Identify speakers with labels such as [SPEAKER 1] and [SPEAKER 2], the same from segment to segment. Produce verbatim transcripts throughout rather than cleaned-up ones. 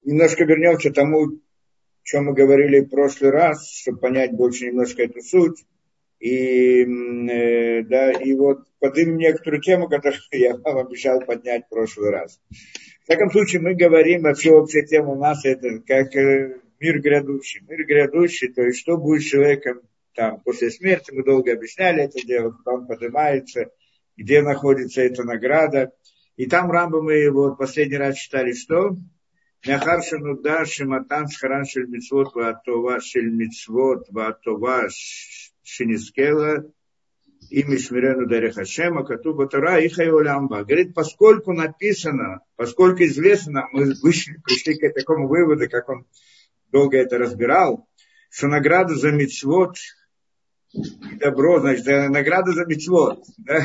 [SPEAKER 1] немножко вернемся к тому, о чем мы говорили в прошлый раз, чтобы понять больше немножко эту суть. И, э, да, и вот поднимем некоторую тему, которую я вам обещал поднять в прошлый раз. В всяком случае, мы говорим, вообще общая тема у нас это как э, мир грядущий. Мир грядущий, то есть что будет с человеком там после смерти, мы долго объясняли это дело, когда он поднимается, где находится эта награда. И там Рамбам мы вот последний раз читали, что Мяхар шенуда шематан схаран шель митцвот ваатова шель митцвот ваатова шинискела и мишмирену дарех Хашема катуба Тора и хайолямба. Говорит, поскольку написано, поскольку известно, мы вышли, пришли к такому выводу, как он долго это разбирал, что награда за митцвот и добро, значит, награда за митцвот, да,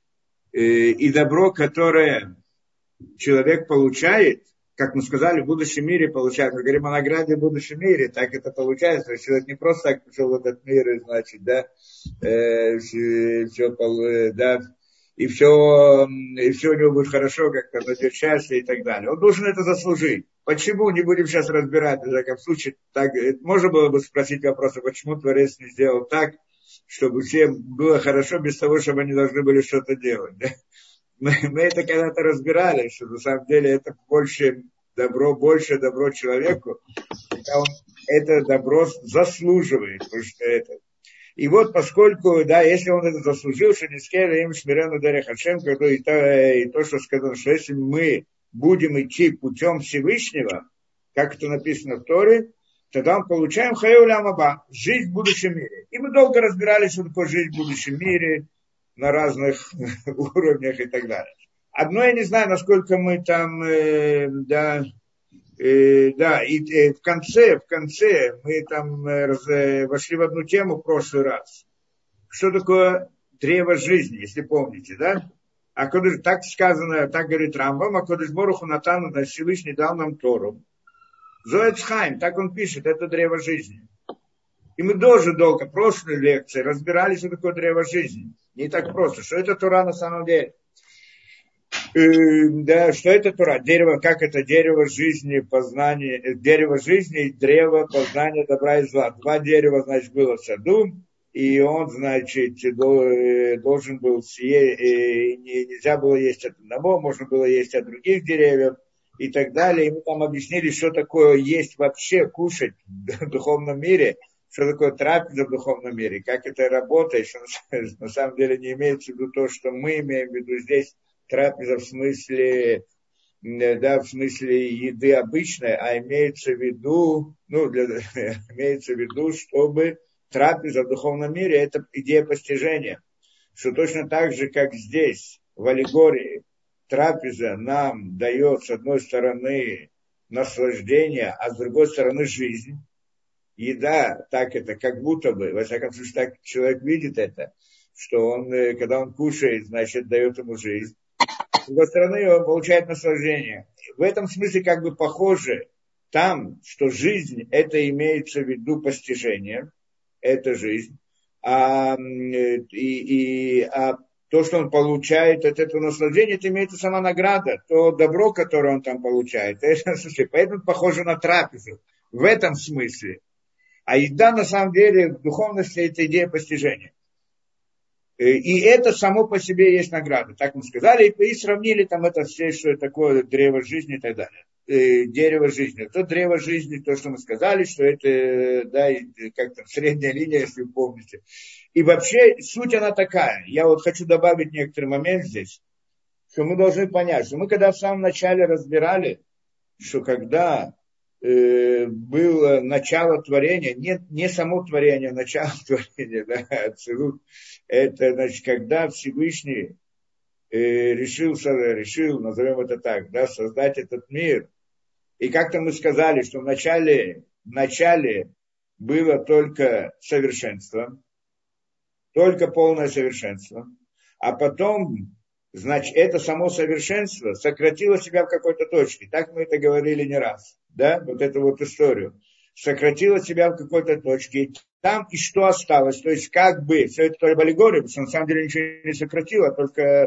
[SPEAKER 1] и добро, которое человек получает, как мы сказали, в будущем мире получает. Мы говорим о награде в будущем мире, так это получается. Человек не просто так пришел в этот мир, и, значит, да, э, все, все, да, и все, и все у него будет хорошо, как-то найдет счастье и так далее. Он должен это заслужить. Почему? Не будем сейчас разбирать. В таком случае, так, можно было бы спросить вопрос, а почему Творец не сделал так, чтобы всем было хорошо, без того, чтобы они должны были что-то делать, да? Мы, мы это когда-то разбирали, что на самом деле это больше добро, больше добро человеку, когда он это добро заслуживает. Потому что это. И вот поскольку, да, если он это заслужил, что не скели им шмирену дарех Хашем, и то, и то, что сказано, что если мы будем идти путем Всевышнего, как это написано в Торе, тогда мы получаем хайолям аба, жизнь в будущем мире. И мы долго разбирались, что такое жизнь в будущем мире, на разных уровнях и так далее. Одно я не знаю, насколько мы там, э, да, э, да, и э, в конце, в конце мы там э, раз, э, вошли в одну тему в прошлый раз. Что такое древо жизни, если помните, да? А когда так сказано, так говорит Рамбам, а Кодеш Борух Hu Натан, Всевышний дал нам Тору. Зоэц Хаим, так он пишет, это древо жизни. И мы тоже долго, в прошлой лекции, разбирались, что такое древо жизни. Не так просто. Что это Тора на самом деле? Э, да, что это Тора? Дерево, как это дерево жизни, познание, дерево жизни и древо познания добра и зла. Два дерева, значит, было в саду, и он, значит, должен был съесть, нельзя было есть от одного, можно было есть от других деревьев и так далее. И мы там объяснили, что такое есть вообще, кушать в духовном мире. Что такое трапеза в духовном мире, как это работает, что на самом деле не имеется в виду то, что мы имеем в виду здесь трапеза в смысле, да, в смысле еды обычной, а имеется в виду, ну, для, имеется в виду, чтобы трапеза в духовном мире – это идея постижения, что точно так же, как здесь, в аллегории, трапеза нам дает, с одной стороны, наслаждение, а с другой стороны, жизнь. Еда, так это, как будто бы, во всяком случае, так человек видит это, что он, когда он кушает, значит, дает ему жизнь. С другой стороны, он получает наслаждение. В этом смысле как бы похоже там, что жизнь, это имеется в виду постижение, это жизнь, а, и, и, а то, что он получает от этого наслаждения, это имеется сама награда, то добро, которое он там получает. Это, в смысле, поэтому похоже на трапезу. В этом смысле. А еда, на самом деле, в духовности это идея постижения. И это само по себе есть награда. Так мы сказали, и сравнили там это все, что это такое древо жизни и так далее. Дерево жизни. То древо жизни, то, что мы сказали, что это, да, как-то средняя линия, если вы помните. И вообще, суть она такая. Я вот хочу добавить некоторый момент здесь, что мы должны понять, что мы когда в самом начале разбирали, что когда было начало творения, не, не само творение, а начало творения, да, абсолютно. Это, значит, когда Всевышний э, решил, решил, назовем это так, да, создать этот мир. И как-то мы сказали, что в начале, в начале было только совершенство, только полное совершенство, а потом, значит, это само совершенство сократило себя в какой-то точке. Так мы это говорили не раз. Да, вот эту вот историю, сократила себя в какой-то точке, и там и что осталось, то есть как бы, все это только аллегория, потому что на самом деле ничего не сократило, только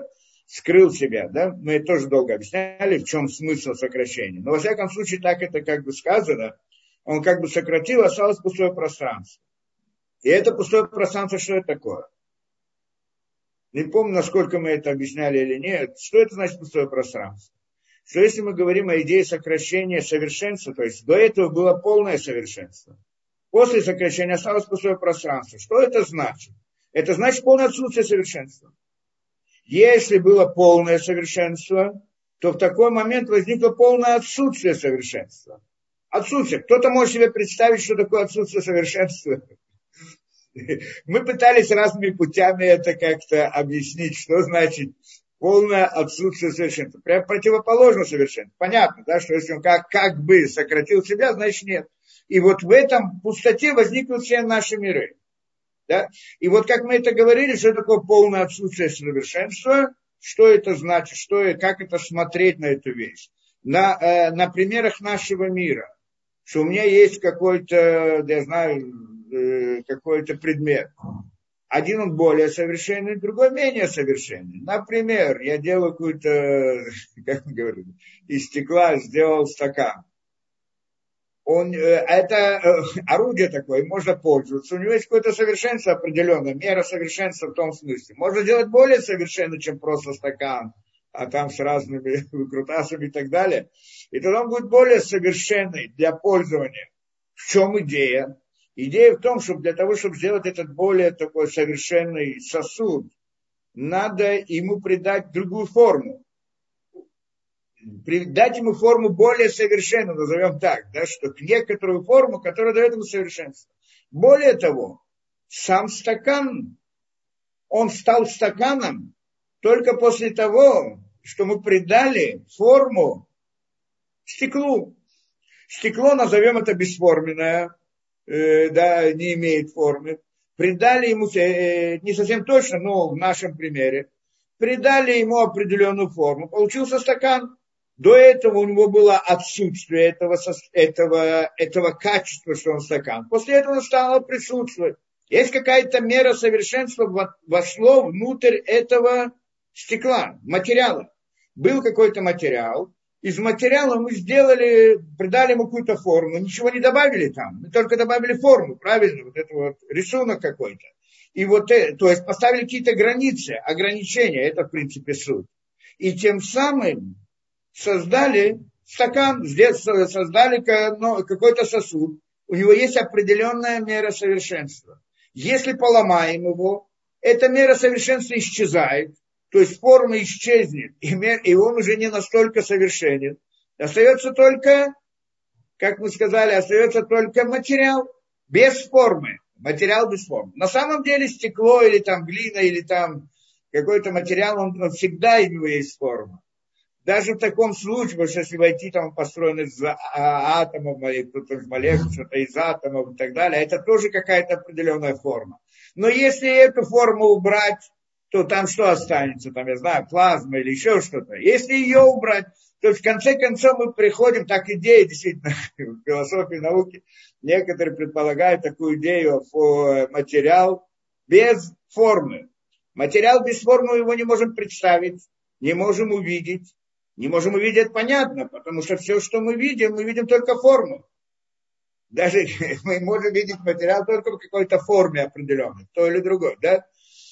[SPEAKER 1] скрыл себя, да, мы это тоже долго объясняли, в чем смысл сокращения. Но во всяком случае, так это как бы сказано, он как бы сократил, осталось пустое пространство. И это пустое пространство, что это такое? Не помню, насколько мы это объясняли или нет. Что это значит пустое пространство? Что если мы говорим о идее сокращения совершенства, то есть до этого было полное совершенство, после сокращения осталось пустое пространство. Что это значит? Это значит полное отсутствие совершенства. Если было полное совершенство, то в такой момент возникло полное отсутствие совершенства. Отсутствие. Кто-то может себе представить, что такое отсутствие совершенства? Мы пытались разными путями это как-то объяснить, что значит полное отсутствие совершенства. Прям противоположно совершенству. Понятно, да, что если он как, как бы сократил себя, значит нет. И вот в этом пустоте возникнут все наши миры. Да? И вот как мы это говорили, что такое полное отсутствие совершенства, что это значит, что, как это смотреть на эту вещь. На, э, на примерах нашего мира, что у меня есть какой-то, я знаю, э, какой-то предмет. Один он более совершенный, другой менее совершенный. Например, я делаю какую-то, как мы говорим, из стекла сделал стакан. Он, это орудие такое, можно пользоваться. У него есть какое-то совершенство определенное, мера совершенства в том смысле. Можно делать более совершенно, чем просто стакан, а там с разными выкрутасами и так далее. И тогда он будет более совершенный для пользования. В чем идея? Идея в том, чтобы для того, чтобы сделать этот более такой совершенный сосуд, надо ему придать другую форму. Дать ему форму более совершенную, назовем так, да, что некоторую форму, которая дает ему совершенство. Более того, сам стакан, он стал стаканом только после того, что мы придали форму стеклу. Стекло, назовем это бесформенное, э, да, не имеет формы. Придали ему, э, не совсем точно, но в нашем примере, придали ему определенную форму. Получился стакан. До этого у него было отсутствие этого, этого, этого качества, что он стакан. После этого он стал присутствовать. Есть какая-то мера совершенства вошло внутрь этого стекла, материала. Был какой-то материал. Из материала мы сделали, придали ему какую-то форму. Ничего не добавили там. Мы только добавили форму, правильно? Вот это вот рисунок какой-то. И вот, то есть поставили какие-то границы, ограничения. Это, в принципе, суть. И тем самым создали стакан, создали какой-то сосуд, у него есть определенная мера совершенства. Если поломаем его, эта мера совершенства исчезает, то есть форма исчезнет, и он уже не настолько совершенен. Остается только, как мы сказали, остается только материал без формы, материал без формы. На самом деле стекло или там глина, или там какой-то материал, он, он всегда у него есть форма. Даже в таком случае, потому что если войти, там построено из атомов, или кто-то из молекул, что-то из атомов и так далее, это тоже какая-то определенная форма. Но если эту форму убрать, то там что останется? Там, я знаю, плазма или еще что-то. Если ее убрать, то в конце концов мы приходим, так идея действительно в философии науки, некоторые предполагают такую идею о материал без формы. Материал без формы его не можем представить, не можем увидеть. Не можем увидеть, понятно, потому что все, что мы видим, мы видим только форму. Даже мы можем видеть материал только в какой-то форме определенной, то или другой, да.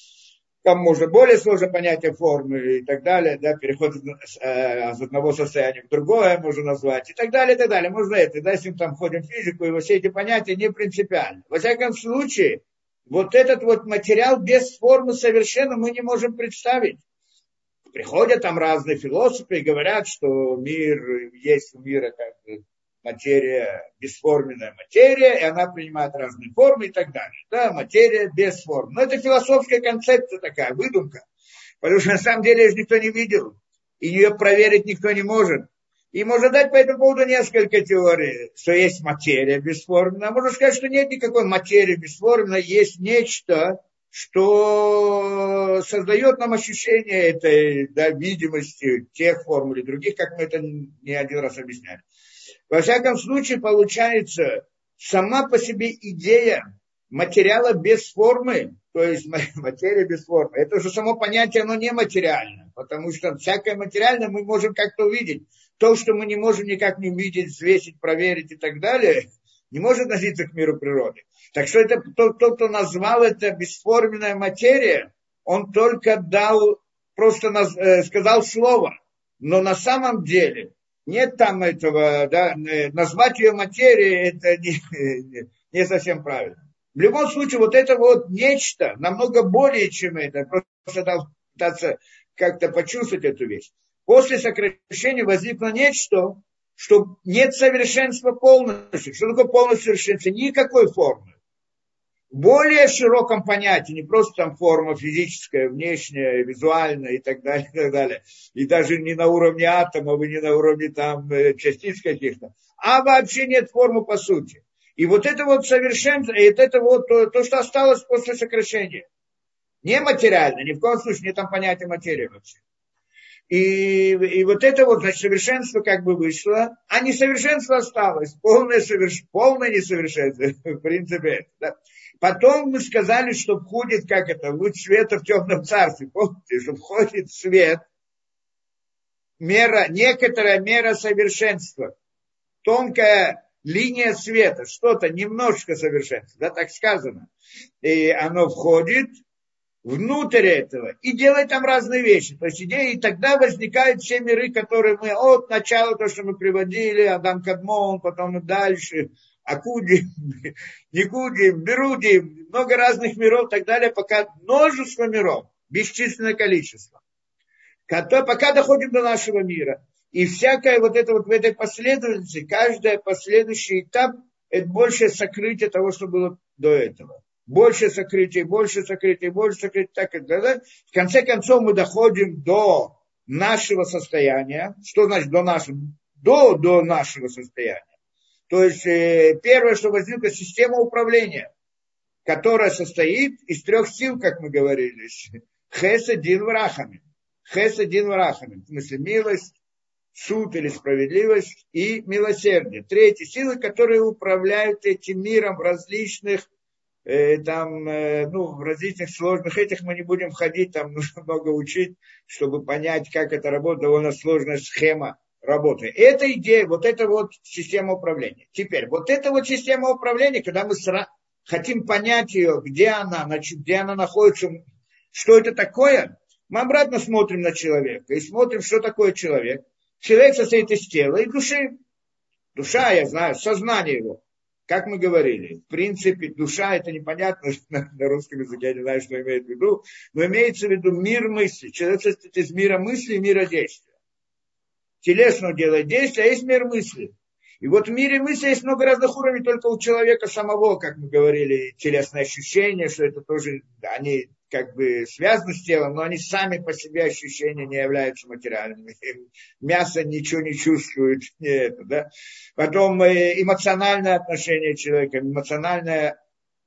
[SPEAKER 1] Там можно более сложное понятие формы и так далее, да, переход из одного состояния в другое можно назвать, и так далее, и так далее. Можно это, да, если мы там входим в физику, и все эти понятия не принципиальны. Во всяком случае, вот этот вот материал без формы совершенно мы не можем представить. Приходят там разные философы и говорят, что мир, есть у мира как бы материя, бесформенная материя, и она принимает разные формы и так далее. Да, материя без формы. Но это философская концепция такая, выдумка. Потому что на самом деле ее никто не видел. И ее проверить никто не может. И можно дать по этому поводу несколько теорий, что есть материя бесформенная. А можно сказать, что нет никакой материи бесформенной, есть нечто, что создает нам ощущение этой, да, видимости тех форм или других, как мы это не один раз объясняли. Во всяком случае, получается, сама по себе идея материала без формы, то есть материя без формы, это уже само понятие, оно не материально, потому что всякое материальное мы можем как-то увидеть. То, что мы не можем никак не увидеть, взвесить, проверить и так далее, не может относиться к миру природы. Так что это тот, тот, кто назвал это бесформенная материя, он только дал, просто наз, э, сказал слово, но на самом деле нет там этого, да, назвать ее материей, это не, не совсем правильно. В любом случае, вот это вот нечто, намного более, чем это, просто надо пытаться как-то почувствовать эту вещь. После сокращения возникло нечто, что нет совершенства полностью. Что такое полное совершенство? Никакой формы. В более широком понятии, не просто там форма физическая, внешняя, визуальная и так далее, и так далее. И даже не на уровне атомов, и не на уровне там частиц каких-то. А вообще нет формы по сути. И вот это вот совершенство, и это вот то, то, что осталось после сокращения. Не материально, ни в коем случае, нет там понятия материи вообще. И, и вот это вот, значит, совершенство как бы вышло, а несовершенство осталось. Полное, соверш... полное несовершенство, в принципе. Да. Потом мы сказали, что входит, как это, луч света в темном царстве. Помните, что входит свет, мера, некоторая мера совершенства. Тонкая линия света, что-то немножко совершенства, да, так сказано. И оно входит внутрь этого и делает там разные вещи. То есть идеи, и тогда возникают все миры, которые мы от начала, то, что мы приводили, Адам Кадмон, потом и дальше, Акудим, Никудим, Берудим, много разных миров и так далее, пока множество миров, бесчисленное количество. Пока доходим до нашего мира. И всякое вот это вот в этой последовательности, каждый последующий этап, это больше сокрытие того, что было до этого. Больше сокрытия, больше сокрытия, больше сокрытия, так и далее. В конце концов мы доходим до нашего состояния. Что значит до нашего? До, до нашего состояния. То есть э, первое, что возникла система управления, которая состоит из трех сил, как мы говорили. Хесед, дин, врахамин. Хесед, дин, врахамин. В смысле милость, суд или справедливость и милосердие. Третьи силы, которые управляют этим миром в различных, э, там, э, ну, в различных сложных этих мы не будем входить, там нужно много учить, чтобы понять, как это работает, довольно сложная схема работы. Это идея, вот это вот система управления. Теперь, вот эта вот система управления, когда мы сра- хотим понять ее, где она, где она находится, что это такое, мы обратно смотрим на человека и смотрим, что такое человек. Человек состоит из тела и души. Душа, я знаю, сознание его. Как мы говорили, в принципе, душа, это непонятно на, на русском языке, я не знаю, что имеет в виду, но имеется в виду мир мысли. Человек состоит из мира мысли и мира действия. Телесно делает действие, а есть мир мысли. И вот в мире мысли есть много разных уровней, только у человека самого, как мы говорили, телесные ощущения, что это тоже, они как бы связаны с телом, но они сами по себе ощущения не являются материальными. Мясо ничего не чувствует, не это, да. Потом эмоциональное отношение человека, эмоциональная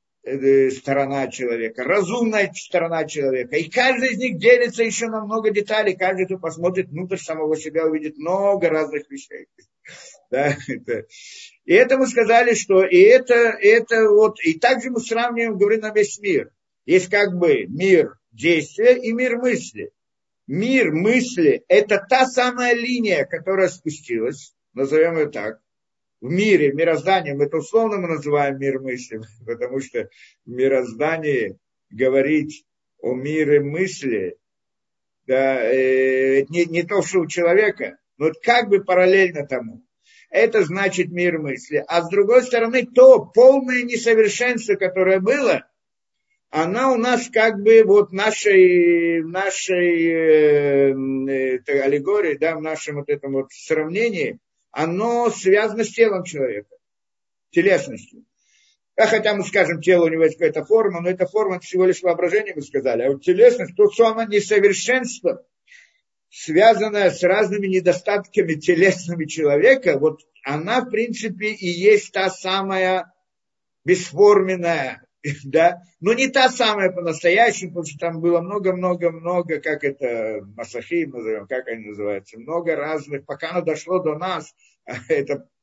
[SPEAKER 1] сторона человека, разумная сторона человека. И каждый из них делится еще на много деталей. Каждый, кто посмотрит внутрь самого себя, увидит много разных вещей. Да, это. И это мы сказали, что и это, это вот, и также мы сравниваем, говорим на весь мир. Есть как бы мир действия и мир мысли. Мир мысли – это та самая линия, которая спустилась, назовем ее так. В мире, в мироздании, мы это условно мы называем мир мысли, потому что в мироздании говорить о мире мысли, да, э, не, не то, что у человека, но как бы параллельно тому. Это значит мир мысли. А с другой стороны, то полное несовершенство, которое было, она у нас как бы вот в нашей, в нашей э, э, аллегории, да, в нашем вот этом вот сравнении, оно связано с телом человека, телесностью. А хотя мы скажем, тело у него есть какая-то форма, но эта форма всего лишь воображение, мы сказали. А вот телесность, то самое несовершенство, связанная с разными недостатками телесными человека, вот она, в принципе, и есть та самая бесформенная, да, но не та самая по-настоящему, потому что там было много-много-много, как это, масахим назовем, как они называются, много разных, пока оно дошло до нас, это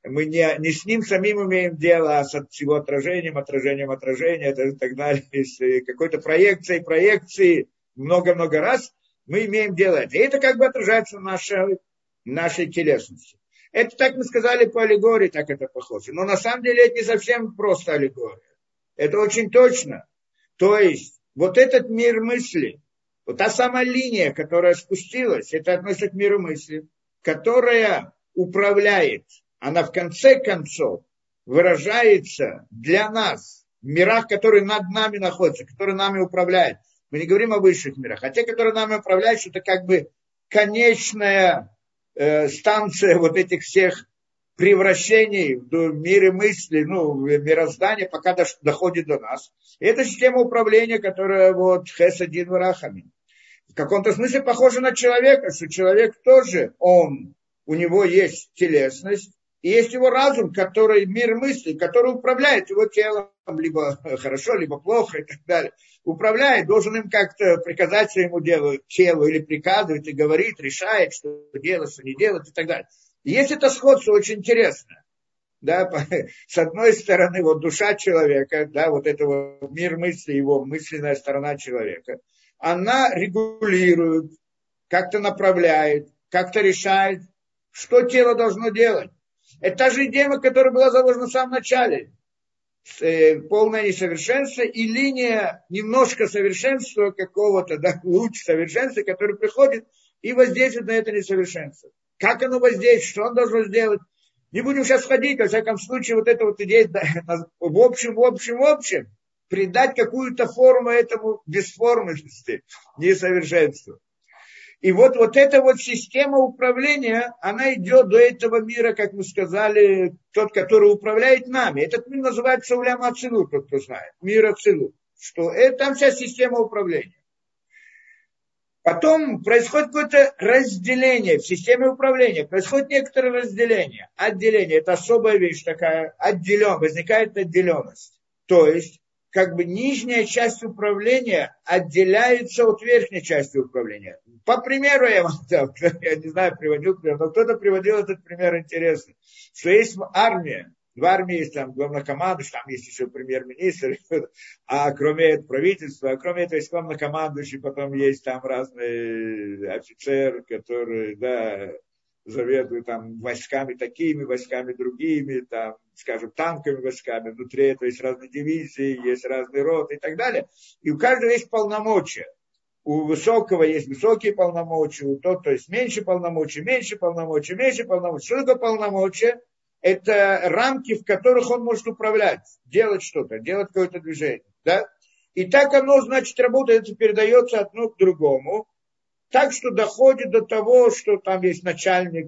[SPEAKER 1] Мы не, не с ним самим имеем дело, а с его отражением, отражением отражения и так далее, с какой-то проекцией, проекции много-много раз мы имеем дело. И это как бы отражается в нашей, нашей телесности. Это так мы сказали по аллегории, так это похоже. Но на самом деле это не совсем просто аллегория. Это очень точно. То есть вот этот мир мысли, вот та самая линия, которая спустилась, это относится к миру мысли, которая управляет, она в конце концов выражается для нас в мирах, которые над нами находятся, которые нами управляют. Мы не говорим о высших мирах, а те, которые нами управляют, что это как бы конечная э, станция вот этих всех превращений в мире мысли, ну, в мироздание, пока доходит до нас. И это система управления, которая вот Хесадин Варахами. В каком-то смысле похожа на человека, что человек тоже, он, у него есть телесность, и есть его разум, который, мир мыслей, который управляет его телом, либо хорошо, либо плохо и так далее. Управляет, должен им как-то приказать своему делу, телу, или приказывать, и говорит, решает, что делать, что не делать и так далее. И есть это сходство очень интересно. Да, с одной стороны, вот душа человека, да, вот этого мир мысли, его мысленная сторона человека, она регулирует, как-то направляет, как-то решает, что тело должно делать. Это та же идея, которая была заложена в самом начале. Полное несовершенство и линия немножко совершенства какого-то, да, луч совершенства, который приходит и воздействует на это несовершенство. Как оно воздействует, что он должен сделать. Не будем сейчас ходить, во всяком случае, вот эта вот идея, да, в общем, в общем, в общем, придать какую-то форму этому бесформенности, несовершенству. И вот, вот эта вот система управления, она идет до этого мира, как мы сказали, тот, который управляет нами. Этот мир называется Улям Ацилут, тот, кто знает, мир Ацилут. Что это там вся система управления. Потом происходит какое-то разделение в системе управления. Происходит некоторое разделение. Отделение – это особая вещь такая. Отделен, возникает отделенность. То есть, как бы нижняя часть управления отделяется от верхней части управления. По примеру, я вам дам, я не знаю, приводил пример, но кто-то приводил этот пример интересный, что есть армия, в армии есть там главнокомандующий, там есть еще премьер-министр, а кроме этого правительства, а кроме этого есть главнокомандующий, потом есть там разные офицеры, которые, да, заведуют там войсками такими, войсками другими, там, скажем, танковыми войсками, внутри этого есть разные дивизии, есть разные роты и так далее. И у каждого есть полномочия. У высокого есть высокие полномочия, у того, то есть меньше полномочий, меньше полномочий, меньше полномочий. Что такое полномочия? Это рамки, в которых он может управлять, делать что-то, делать какое-то движение. Да? И так оно, значит, работает, это передается одно к другому. Так что доходит до того, что там есть начальник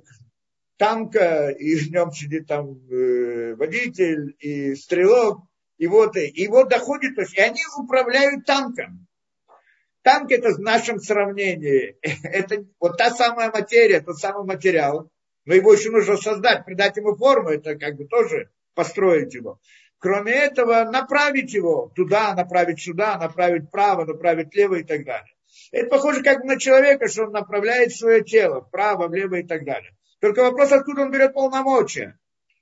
[SPEAKER 1] танка, и в нем сидит там э, водитель и стрелок, и вот, и вот доходит, то есть, и они управляют танком. Танк это в нашем сравнении, это вот та самая материя, тот самый материал, но его еще нужно создать, придать ему форму, это как бы тоже построить его. Кроме этого, направить его туда, направить сюда, направить вправо, направить влево и так далее. Это похоже как бы на человека, что он направляет свое тело вправо, влево и так далее. Только вопрос, откуда он берет полномочия.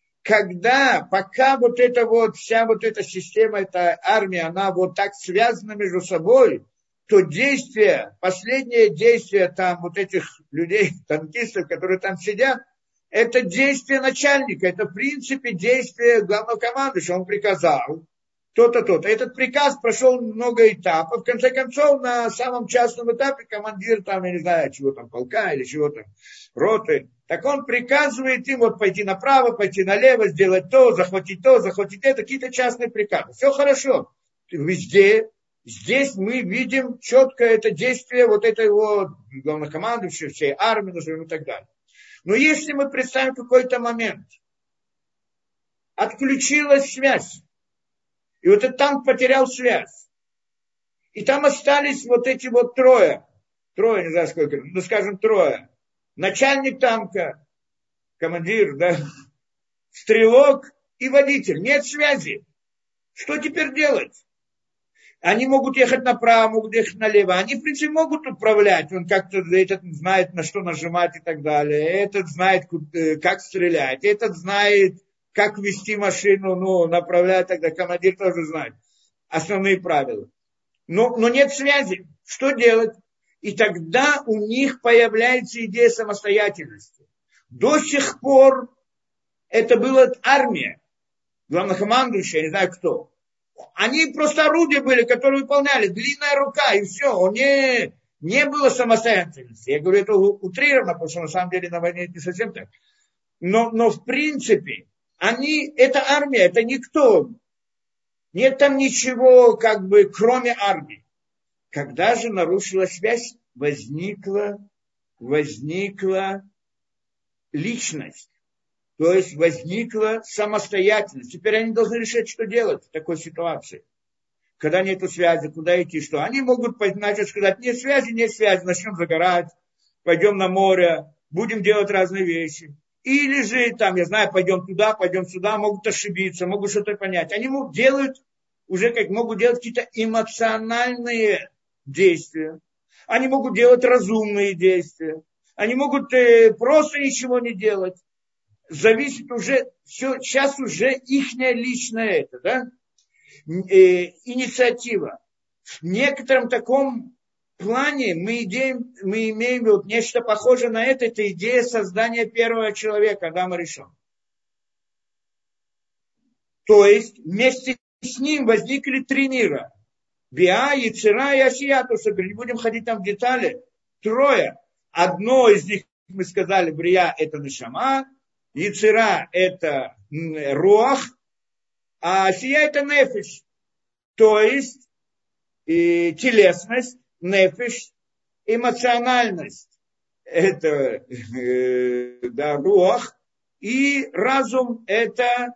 [SPEAKER 1] Когда, пока вот эта вот, вся вот эта система, эта армия, она вот так связана между собой, то действие, последнее действие там вот этих людей, танкистов, которые там сидят, это действие начальника, это в принципе действие главного командующего, он приказал. То-то, то-то. Этот приказ прошел много этапов. В конце концов, на самом частном этапе командир там, я не знаю, чего там, полка или чего там, роты. Так он приказывает им вот пойти направо, пойти налево, сделать то, захватить то, захватить это. Какие-то частные приказы. Все хорошо. Везде. Здесь мы видим четко это действие вот этого главнокомандующего, всей армии, назовем и так далее. Но если мы представим какой-то момент, отключилась связь, и вот этот танк потерял связь. И там остались вот эти вот трое. Трое, не знаю сколько, ну скажем трое. Начальник танка, командир, да, стрелок и водитель. Нет связи. Что теперь делать? Они могут ехать направо, могут ехать налево. Они, в принципе, могут управлять. Он как-то этот знает, на что нажимать и так далее. Этот знает, как стрелять. Этот знает, как вести машину, ну, направлять тогда. Командир тоже знает основные правила. Но, но нет связи. Что делать? И тогда у них появляется идея самостоятельности. До сих пор это была армия, главнокомандующий, я не знаю кто. Они просто орудия были, которые выполняли. Длинная рука, и все. Он не, не было самостоятельности. Я говорю, это утрировано, потому что на самом деле на войне это не совсем так. Но, но в принципе, они, это армия, это никто. Нет там ничего, как бы, кроме армии. Когда же нарушилась связь, возникла, возникла личность. То есть возникла самостоятельность. Теперь они должны решить, что делать в такой ситуации. Когда нет связи, куда идти, что. Они могут начать сказать, нет связи, нет связи, начнем загорать, пойдем на море, будем делать разные вещи. Или же, там, я знаю, пойдем туда, пойдем сюда, могут ошибиться, могут что-то понять. Они могут делать, уже как могут делать какие-то эмоциональные действия. Они могут делать разумные действия. Они могут э, просто ничего не делать. Зависит уже, все, сейчас уже ихняя личная это, да, э, инициатива. В некотором таком плане мы, идеем, мы имеем вот нечто похожее на это, это идея создания первого человека, Адама Ришона. То есть вместе с ним возникли три мира. Биа, Яцера и Асия, то, что не будем ходить там в детали, трое. Одно из них, мы сказали, Брия, это Нешама, Яцера – это руах, а Асия – это нефиш. То есть и телесность, нефиш, эмоциональность – это э, да, руах, и разум – это,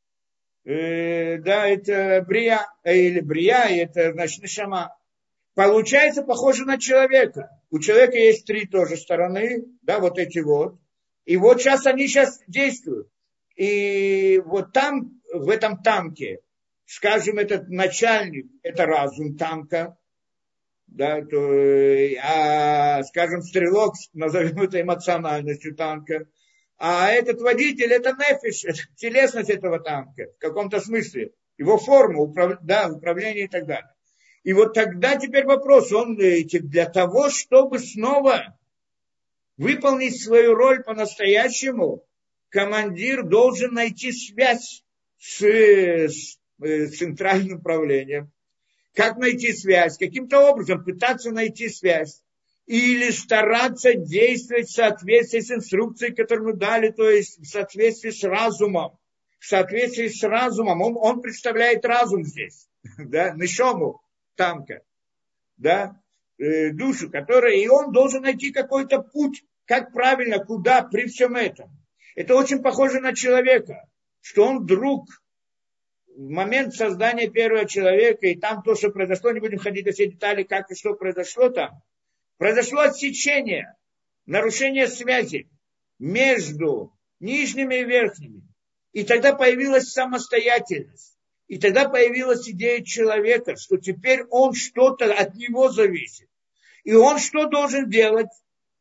[SPEAKER 1] э, да, это брия, или брия, это значит нешама. Получается похоже на человека. У человека есть три тоже стороны, да, вот эти вот. И вот сейчас они сейчас действуют. И вот там, в этом танке, скажем, этот начальник, это разум танка, да, то, а, скажем, стрелок, назовем это эмоциональностью танка, а этот водитель, это нефиш, это телесность этого танка, в каком-то смысле, его форма, управ, да, управление и так далее. И вот тогда теперь вопрос, он для того, чтобы снова выполнить свою роль по-настоящему, командир должен найти связь с, с, с центральным управлением. Как найти связь? Каким-то образом пытаться найти связь. Или стараться действовать в соответствии с инструкцией, которую мы дали, то есть в соответствии с разумом. В соответствии с разумом. Он, он представляет разум здесь. Да? Нешому танка. Да? Душу, которая, и он должен найти какой-то путь, как правильно, куда при всем этом. Это очень похоже на человека, что он вдруг в момент создания первого человека, и там то, что произошло, не будем ходить во все детали, как и что произошло там, произошло отсечение, нарушение связи между нижними и верхними. И тогда появилась самостоятельность. И тогда появилась идея человека, что теперь он что-то от него зависит. И он что должен делать?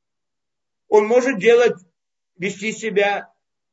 [SPEAKER 1] Он может делать, вести себя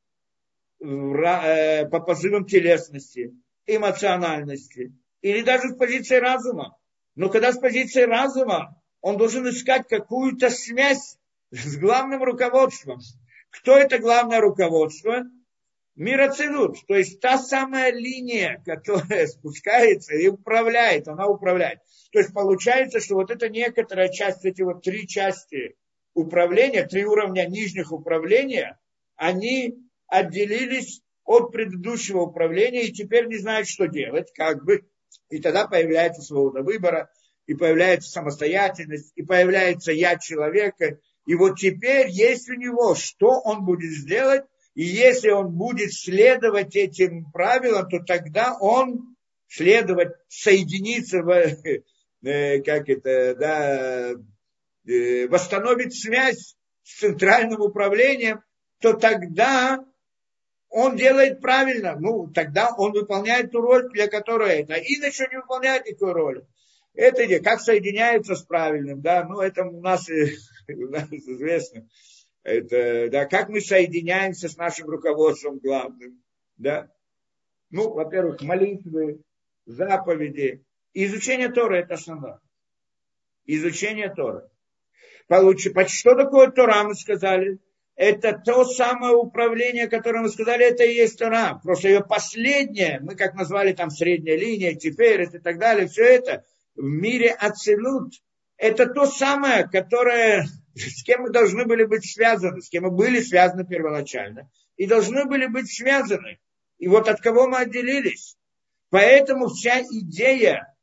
[SPEAKER 1] по позывам телесности, эмоциональности, или даже с позиции разума. Но когда с позиции разума, он должен искать какую-то связь с главным руководством. Кто это главное руководство? Мир Ацилут, то есть та самая линия, которая спускается и управляет, она управляет. То есть получается, что вот это некоторая часть, эти вот три части управления, три уровня нижних управления, они отделились от предыдущего управления и теперь не знают, что делать, как бы. И тогда появляется свобода выбора, и появляется самостоятельность, и появляется я человека. И вот теперь есть у него, что он будет сделать. И если он будет следовать этим правилам, то тогда он следовать, соединиться, как это, да, восстановит связь с центральным управлением, то тогда он делает правильно. Ну, тогда он выполняет ту роль, для которой это. Иначе он не выполняет никакой роли. Это идея, как соединяется с правильным, да, ну, это у нас, у нас известно. Это, да, как мы соединяемся с нашим руководством главным, да. Ну, во-первых, молитвы, заповеди. Изучение Торы – это основное. Изучение Торы. Получи, что такое Тора, мы сказали? Это то самое управление, которое мы сказали, это и есть Тора. Просто ее последнее, мы как назвали там средняя линия, Тиферет и так далее, все это в мире Ацилут. Это то самое, которое, с кем мы должны были быть связаны, с кем мы были связаны первоначально. И должны были быть связаны. И вот от кого мы отделились. Поэтому вся идея,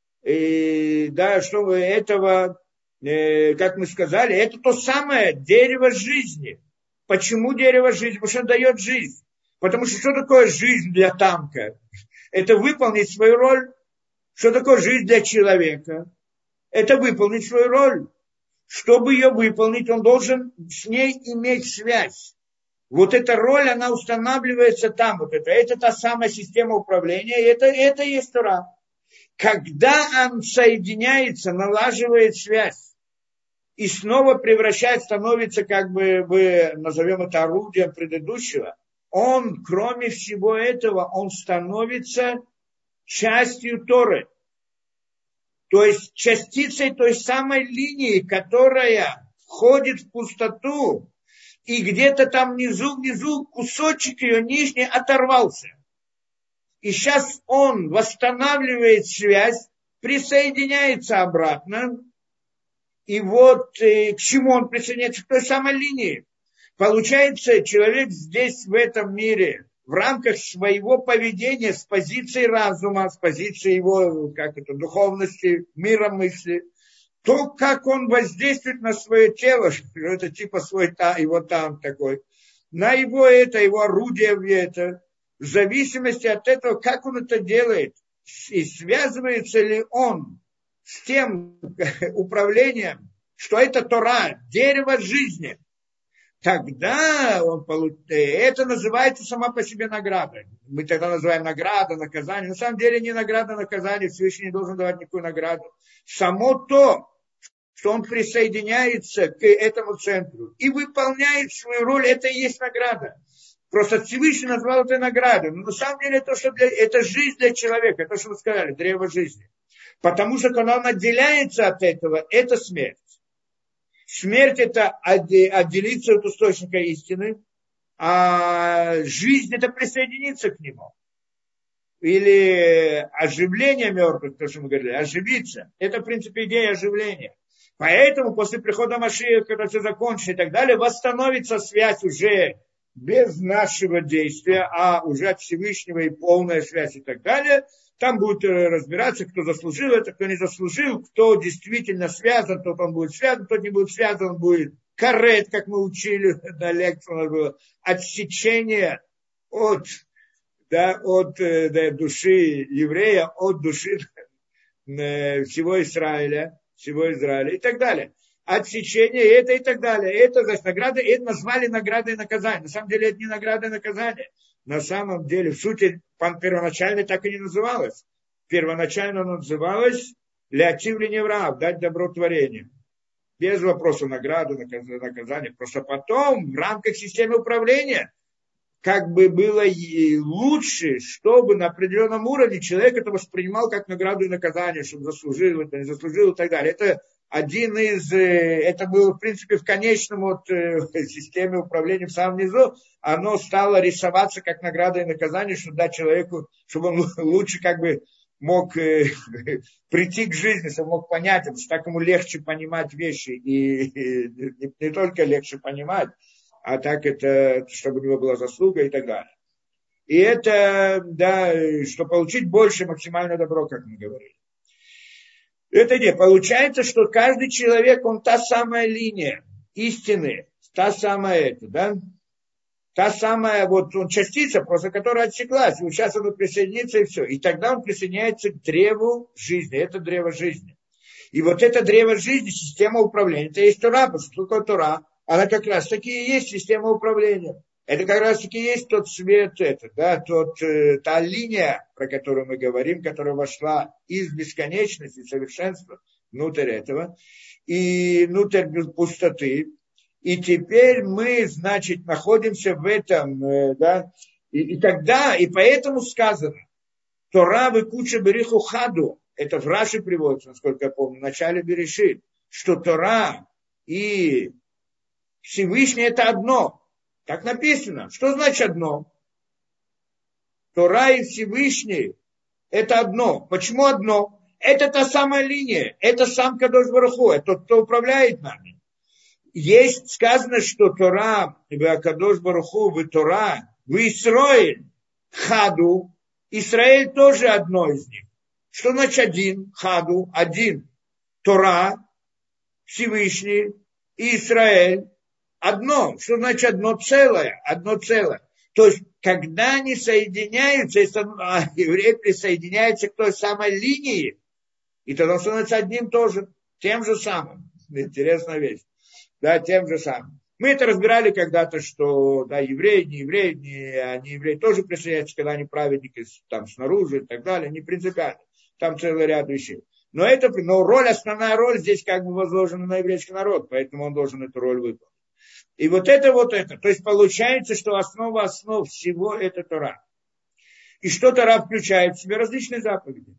[SPEAKER 1] э, да, что этого, э, как мы сказали, это то самое дерево жизни. Почему дерево жизни? Потому что оно дает жизнь. Потому что что такое жизнь для танка? Это выполнить свою роль. Что такое жизнь для человека? Это выполнить свою роль. Чтобы ее выполнить, он должен с ней иметь связь. Вот эта роль, она устанавливается там. Вот это, это та самая система управления, и это, это и есть Тора. Когда он соединяется, налаживает связь, и снова превращает, становится, как бы, мы назовем это орудием предыдущего, он, кроме всего этого, он становится частью Торы. То есть частицей той самой линии, которая входит в пустоту, и где-то там внизу, внизу кусочек ее нижний оторвался. И сейчас он восстанавливает связь, присоединяется обратно. И вот э, к чему он присоединяется? К той самой линии. Получается, человек здесь, в этом мире, в рамках своего поведения, с позиции разума, с позиции его, как это, духовности, мира мысли, то, как он воздействует на свое тело, это типа свой его там такой, на его это, его орудие, это, в зависимости от этого, как он это делает, и связывается ли он с тем управлением, что это Тора, дерево жизни, тогда он получит, это называется сама по себе награда. Мы тогда называем награда, наказание. На самом деле не награда, наказание. Всевышний не должен давать никакую награду. Само то, что он присоединяется к этому центру и выполняет свою роль, это и есть награда. Просто Всевышний назвал это наградой. Но на самом деле это, что для, это жизнь для человека, это, что вы сказали, древо жизни. Потому что когда он отделяется от этого, это смерть. Смерть – это отделиться от источника истины, а жизнь – это присоединиться к нему. Или оживление мертвых, то, что мы говорили, оживиться. Это, в принципе, идея оживления. Поэтому после прихода Машиаха, когда все закончится и так далее, восстановится связь уже без нашего действия, а уже от Всевышнего и полная связь и так далее. Там будет разбираться, кто заслужил это, кто не заслужил, кто действительно связан, тот он будет связан, тот не будет связан, он будет карет, как мы учили на лекции, у нас было отсечение от, да, от да, души еврея, от души всего Израиля, всего Израиля и так далее. Отсечение, это и так далее. Это, значит, награда, это назвали наградой и наказанием. На самом деле это не награда и наказание. На самом деле, в сути, первоначально так и не называлось. Первоначально оно называлось «Леатив леневрав», дать добро творению. Без вопроса награды, наказания. Просто потом в рамках системы управления как бы было лучше, чтобы на определенном уровне человек это воспринимал как награду и наказание, чтобы заслужил это, не заслужил и так далее. Это один из, это было, в принципе, в конечном вот, системе управления в самом низу, оно стало рисоваться как награда и наказание, чтобы дать человеку, чтобы он лучше как бы мог прийти к жизни, чтобы мог понять, потому что так ему легче понимать вещи, и не, не только легче понимать, а так это, чтобы у него была заслуга и так далее. И это, да, чтобы получить больше максимальное добро, как мы говорили. Это не. Получается, что каждый человек, он та самая линия истины, та самая это, да? Та самая, вот он частица, просто которая отсеклась, и сейчас он присоединится и все. И тогда он присоединяется к древу жизни, это древо жизни. И вот это древо жизни, система управления, это есть Тора, потому что такое Тора, она как раз таки и есть система управления. Это как раз таки есть тот свет, это, да, тот, э, та линия, про которую мы говорим, которая вошла из бесконечности, совершенства внутрь этого, и внутрь пустоты. И теперь мы, значит, находимся в этом, э, да, и, и тогда, и поэтому сказано, Тора выкуча бериху хаду, это в Раши приводится, насколько я помню, в начале Берешит, что Тора и Всевышний это одно. Так написано. Что значит одно? Тора и Всевышний это одно. Почему одно? Это та самая линия. Это сам Кадош Барух Ху. Это тот, кто управляет нами. Есть сказано, что Тора, Кадош Барух Ху, вы Тора, вы Исраиль, Хаду. Израиль тоже одно из них. Что значит один? Хаду, один. Тора, Всевышний и Израиль. Одно. Что значит одно целое? Одно целое. То есть, когда они соединяются, если еврей присоединяется к той самой линии, и тогда он становится одним тоже, тем же самым. Интересная вещь. Да, тем же самым. Мы это разбирали когда-то, что да, евреи, не евреи, не, не евреи тоже присоединяются, когда они праведники там снаружи и так далее, не принципиально. Там целый ряд вещей. Но, это, но роль, основная роль здесь как бы возложена на еврейский народ, поэтому он должен эту роль выполнить. И вот это вот это. То есть получается, что основа основ всего это Тора. И что Тора включает в себя? Различные заповеди.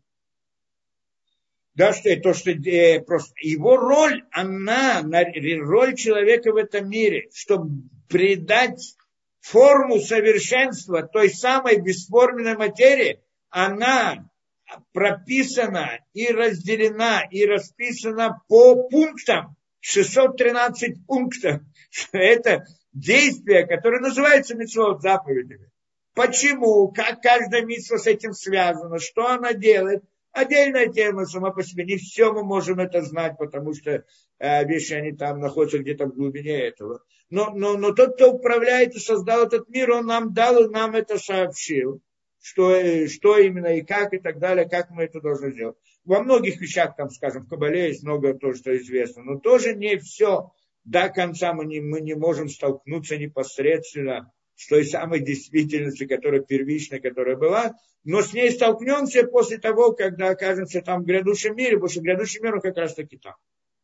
[SPEAKER 1] Да, что то, что э, просто его роль, она, роль человека в этом мире, чтобы придать форму совершенства той самой бесформенной материи, она прописана и разделена, и расписана по пунктам. шестьсот тринадцать пунктов. Это действия, которые называются мицвот, заповедями. Почему? Как каждая мицва с этим связана? Что она делает? Отдельная тема сама по себе. Не все мы можем это знать, потому что э, вещи, они там находятся где-то в глубине этого. Но, но, но тот, кто управляет и создал этот мир, он нам дал и нам это сообщил. Что, что именно и как и так далее, как мы это должны сделать. Во многих вещах, там, скажем, в Кабале есть много того, что известно, но тоже не все до конца мы не, мы не можем столкнуться непосредственно с той самой действительностью, которая первичная, которая была, но с ней столкнемся после того, когда окажемся там в грядущем мире, потому что грядущий мир он как раз таки там.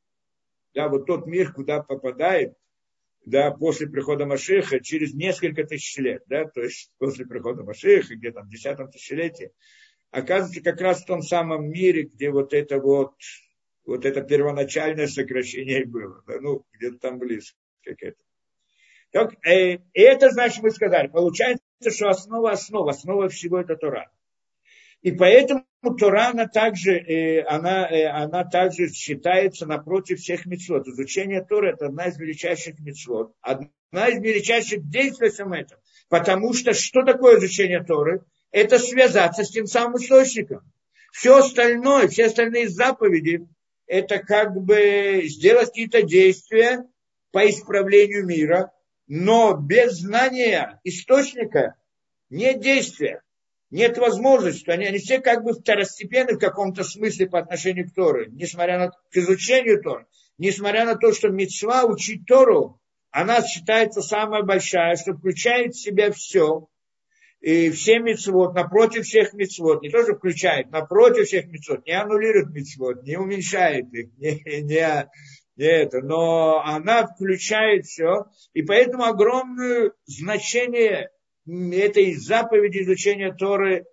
[SPEAKER 1] Да, вот тот мир, куда попадает, да, после прихода Машиаха, через несколько тысяч лет, да, то есть после прихода Машиаха, где-то в десятом тысячелетии, оказывается как раз в том самом мире, где вот это вот, вот это первоначальное сокращение было, да, ну, где-то там близко к этому. Так, э, и это, значит, мы сказали, получается, что основа основа, основа всего это Тора. И поэтому Тора, она также, э, она, э, она также считается напротив всех мицвот. Изучение Торы – это одна из величайших мицвот, одна из величайших действий в этом. Потому что что такое изучение Торы? Это связаться с тем самым источником. Все остальное, все остальные заповеди – это как бы сделать какие-то действия по исправлению мира, но без знания источника нет действия. Нет возможности, они, они все как бы второстепенны в каком-то смысле по отношению к Торе, несмотря на к изучению Торы, несмотря на то, что мицва учить Тору, она считается самая большая, что включает в себя все, и все мицвот, напротив всех мицвот, не то, что включает, напротив всех мицвот, не аннулирует мицвот, не уменьшает их, не, не, не это, но она включает все, и поэтому огромное значение этой заповеди изучения Торы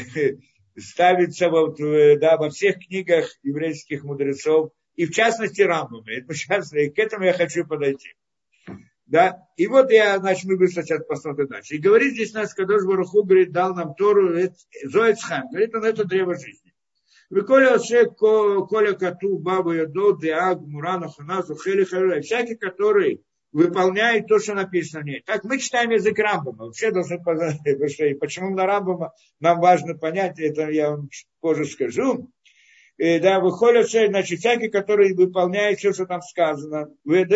[SPEAKER 1] ставится вот, да, во всех книгах еврейских мудрецов, и в частности Рамбама. И к этому я хочу подойти. Да? И вот я, значит, мы быстро сейчас посмотрим дальше. И говорит здесь нас, Кадош Барух Ху, говорит, дал нам Тору, Зоэцхам, говорит он, это древо жизни. Коля Кату, Бабу Ядо, Деаг, Мурану, Ханазу, Хели, Хару, всякий, который выполняет то, что написано в ней. Так мы читаем язык Рамбама. Вообще должны понять, почему на Рамбама нам важно понять, это я вам позже скажу. И, да, выходит, значит, всякий, который выполняет все, что там сказано,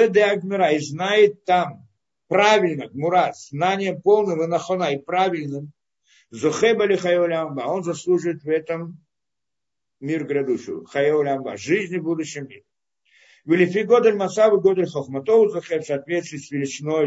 [SPEAKER 1] и знает там правильно, Гмура, знанием полным и нахона, и правильным, Зухебали Хайолямба, он заслуживает в этом мир грядущего, Хайолямба, жизни в будущем мире. Велифи Годель Масавы Годель Хохматоу Захеб в соответствии с величиной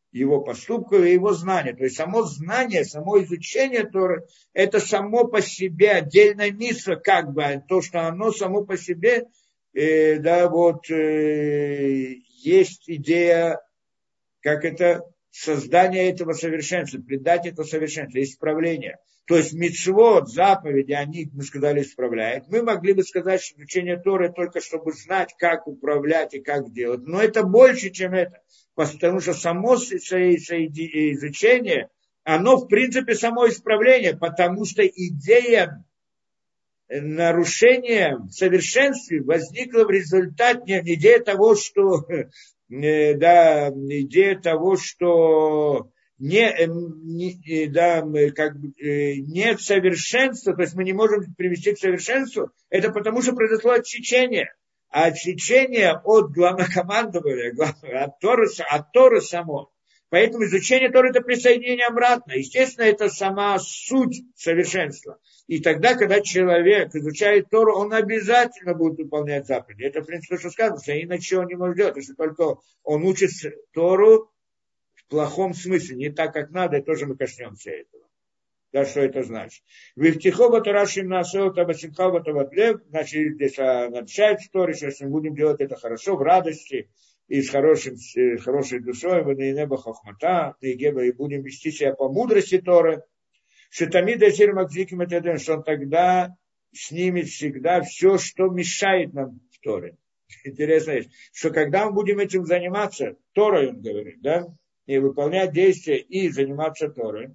[SPEAKER 1] его поступков и его знания. То есть само знание, само изучение Торы, это само по себе отдельная миссия, как бы, то, что оно само по себе, э, да, вот, э, есть идея, как это, создание этого совершенства, придать это совершенство, исправление. То есть мицвот, заповеди, они, мы сказали, исправляют. Мы могли бы сказать, что изучение Торы только чтобы знать, как управлять и как делать. Но это больше, чем это. Потому что само изучение, оно в принципе само исправление, потому что идея нарушения в совершенстве возникла в результате, идея того, что, да, идея того, что не, не, да, как бы, нет совершенства, то есть мы не можем привести к совершенству, это потому что произошло отсечение. А отсечение от главнокомандования, от Торы, от Торы само. Поэтому изучение Торы – это присоединение обратно. Естественно, это сама суть совершенства. И тогда, когда человек изучает Тору, он обязательно будет выполнять заповеди. Это, в принципе, что сказано, что иначе он не может делать. Если только он учит Тору в плохом смысле, не так, как надо, и тоже мы коснемся этого. Да, что это значит? Вихтихоба Тарашим Насота Басимхаба Таватлев, значит, здесь обещает в Торе, что если мы будем делать это хорошо, в радости, и с, хорошим, с хорошей душой, в Нейнеба Хохмата, и будем вести себя по мудрости Торы, что Тамида Сир Макзиким это, что он тогда снимет всегда все, что мешает нам в Торе. Интересно есть, что когда мы будем этим заниматься, Торой, он говорит, да, и выполнять действия и заниматься Торой,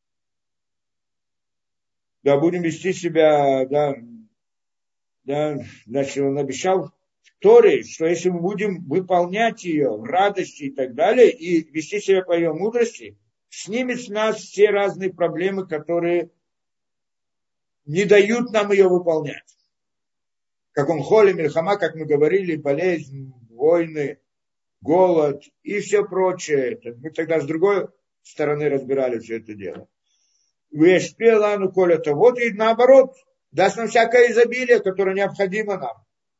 [SPEAKER 1] да, будем вести себя, да, да, значит, он обещал в Торе, что если мы будем выполнять ее в радости и так далее, и вести себя по ее мудрости, снимет с нас все разные проблемы, которые не дают нам ее выполнять. Как он холи, мельхама, как мы говорили, болезнь, войны, голод и все прочее. Это мы тогда с другой стороны разбирали все это дело. Вешпелану коля-то. Вот и наоборот, даст нам всякое изобилие, которое необходимо нам.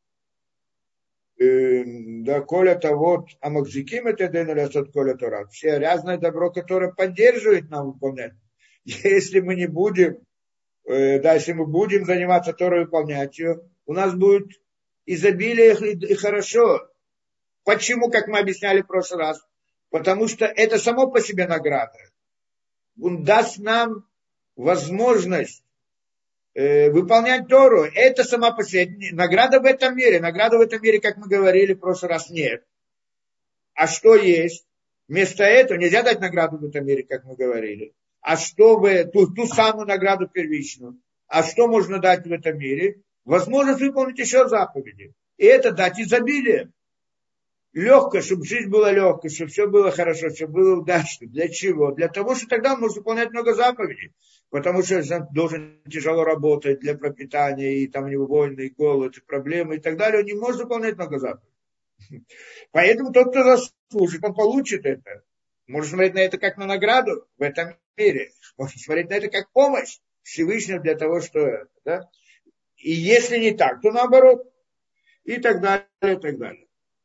[SPEAKER 1] Э, да, коля-то вот, а макзиким это денелясот коля-то рад. Все разное добро, которое поддерживает нам выполнять. Если мы не будем, э, да, если мы будем заниматься Торой выполнять ее, у нас будет изобилие и, и хорошо. Почему, как мы объясняли в прошлый раз? Потому что это само по себе награда. Он даст нам возможность э, выполнять Тору. Это сама по себе награда в этом мире. Награда в этом мире, как мы говорили в прошлый раз, нет. А что есть? Вместо этого нельзя дать награду в этом мире, как мы говорили. А что в ту, ту самую награду первичную? А что можно дать в этом мире? Возможность выполнить еще заповеди. И это дать изобилие. Легко, чтобы жизнь была легкой, чтобы все было хорошо, чтобы было удачно. Для чего? Для того, что тогда он может выполнять много заповедей. Потому что он должен тяжело работать для пропитания, и там у него войны, и голод, и проблемы, и так далее. Он не может выполнять много заповедей. Поэтому тот, кто заслужит, он получит это. Можно смотреть на это как на награду в этом мире. Можно смотреть на это как помощь Всевышнего для того, что... Да? И если не так, то наоборот. И так далее, и так далее.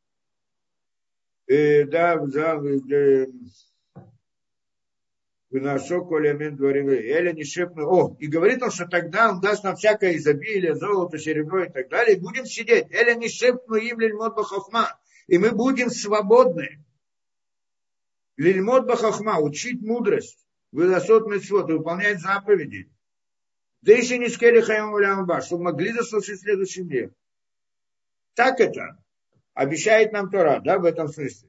[SPEAKER 1] Э, да, да, да. Выносок колемент дворим. Эля не шепнул. О, и говорит он, что тогда он даст нам всякое изобилие, золото, серебро и так далее. И будем сидеть. Эля не шепнул им лильмот бахохма. И мы будем свободны. Лильмот бахохма, учить мудрость. Выносот митцвот, выполнять заповеди. Да еще не скели хаям улямба, чтобы могли заслужить в следующем мире. Так это обещает нам Тора, да, в этом смысле.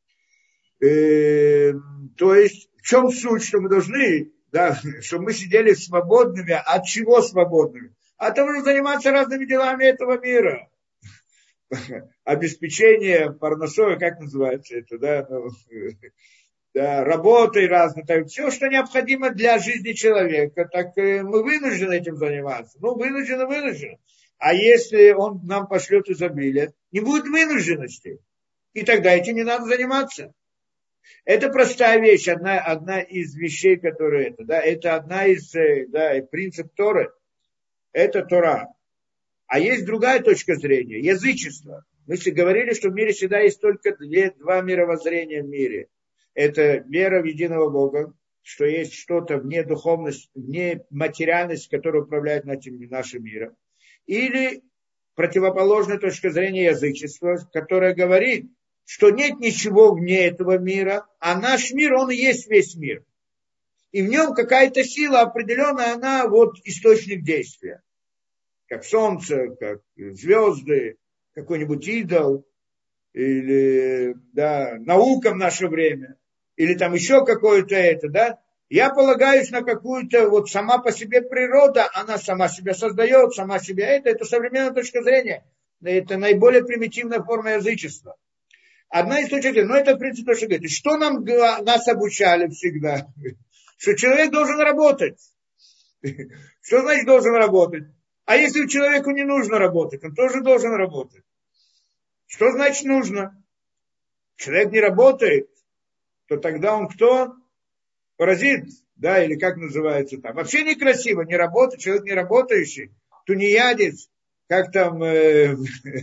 [SPEAKER 1] Э, то есть, в чем суть, что мы должны, да, чтобы мы сидели свободными. От чего свободными? От того, что заниматься разными делами этого мира. Обеспечение парносой, как называется это, да, ну, да, работой разной, так, все, что необходимо для жизни человека, так мы вынуждены этим заниматься. Ну, вынуждены, вынуждены. А если он нам пошлет изобилие, не будет вынужденности. И тогда этим не надо заниматься. Это простая вещь, одна, одна из вещей, которые это, да, это одна из, да, принцип Торы, это Тора. А есть другая точка зрения, язычество. Мы говорили, что в мире всегда есть только два мировоззрения в мире. Это вера в единого Бога, что есть что-то вне духовности, вне материальности, которая управляет нашим миром. Или противоположная точка зрения язычества, которая говорит, что нет ничего вне этого мира, а наш мир, он и есть весь мир. И в нем какая-то сила определенная, она вот источник действия. Как солнце, как звезды, какой-нибудь идол, или да, наука в наше время, или там еще какое-то это, да. Я полагаюсь на какую-то, вот сама по себе природа, она сама себя создает, сама себя это, это современная точка зрения. Это наиболее примитивная форма язычества. Одна из точек зрения, но это в принципе то, что говорит. Что нам, нас обучали всегда? Что человек должен работать. Что значит должен работать? А если человеку не нужно работать, он тоже должен работать. Что значит нужно? Человек не работает, то тогда он кто? Паразит, да, или как называется там. Вообще некрасиво, не работать, человек не работающий, тунеядец, как там э,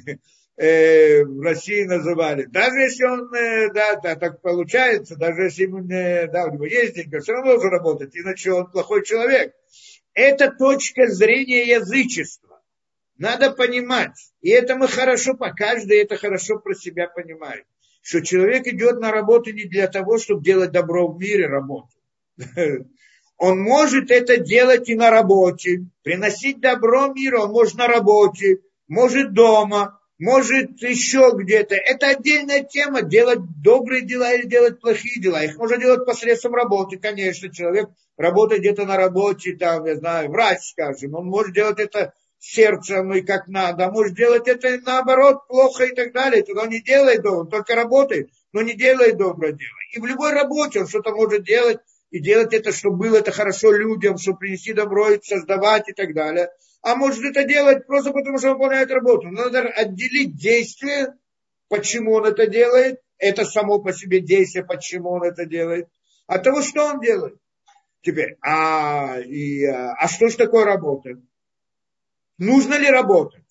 [SPEAKER 1] э, в России называли. Даже если он, э, да, да, так получается, даже если ему, э, да, у него есть деньги, все равно должен работать, иначе он плохой человек. Это точка зрения язычества. Надо понимать, и это мы хорошо, каждый это хорошо про себя понимает, что человек идет на работу не для того, чтобы делать добро в мире, работу. Он может это делать и на работе, приносить добро миру, он может на работе, может дома, может еще где-то. Это отдельная тема, делать добрые дела или делать плохие дела. Их можно делать посредством работы, конечно. Человек работает где-то на работе, там, я знаю, врач, скажем, он может делать это сердцем и как надо, а может делать это наоборот плохо и так далее. Тогда он не делает добро, он только работает, но не делает доброе дело. И в любой работе он что-то может делать, и делать это, чтобы было это хорошо людям, чтобы принести добро и создавать и так далее. А может это делать просто потому, что он выполняет работу. Надо отделить действие, почему он это делает, это само по себе действие, почему он это делает, от того, что он делает. Теперь, а, и, а что же такое работа? Нужно ли работать?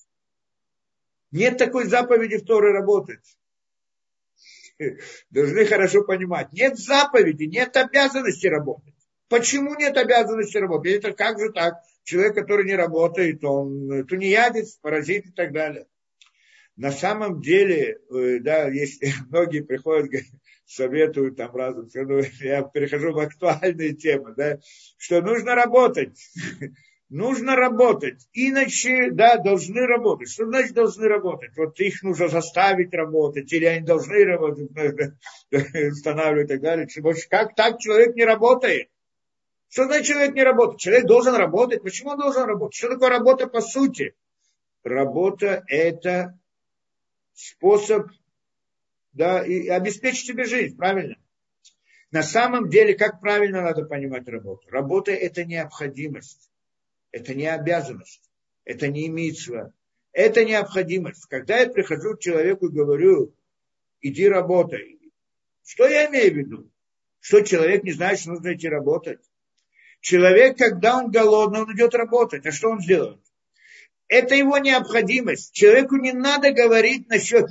[SPEAKER 1] Нет такой заповеди в Торе работать. Должны хорошо понимать. Нет заповеди, нет обязанности работать. Почему нет обязанности работать? Это как же так? Человек, который не работает, он тунеядец, паразит и так далее. На самом деле, да, если многие приходят, советуют там разом, я перехожу в актуальные темы, да, что нужно работать. Нужно работать, иначе, да, должны работать. Что значит должны работать? Вот их нужно заставить работать, или они должны работать, устанавливать и так далее. Как так человек не работает? Что значит человек не работает? Человек должен работать. Почему он должен работать? Что такое работа по сути? Работа – это способ, да, и обеспечить себе жизнь, правильно? На самом деле, как правильно надо понимать работу? Работа – это необходимость. Это не обязанность, это не мицва, это необходимость. Когда я прихожу к человеку и говорю, иди работай, что я имею в виду? Что человек не знает, что нужно идти работать? Человек, когда он голодный, он идет работать, а что он сделает? Это его необходимость. Человеку не надо говорить насчет...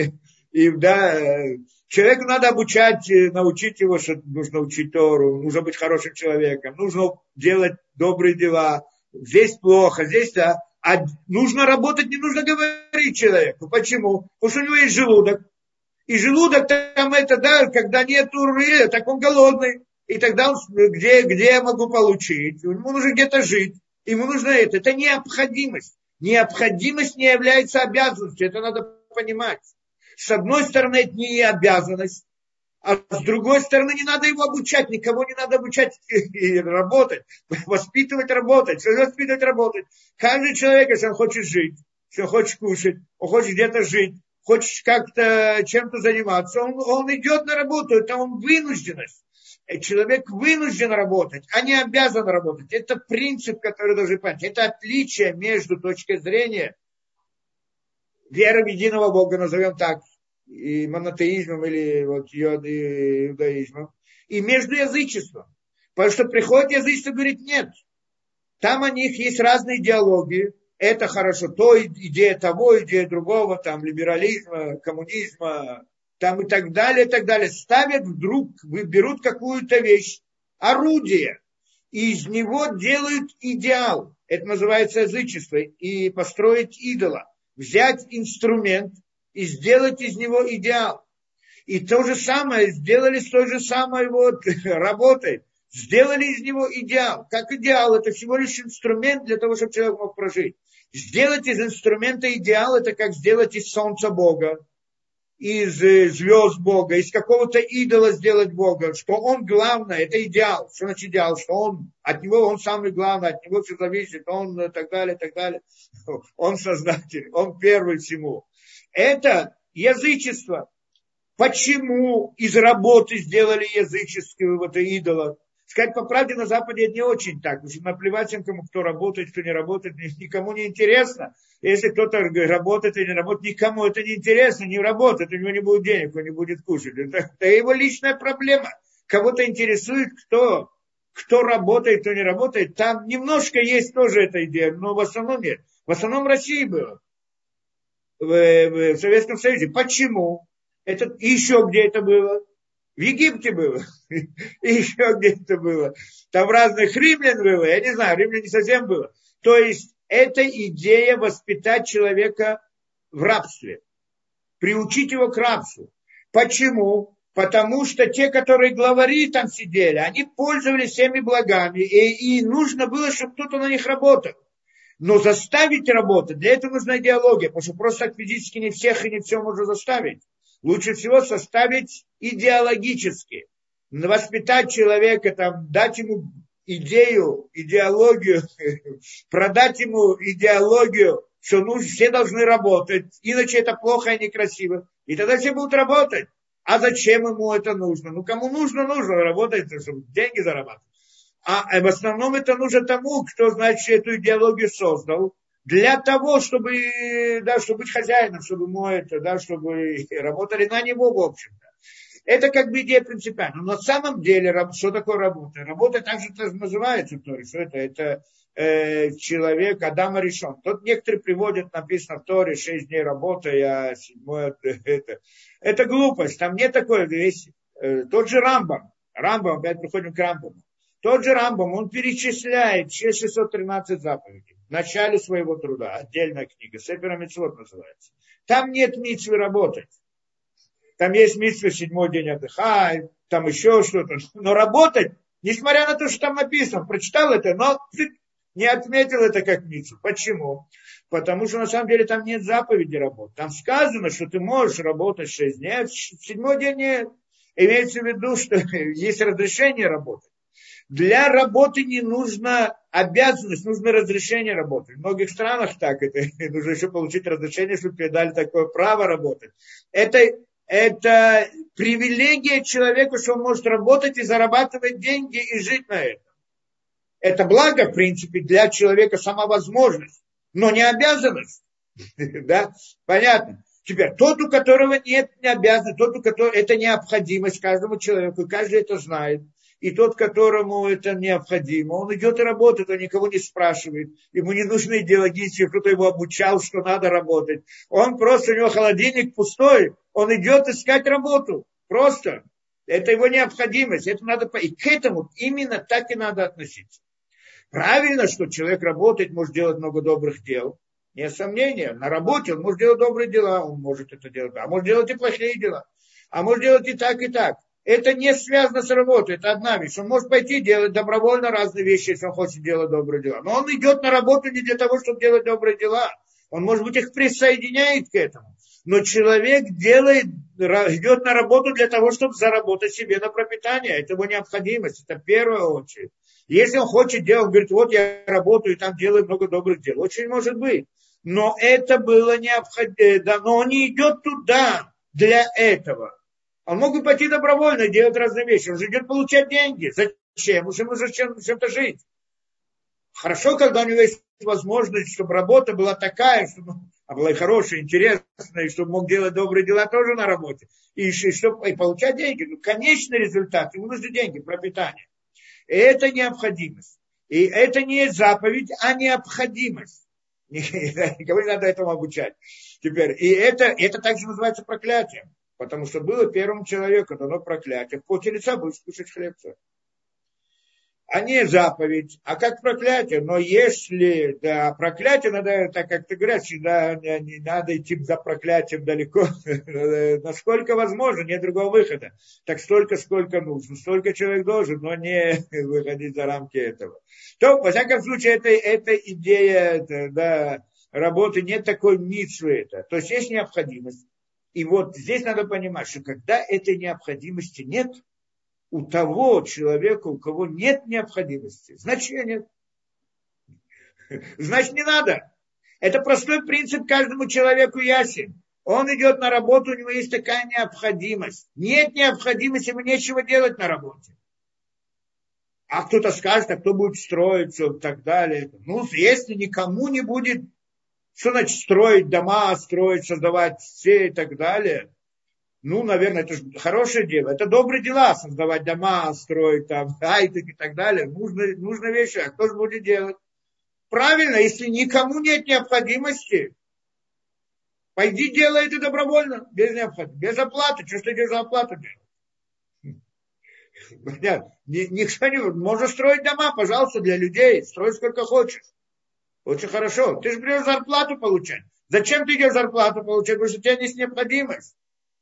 [SPEAKER 1] И, да, человеку надо обучать, научить его, что нужно учить Тору, нужно быть хорошим человеком, нужно делать добрые дела. Здесь плохо, здесь да. А нужно работать, не нужно говорить человеку. Почему? Потому что у него есть желудок. И желудок там это, да, когда нет уры, так он голодный. И тогда он, где, где я могу получить? Ему нужно где-то жить. Ему нужно это. Это необходимость. Необходимость не является обязанностью. Это надо понимать. С одной стороны, это не обязанность. А с другой стороны, не надо его обучать, никого не надо обучать и работать, воспитывать, работать. Что воспитывать, работать? Каждый человек, если он хочет жить, если он хочет кушать, он хочет где-то жить, хочет как-то чем-то заниматься, он, он идет на работу, это он вынужденность. Человек вынужден работать, а не обязан работать. Это принцип, который должен понять. Это отличие между точкой зрения веры в единого Бога, назовем так, и монотеизмом, или вот иудаизмом, и между язычеством. Потому что приходит язычество и говорит, нет. Там у них есть разные идеологии. Это хорошо, то идея того, идея другого, там либерализма, коммунизма, там и так далее, и так далее. Ставят вдруг, берут какую-то вещь, орудие, и из него делают идеал. Это называется язычество. И построить идола. Взять инструмент и сделать из него идеал. И то же самое сделали с той же самой вот работой. Сделали из него идеал. Как идеал, это всего лишь инструмент для того, чтобы человек мог прожить. Сделать из инструмента идеал, это как сделать из солнца Бога, из звезд Бога, из какого-то идола сделать Бога, что он главное, это идеал. Что значит идеал? Что он, от него он самый главный, от него все зависит, он и так далее, и так далее. Он создатель, он первый всему. Это язычество. Почему из работы сделали языческого вот идола? Сказать по правде, на Западе это не очень так. Потому что наплевать всем, кому кто работает, кто не работает, никому не интересно. Если кто-то работает или не работает, никому это не интересно, не работает, у него не будет денег, он не будет кушать. Это, это его личная проблема. Кого-то интересует, кто, кто работает, кто не работает. Там немножко есть тоже эта идея, но в основном нет. В основном в России было. В, в Советском Союзе. Почему? Это, и еще где это было? В Египте было. И еще где-то было. Там разных римлян было. Я не знаю, римлян не совсем было. То есть, это идея воспитать человека в рабстве. Приучить его к рабству. Почему? Потому что те, которые главари там сидели, они пользовались всеми благами. И, и нужно было, чтобы кто-то на них работал. Но заставить работать, для этого нужна идеология. Потому что просто так физически не всех и не все можно заставить. Лучше всего составить идеологически. Воспитать человека, там, дать ему идею, идеологию, продать ему идеологию, что ну, все должны работать, иначе это плохо и некрасиво. И тогда все будут работать. А зачем ему это нужно? Ну, кому нужно, нужно работать, чтобы деньги зарабатывать. А в основном это нужно тому, кто, значит, эту идеологию создал. Для того, чтобы, да, чтобы быть хозяином, чтобы ему это, да, чтобы работали на него, в общем-то. Это как бы идея принципиальная. Но на самом деле, что такое работа? Работа также называется, то есть, это, это э, человек Адама решен. Тут некоторые приводят, написано в Торе, шесть дней работы, а седьмой, это, это глупость. Там нет такой вещи. Э, тот же Рамбам, Рамбам, опять приходим к Рамбаму. Тот же Рамбам, он перечисляет шестьсот тринадцать заповедей в начале своего труда. Отдельная книга, Сефер ха-Мицвот называется. Там нет мицвы работать. Там есть мицвы, седьмой день отдыхай, там еще что-то. Но работать, несмотря на то, что там написано, прочитал это, но не отметил это как мицву. Почему? Потому что на самом деле там нет заповеди работать. Там сказано, что ты можешь работать шесть дней, а в седьмой день нет. Имеется в виду, что есть разрешение работать. Для работы не нужна обязанность, нужно разрешение работать. В многих странах так, это нужно еще получить разрешение, чтобы тебе дали такое право работать. Это, это привилегия человека, что он может работать и зарабатывать деньги и жить на этом. Это благо, в принципе, для человека сама возможность, но не обязанность. Да? Понятно. Теперь, тот, у которого нет обязанности, тот, у которого это необходимость каждому человеку, и каждый это знает. И тот, которому это необходимо, он идет и работает, он никого не спрашивает. Ему не нужно идеологически, кто-то его обучал, что надо работать. Он просто, у него холодильник пустой, он идет искать работу. Просто. Это его необходимость. Это надо... И к этому именно так и надо относиться. Правильно, что человек работает, может делать много добрых дел. Нет сомнения. На работе он может делать добрые дела, он может это делать. А может делать и плохие дела. А может делать и так, и так. Это не связано с работой, это одна вещь. Он может пойти делать добровольно разные вещи, если он хочет делать добрые дела. Но он идет на работу не для того, чтобы делать добрые дела. Он, может быть, их присоединяет к этому. Но человек делает, идет на работу для того, чтобы заработать себе на пропитание. Это его необходимость, это в первую очередь. Если он хочет делать, он говорит, вот я работаю и там делаю много добрых дел. Очень может быть. Но это было необходимо. Да, но он не идет туда для этого. Он мог бы пойти добровольно и делать разные вещи. Он же идет получать деньги. Зачем? Уже нужно чем-то жить. Хорошо, когда у него есть возможность, чтобы работа была такая, чтобы она была и хорошая, интересная, и чтобы мог делать добрые дела тоже на работе. И, и, чтобы, и получать деньги. Но конечный результат, ему нужны деньги, пропитание. И это необходимость. И это не заповедь, а необходимость. Никого не надо этому обучать. Теперь, и это, это также называется проклятием. Потому что было первому человеку дано проклятие. В поте лица будешь кушать хлебца. А не заповедь, а как проклятие. Но если, да, проклятие надо, так как ты говоришь, да, не, не надо идти за проклятием далеко, насколько возможно, нет другого выхода. Так столько, сколько нужно, столько человек должен, но не выходить за рамки этого. То, во всяком случае, это, это идея, это, да, работы, нет такой мицвы это. То есть есть необходимость. И вот здесь надо понимать, что когда этой необходимости нет, у того человека, у кого нет необходимости, значит ее нет. Значит, не надо. Это простой принцип, каждому человеку ясен. Он идет на работу, у него есть такая необходимость. Нет необходимости, ему нечего делать на работе. А кто-то скажет, а кто будет строить, все и так далее. Ну, если никому не будет, что значит строить дома, строить, создавать все и так далее. Ну, наверное, это же хорошее дело. Это добрые дела, создавать дома, строить там, хай-тек и так далее. Нужные, нужные вещи. А кто же будет делать? Правильно, если никому нет необходимости, пойди делай это добровольно, без необходимости, без оплаты. Что ж ты за оплату делаешь? Понятно. Никто не... Можно строить дома, пожалуйста, для людей. Строй сколько хочешь. Очень хорошо. Ты же придешь зарплату получать. Зачем ты идешь зарплату получать? Потому что у тебя есть необходимость.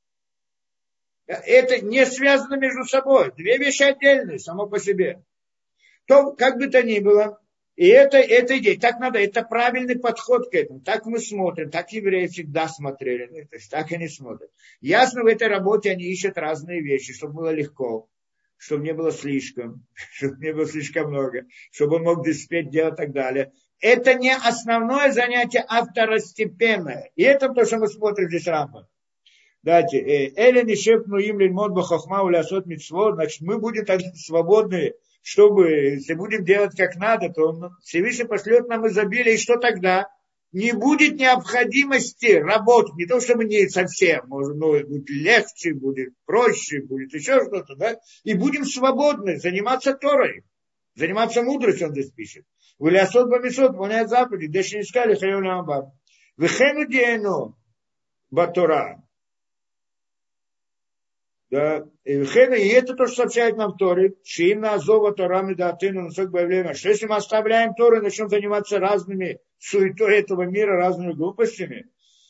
[SPEAKER 1] Это не связано между собой. Две вещи отдельные, само по себе. То, как бы то ни было, и это, это идея. Так надо, это правильный подход к этому. Так мы смотрим, так евреи всегда смотрели. То есть так они смотрят. Ясно, в этой работе они ищут разные вещи, чтобы было легко, чтобы не было слишком, чтобы не было слишком много, чтобы он мог успеть делать и так далее. Это не основное занятие, а второстепенное. И это то, что мы смотрим здесь Рамбам. Дайте, Элен и Шепну им лильмот бахохма улясот митцвот, значит, мы будем тогда свободны, чтобы, если будем делать как надо, то он, Всевышний пошлет нам изобилие, и что тогда? Не будет необходимости работать, не то, чтобы не совсем, может, ну, будет легче, будет проще, будет еще что-то, да, и будем свободны заниматься Торой, заниматься мудростью, он здесь пишет. Улясот бамисот, выполняет заповеди, дальше не сказали, хаем ламбам. Вехену диэну батора. Да, и это то, что сообщает нам Торы, Шиина Азова Торами Датыну Носок Бавлема, что если мы оставляем Торы, начнем заниматься разными суетой этого мира, разными глупостями,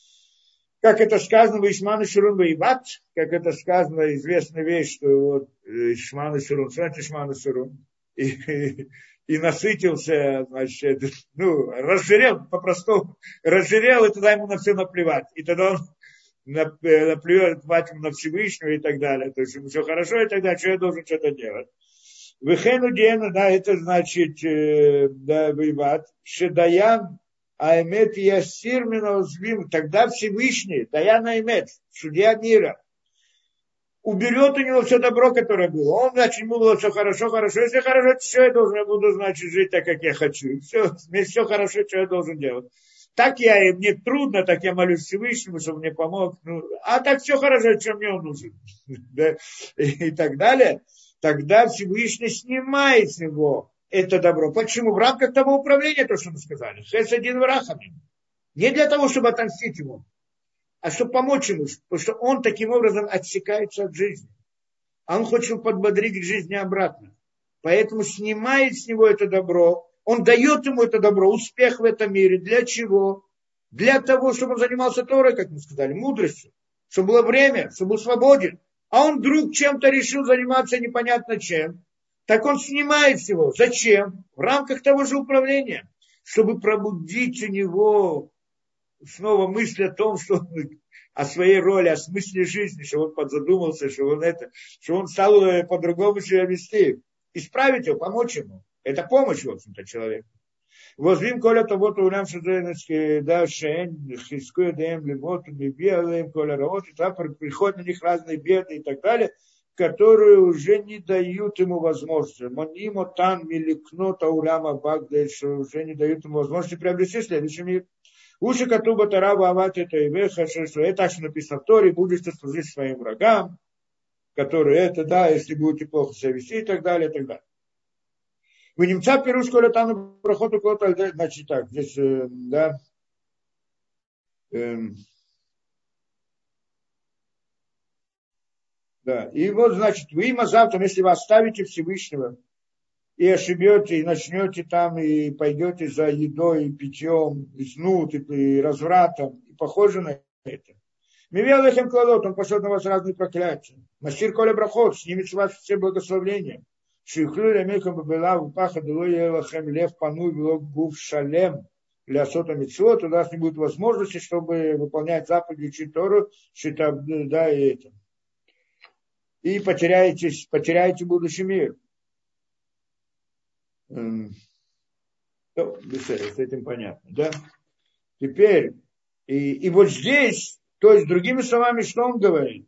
[SPEAKER 1] как это сказано в Ишману Шурун Ваиват, как это сказано, известная вещь, что вот Ишману Шурун, знаете Ишману Шурун, и, и, и насытился, значит, ну, разжирел, по-простому, разжирел, и тогда ему на все наплевать, и тогда он наплюет хватит на Всевышнего и так далее. То есть ему все хорошо, и тогда что я должен что-то делать. Выхену дену, да, это значит, э, да, вывод, шедаян, аймет ясир минозвим, тогда Всевышний, даян аймет, судья мира, уберет у него все добро, которое было. Он, значит, ему было все хорошо, хорошо. Если хорошо, все я должен, я буду, значит, жить так, как я хочу. Все, мне все хорошо, что я должен делать. Так я, мне трудно, так я молюсь Всевышнему, чтобы мне помог. Ну, а так все хорошо, чем мне он нужен. Да? И так далее. Тогда Всевышний снимает с него это добро. Почему? В рамках того управления, то, что мы сказали. Хесадин варахами. Не для того, чтобы отомстить ему, а чтобы помочь ему. Потому что он таким образом отсекается от жизни. А он хочет подбодрить к жизни обратно. Поэтому снимает с него это добро. Он дает ему это добро, успех в этом мире. Для чего? Для того, чтобы он занимался Торой, как мы сказали, мудростью. Чтобы было время, чтобы был свободен. А он вдруг чем-то решил заниматься непонятно чем. Так он снимает всего. Зачем? В рамках того же управления. Чтобы пробудить у него снова мысль о том, что он, о своей роли, о смысле жизни, что он подзадумался, что он это, что он стал по-другому себя вести. Исправить его, помочь ему. Это помощь, в общем-то, человеку. Возьмем коля того, то у нас да, шен, хискую даем лимоту, бибиалаем коля работы, там приходят на них разные беды и так далее, которые уже не дают ему возможности. Монимо там миликнота уляма багдаль, что уже не дают ему возможности приобрести следующий мир. Уши катуба тарава ават это и веха, что это так, что написано в Торе, будете служить своим врагам, которые это, да, если будете плохо себя вести и так далее, и так далее. Вы немца пируш, коля там проход у кого-то, значит так, здесь, э, да, э, Да. И вот, значит, вы им завтра, если вы оставите Всевышнего и ошибете, и начнете там, и пойдете за едой, и питьем, и снут, и, и развратом, и похоже на это. Мивел эхем кладот, он пошлет на вас разные проклятия. Мастир коля брахот, снимет с вас все благословления. Шихлю лямейкам бабела, упаха, дулуя лахем лев, пану, велок гуф шалем. Для сота митцвот, у нас не будет возможности, чтобы выполнять заповеди учить Тору, считать, да, и это. И потеряете, потеряете будущий мир. Ну, с этим понятно, да? Теперь, и, и вот здесь, то есть, другими словами, что он говорит?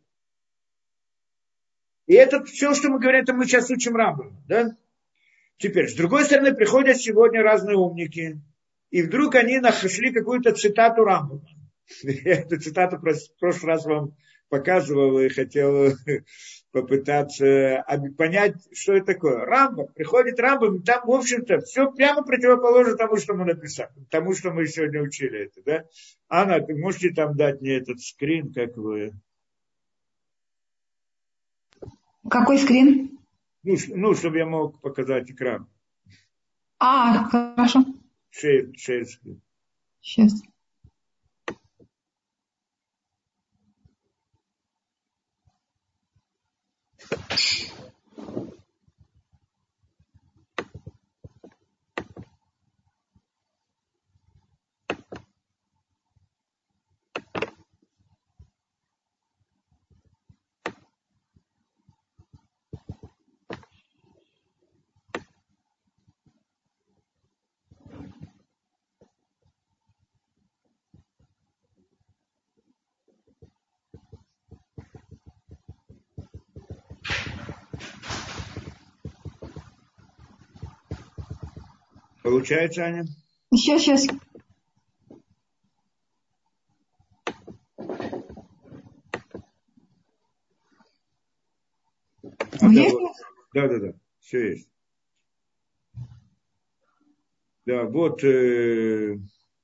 [SPEAKER 1] И это все, что мы говорим, это мы сейчас учим Рамбама, да? Теперь, с другой стороны, приходят сегодня разные умники, и вдруг они нашли какую-то цитату Рамбама. Я эту цитату в прошлый раз вам показывал и хотел попытаться понять, что это такое. Рамбам, приходит Рамбам, и там, в общем-то, все прямо противоположно тому, что мы написали, тому, что мы сегодня учили это, да? Анна, вы можете там дать мне этот скрин, как вы...
[SPEAKER 2] Какой скрин?
[SPEAKER 1] Ну, ну чтобы я мог показать экран.
[SPEAKER 2] А, хорошо.
[SPEAKER 1] Шеер, шеер скрин.
[SPEAKER 2] Сейчас.
[SPEAKER 1] Получается, Аня?
[SPEAKER 2] Сейчас, сейчас.
[SPEAKER 1] А, да, вот. да, да, да, все есть. Да, вот, э,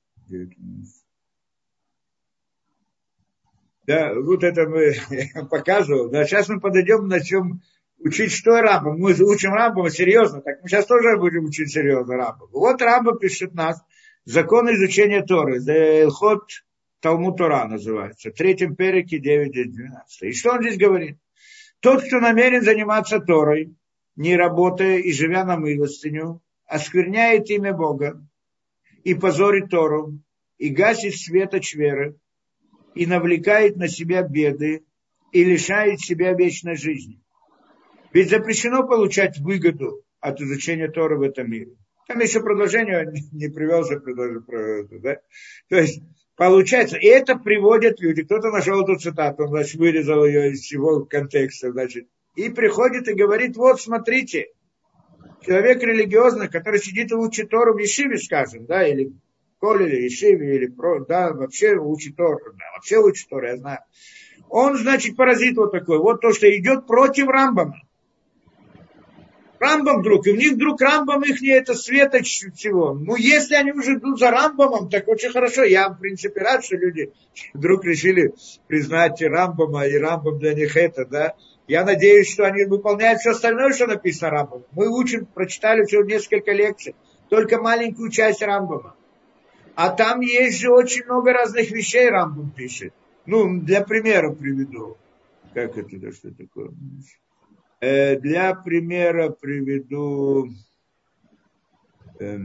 [SPEAKER 1] да, вот это мы показывал. Да, сейчас мы подойдем, начнем учить, что Рамбам. Мы учим Рамбама серьезно, так мы сейчас тоже будем учить серьезно Рамбам. Вот Рамбам пишет нас закон изучения Торы, Ход Талмуд Тора называется, в третьем переке девять двенадцать. И что он здесь говорит? Тот, кто намерен заниматься Торой, не работая и живя на милостыню, оскверняет имя Бога и позорит Тору, и гасит светоч веры, и навлекает на себя беды, и лишает себя вечной жизни. Ведь запрещено получать выгоду от изучения Торы в этом мире. Там еще продолжение не привел же продолжение, да? То есть, получается, и это приводят люди. Кто-то нашел эту цитату, он, значит, вырезал ее из всего контекста, значит, и приходит и говорит, вот, смотрите, человек религиозный, который сидит и учит Тору в Ешиве, скажем, да, или в Коле, или Ешиве, или, да, вообще учит Тору, да, вообще учит Тору, я знаю. Он, значит, паразит вот такой, вот то, что идет против Рамбама. Рамбам вдруг, и в них вдруг Рамбам их не это светоч всего. Ну, если они уже идут за Рамбамом, так очень хорошо. Я, в принципе, рад, что люди вдруг решили признать Рамбама, и Рамбам для них это, да. Я надеюсь, что они выполняют все остальное, что написано Рамбамом. Мы учим, прочитали всего несколько лекций, только маленькую часть Рамбама. А там есть же очень много разных вещей Рамбам пишет. Ну, для примера приведу. Как это, да, что такое? Для примера приведу э,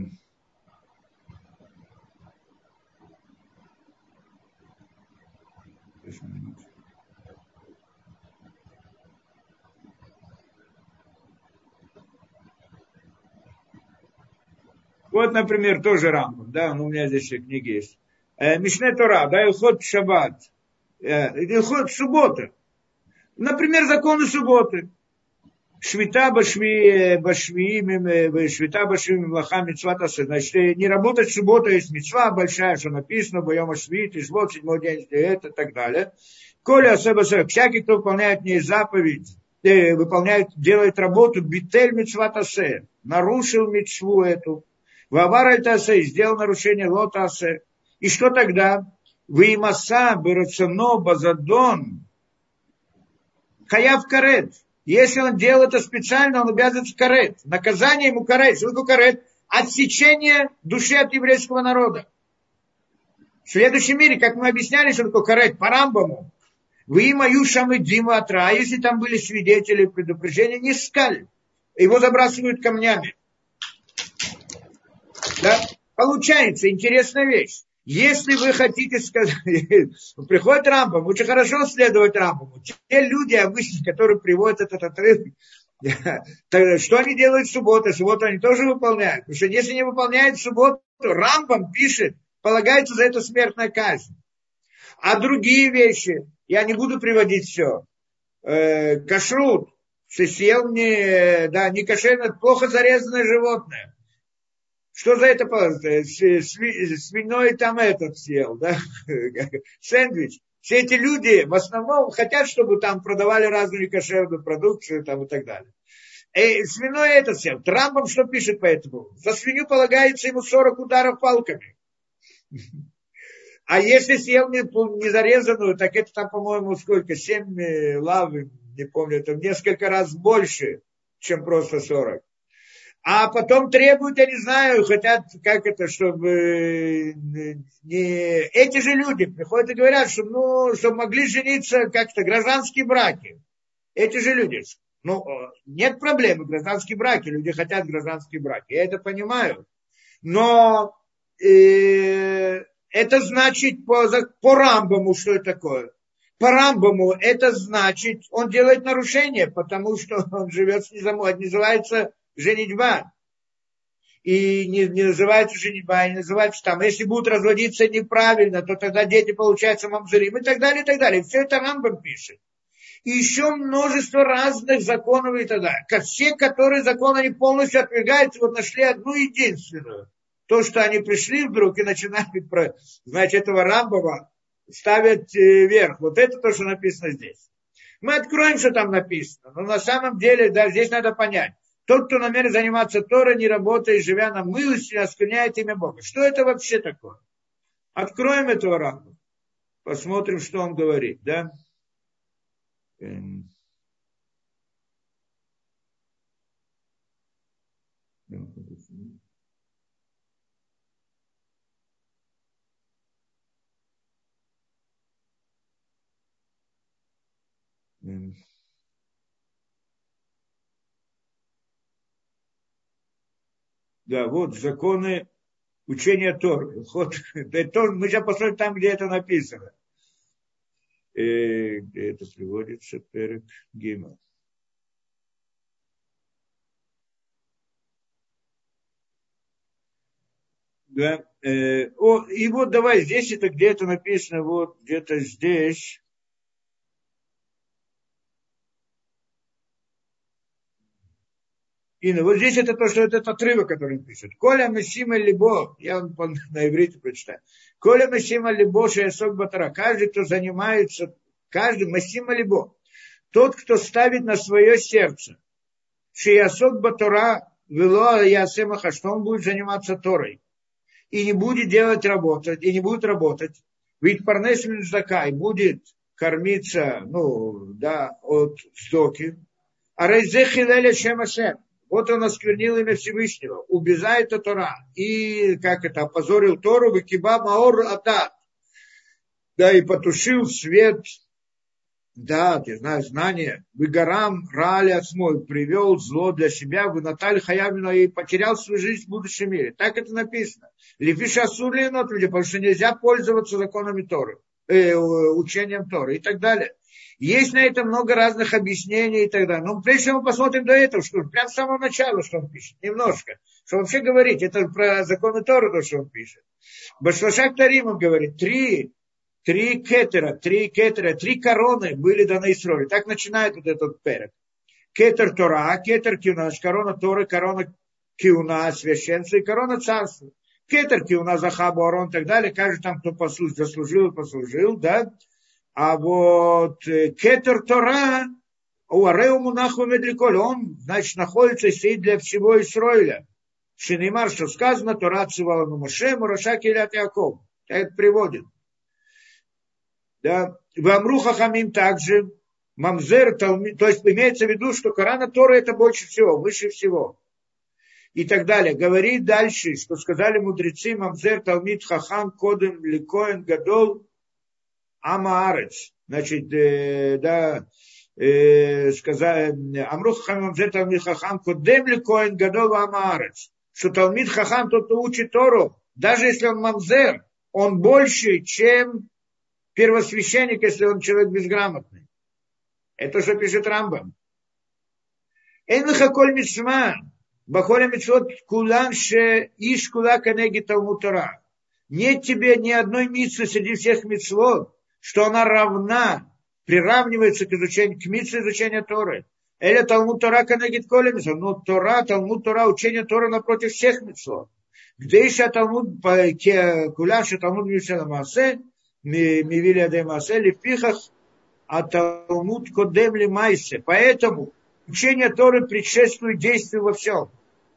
[SPEAKER 1] вот, например, тоже Рамбам, да, ну, у меня здесь книги есть. Э, Мишне Тора, да, Илхот Шаббат, э, Илхот Суббота. Например, законы субботы. Швита башви, башви, швита башви, млаха, митцва тасе. Значит, не работать в субботу есть митцва большая, что написано, боем швит, извод, седьмой день, это, и так далее. Коля особо, всякий, кто выполняет в ней заповедь, э, выполняет, делает работу, битель митцва тасе, нарушил митцву эту, вавар тасе, сделал нарушение лотасе. И что тогда? Вы имаса, берацано, базадон, Хаяв карет. Если он делал это специально, он обязывается карет. Наказание ему карет. Что такое карет? Отсечение души от еврейского народа. В следующем мире, как мы объясняли, что такое карет по Рамбаму, вы мою шамы дима атра, если там были свидетели предупреждения, не искали. Его забрасывают камнями. Да? Получается интересная вещь. Если вы хотите сказать, приходит Рамбам, очень хорошо следовать Рамбаму. Те люди обычно, которые приводят этот отрывок, что они делают в субботу? В субботу они тоже выполняют. Потому что если не выполняют в субботу, Рамбам пишет, полагается за это смертная казнь. А другие вещи, я не буду приводить все. Э, кашрут, что съел не, да, не кошерное, плохо зарезанное животное. Что за это свиной там этот съел, да? Сэндвич. Все эти люди в основном хотят, чтобы там продавали разную кошерную продукцию там, и так далее. И свиной этот съел. Рамбам что пишет по этому? За свинью полагается ему сорок ударов палками. А если съел не, не зарезанную, так это там, по-моему, сколько? семь лавы, не помню, это несколько раз больше, чем просто сорок. А потом требуют, я не знаю, хотят, как это, чтобы не... Эти же люди приходят и говорят, что, ну, чтобы могли жениться как-то гражданские браки. Эти же люди. Ну, нет проблемы, гражданские браки, люди хотят гражданские браки, я это понимаю. Но э, это значит по, по Рамбаму, что это такое? По Рамбаму это значит, он делает нарушение, потому что он живет с незамужней, называется... женитьба. И не, не называется женитьба, не называется там. Если будут разводиться неправильно, то тогда дети получаются мамзурим и так далее, и так далее. Все это Рамбам пишет. И еще множество разных законов и так далее. Все, которые законы они полностью отвергаются, вот нашли одну единственную. То, что они пришли вдруг и начинают, значит, этого Рамбама ставят вверх. Вот это то, что написано здесь. Мы откроем, что там написано. Но на самом деле, да, здесь надо понять. Тот, кто намерен заниматься Торой, не работая, живя на милости, оскверняет имя Бога. Что это вообще такое? Откроем этого Рамбама. Посмотрим, что он говорит, да? Да, вот законы учения Торы. Вот, это, мы сейчас посмотрим там, где это написано. И, где это приводится, перек Гимел. Да, э, о, и вот давай, здесь это где-то написано, вот где-то здесь. И вот здесь это то, что этот отрывок, который он пишет. Коля Мессима Либо, я вам на иврите прочитаю. Коля Мессима Либо, Шаясок Батара. Каждый, кто занимается, каждый Мессима Либо. Тот, кто ставит на свое сердце. Шаясок Батара, Вело Ясемаха, что он будет заниматься Торой. И не будет делать работать, и не будет работать. Ведь Парнес Минздака будет кормиться, ну, да, от стоки. А Рейзехилеля Шемашем. Вот он осквернил имя Всевышнего, убежает от Тора. И, как это, опозорил Тору, выкиба маор атат. Да, и потушил свет, да, ты знаешь, знание. Выгорам рали осмой, привел зло для себя, вынаталь хаявину, и потерял свою жизнь в будущем мире. Так это написано. Лефиша сули нот люди, потому что нельзя пользоваться законами Торы, э, учением Торы и так далее. Есть на это много разных объяснений и так далее. Но прежде всего мы посмотрим до этого, что прямо с самого начала, что он пишет, немножко. Что вообще говорить, это про законы Торы, то, что он пишет. Башлашак Тарим он говорит, три, три кетера, три кетера, три короны были даны Исроилю. Так начинает вот этот перек. Кетер Тора, кетер Киуна, корона Торы, корона Киуна, священства и корона царства. Кетер Киуна, Захабу, Арон и так далее. Каждый там, кто послужил, заслужил, послужил, да. А вот кетер Тора, у Ареу Мунаху Медриколь, он, значит, находится и стоит для всего Исроиля. Шинеймар, что сказано, Тора цивала на Моше, Мураша Килят Яков. Это приводит. Да. В Амру Хахамим также, мамзер, талмид, то есть имеется в виду, что Коран и Тора это больше всего, выше всего. И так далее. Говорит дальше, что сказали мудрецы, мамзер, талмид, хахам, кодем, ликоэн, гадол, амаарец. Значит, э, да, э, сказали, амрух хахам, мамзер, талмид, хахам, кодем, ликоэн, гадол, амаарец. Что талмид, хахам, тот, кто учит Тору, даже если он мамзер, он больше, чем первосвященник, если он человек безграмотный. Это что пишет Рамбам. Эн лихаколь митцва, бахоля митцвот кулан ше иш кула канеги талмуд Тора. Нет тебе ни одной митцвы среди всех митцвот, что она равна, приравнивается к изучению, к митцве изучения Торы. Или талмуд Тора канеги коля митцва. Но Тора, талмуд Тора, учение Торы напротив всех митцвот. Где еще талмуд кулан ше талмуд митцва маасе, мивили адей маасе, липихах, а талмуд кодем ли майсе. Поэтому учение Торы предшествует действию во всем.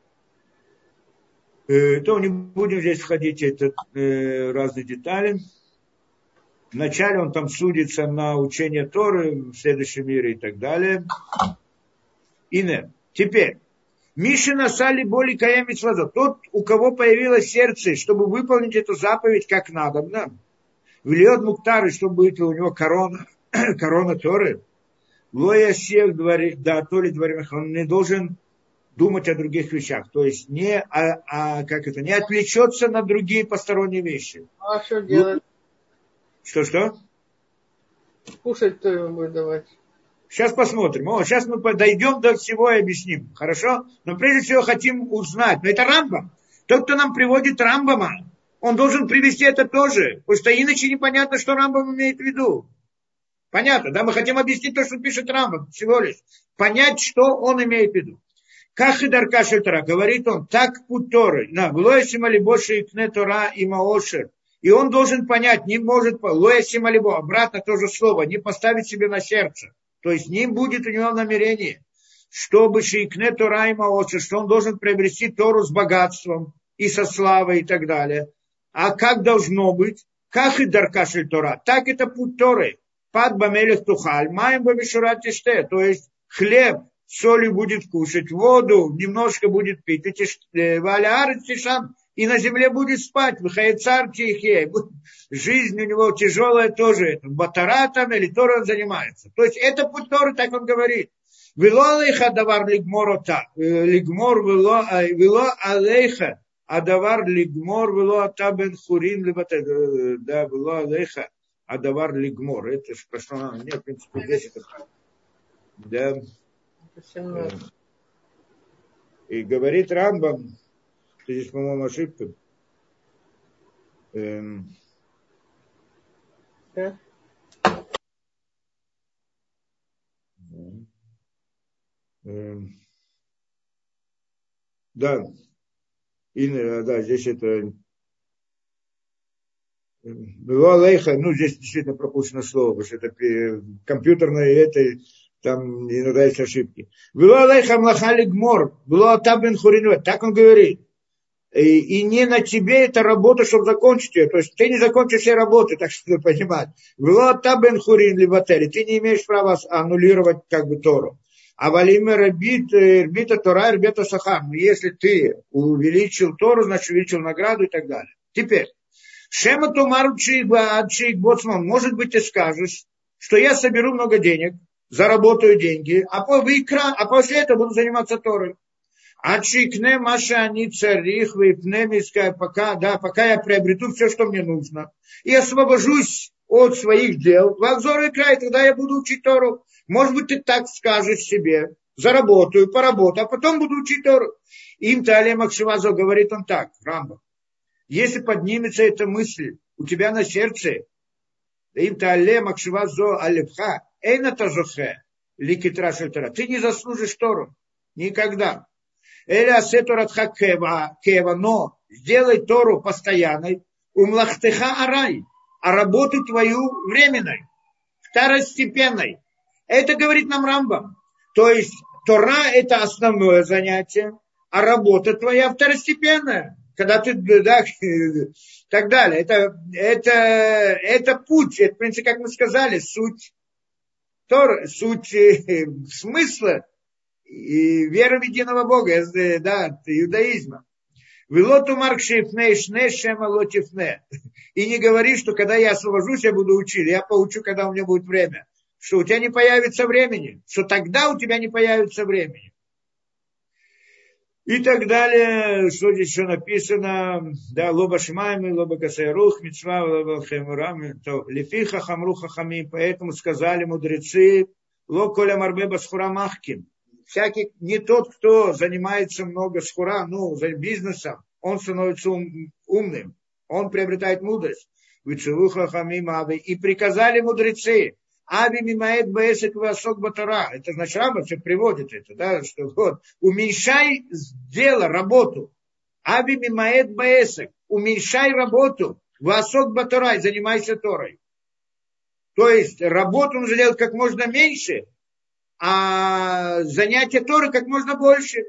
[SPEAKER 1] Э, то не будем здесь входить в это, э, разные детали. Вначале он там судится на учение Торы в следующем мире и так далее. И не. Теперь. Мишина сали боли каямит свазо. Тот, у кого появилось сердце, чтобы выполнить эту заповедь как надо. Да? Влиет муктары, чтобы быть у него корона. Корона Торы. Лоя всех дворе, да, то ли дворе, он не должен думать о других вещах. То есть не, а, а, как это, не отвлечется на другие посторонние вещи.
[SPEAKER 3] А что делать?
[SPEAKER 1] Что-что?
[SPEAKER 3] Кушать кто ему будет давать?
[SPEAKER 1] Сейчас посмотрим. О, сейчас мы дойдем до всего и объясним. Хорошо? Но прежде всего хотим узнать. Но это Рамбам. Тот, кто нам приводит Рамбама, он должен привести это тоже. Потому что иначе непонятно, что Рамбам имеет в виду. Понятно, да? Мы хотим объяснить то, что пишет Рамбам, всего лишь. Понять, что он имеет в виду. Как и Дарка Шельтара, говорит он, так путь Торы. На, Лоэсима либо шеикне Тора и Маошер. И он должен понять, не может, Лоэсима либо, обратно то же слово, не поставить себе на сердце. То есть не будет у него намерения, чтобы шеикне Тора и Маошер, что он должен приобрести Тору с богатством и со славой и так далее. А как должно быть? Как и Дарка Шельтара, так это путь Торы. Пад бамелех тухаль, маем бамишурат тиште, то есть хлеб, солью будет кушать, воду немножко будет пить, валяар тишам, и на земле будет спать, выхает царь тихий, жизнь у него тяжелая тоже, батаратом или Торой он занимается. То есть это путь Торы, так он говорит. Вело алейха давар лигмор ота, лигмор вело алейха, адавар лигмор вело ата бен хурин, да, вело алейха. Адавар лигмор. Это же про что надо. Нет, в принципе, здесь это. Да. И говорит Рамбам, здесь, по-моему, ошибка. Эм.
[SPEAKER 3] Да.
[SPEAKER 1] Эм. Да. И, да, здесь это... Было алейха, ну здесь действительно пропущено слово, потому что это компьютерное, это там иногда есть ошибки. Было алейха млахали гмор, было табен хуринуэ, так он говорит. И, и не на тебе эта работа, чтобы закончить ее. То есть ты не закончишь все работы, так что ты понимаешь. Было табен хурин либатели, ты не имеешь права аннулировать как бы Тору. А валиме рабит, рбита Тора, рбита сахар. Если ты увеличил Тору, значит увеличил награду и так далее. Теперь. Шема тумару чик боцман, может быть, ты скажешь, что я соберу много денег, заработаю деньги, а, по, выкра, а после этого буду заниматься Торой. А чикне маша они царих, выпне миска, пока, да, пока я приобрету все, что мне нужно, и освобожусь от своих дел, в обзор и край, тогда я буду учить Тору. Может быть, ты так скажешь себе, заработаю, поработаю, а потом буду учить Тору. Им Талия Макшивазо говорит он так, Рамбам. Если поднимется эта мысль у тебя на сердце, им Талия Макшивазо алепха, эйна тазохе, ликитра шельтара, ты не заслужишь Тору. Никогда. Эля асетуратха кева, кева, но сделай Тору постоянной, умлахтеха арай, а работу твою временной, второстепенной. Это говорит нам Рамбам. То есть Тора это основное занятие, а работа твоя второстепенная. Когда ты, да, так далее. Это, это, это путь, это, в принципе, как мы сказали, суть Тор, суть э, смысла и веры в единого Бога, э, да, иудаизма. Вилоту маркшифне шне шема лотифне. И не говори, что когда я освобожусь, я буду учить. Я поучу, когда у меня будет время. Что у тебя не появится времени. Что тогда у тебя не появится времени. И так далее. Что здесь еще написано? Да, лоба шмайми, лоба касайрух, митцва, лоба хемурами. Лефиха хамруха хамим. Поэтому сказали мудрецы, ло коля марбе басхура махкин. Всякий, не тот, кто занимается много схура, ну, за бизнесом, он становится ум, умным, он приобретает мудрость. И приказали мудрецы, аби мимаэт баэсек васок батара. Это значит, Рамбам все приводит это, да, что вот, уменьшай дело, работу. Аби мимаэт баэсек, уменьшай работу, васок батара, и занимайся Торой. То есть, работу нужно делать как можно меньше, а занятия Торы как можно больше.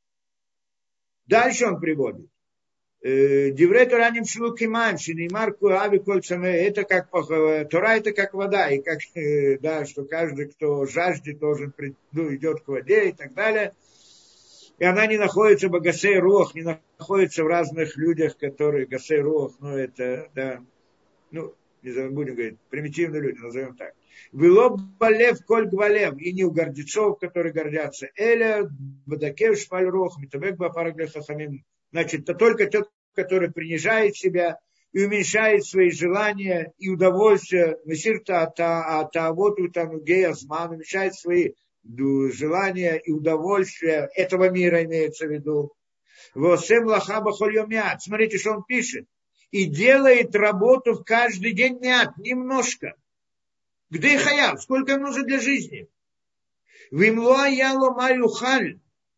[SPEAKER 1] Дальше он приводит. Диврей Тора нимшилу кимаем, шинеймар куави коль цамэ. Это как Тора, это как вода, и как, да, что каждый, кто жаждет, должен, ну, идет к воде и так далее. И она не находится в гасей руах, не находится в разных людях, которые гасей руах, ну, это, да, ну, не будем говорить, примитивные люди, назовем так. Вило балев коль гвалев, и не у гордецов, которые гордятся. Эля бадакев шпаль рох, митабек бапарак для хахамим. Значит, это только тот, который принижает себя и уменьшает свои желания и удовольствия. Месирта ата вот там гея зман, уменьшает свои желания и удовольствия этого мира, имеется в виду. Восем лахаба хольомят. Смотрите, что он пишет. И делает работу в каждый день мят, немножко. Где хаяв? Сколько им нужно для жизни? Вимлуа яло маюхаль.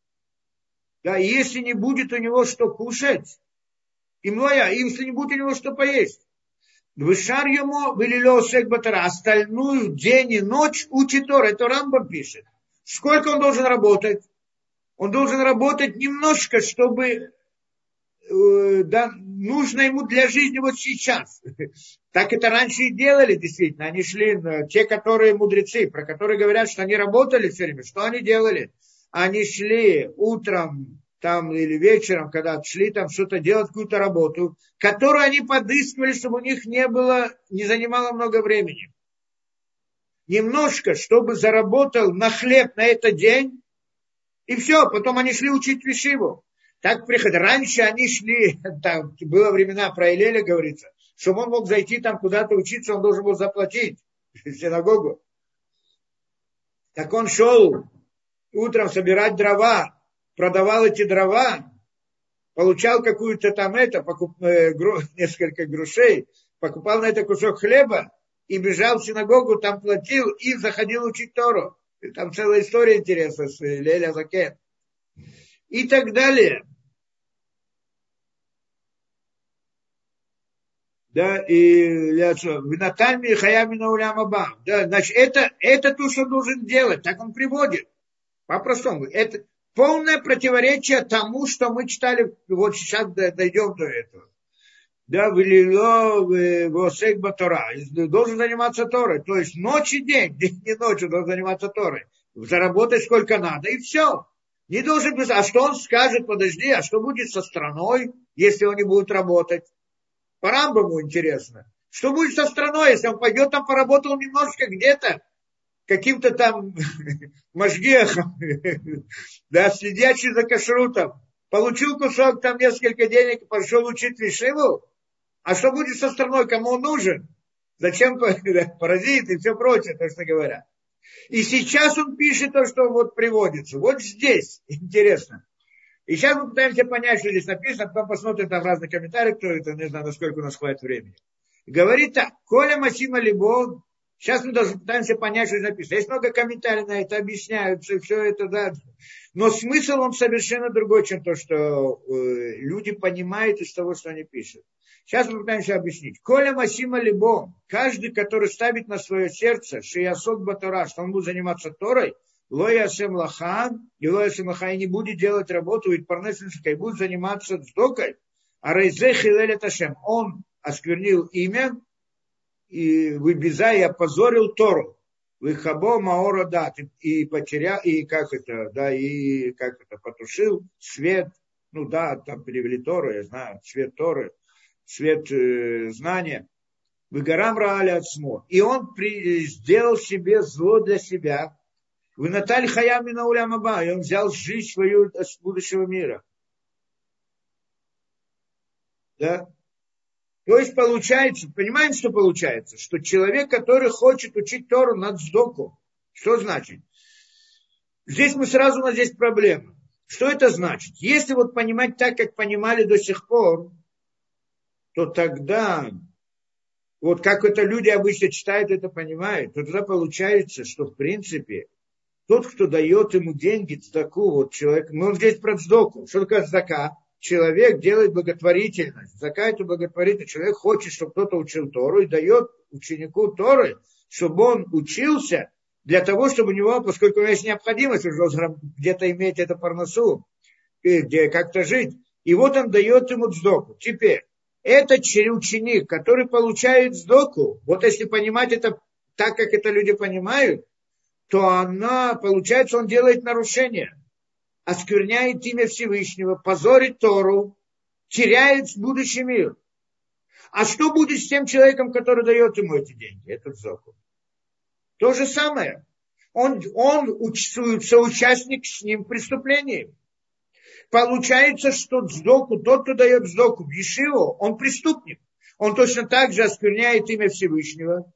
[SPEAKER 1] Да, если не будет у него что кушать, имлуя, если не будет у него что поесть. Вышар ему вылило сек батара. Остальную день и ночь учит Тора. Это Рамбам пишет. Сколько он должен работать? Он должен работать немножко, чтобы... Да, нужно ему для жизни вот сейчас. Так это раньше и делали, действительно. Они шли, те, которые мудрецы, про которые говорят, что они работали все время. Что они делали? Они шли утром там, или вечером, когда шли там что-то делать, какую-то работу, которую они подыскивали, чтобы у них не было, не занимало много времени. Немножко, чтобы заработал на хлеб на этот день, и все. Потом они шли учить вишиву. Так приходит. Раньше они шли, там было времена про Илеля, говорится, чтобы он мог зайти там куда-то учиться, он должен был заплатить в синагогу. Так он шел утром собирать дрова, продавал эти дрова, получал какую-то там это, покуп, э, гру, несколько грушей, покупал на это кусок хлеба и бежал в синагогу, там платил и заходил учить Тору. И там целая история интересная с Илеля Закен. И так далее. Да, и Винатальми Хаямина Улямаба. Да, значит, это, это то, что должен делать. Так он приводит. По-простому. Это полное противоречие тому, что мы читали. Вот сейчас дойдем до этого. Да, Вилило Восек Батора. Должен заниматься Торой. То есть ночь и день, день и ночь должен заниматься Торой. Заработать сколько надо, и все. Не должен быть. А что он скажет, подожди, а что будет со страной, если он не будет работать? По Рамбаму интересно. Что будет со страной, если он пойдет там поработал немножко где-то, каким-то там машгехом, да, следящий за кашрутом, получил кусок там несколько денег, пошел учить вишиву, а что будет со страной, кому он нужен? Зачем паразит и все прочее, то, что говорят. И сейчас он пишет то, что вот приводится. Вот здесь, интересно. И сейчас мы пытаемся понять, что здесь написано, потом посмотрим там разные комментарии, кто это, не знаю, насколько у нас хватит времени. Говорит так, Коля Масима Либо, сейчас мы даже пытаемся понять, что здесь написано. Есть много комментариев на это, объясняют, все, все это, да. Но смысл он совершенно другой, чем то, что э, люди понимают из того, что они пишут. Сейчас мы пытаемся объяснить. Коля Масима Либо, каждый, который ставит на свое сердце, Шиясот Батора, что он будет заниматься Торой, Лоя Сем Лахан, и Лоя Сем Лахан не будет делать работу, ведь Парнесенска и будет заниматься сдокой, а Рейзе Хилеля Ташем, он осквернил имя, и выбезая, опозорил Тору. Выхабо маора дат. И потерял, и как это, да, и как это, потушил свет, ну да, там перевели Тору, я знаю, свет Торы, свет э, знания. Выгорам раали отсмо. И он при, сделал себе зло для себя. Вы натали хаями на улямаба. И он взял жизнь свою с будущего мира. Да? То есть получается, понимаем, что получается? Что человек, который хочет учить Тору над сдоку. Что значит? Здесь мы сразу, у нас здесь проблема. Что это значит? Если вот понимать так, как понимали до сих пор, то тогда, вот как это люди обычно читают, это понимают, то тогда получается, что в принципе тот, кто дает ему деньги, цдаку, вот человек, ну здесь про цдаку, что такое цдака? Человек делает благотворительность. Цдака это благотворительность. Человек хочет, чтобы кто-то учил Тору и дает ученику Торы, чтобы он учился для того, чтобы у него, поскольку у него есть необходимость уже где-то иметь это парносу, где как-то жить, и вот он дает ему цдаку. Теперь, этот ученик, который получает цдаку, вот если понимать это так, как это люди понимают, то она, получается, он делает нарушение, оскверняет имя Всевышнего, позорит Тору, теряет будущий мир. А что будет с тем человеком, который дает ему эти деньги, этот цдаку? То же самое. Он, он соучастник с ним в преступлении. Получается, что цдаку, тот, кто дает цдаку в ешиву, он преступник. Он точно так же оскверняет имя Всевышнего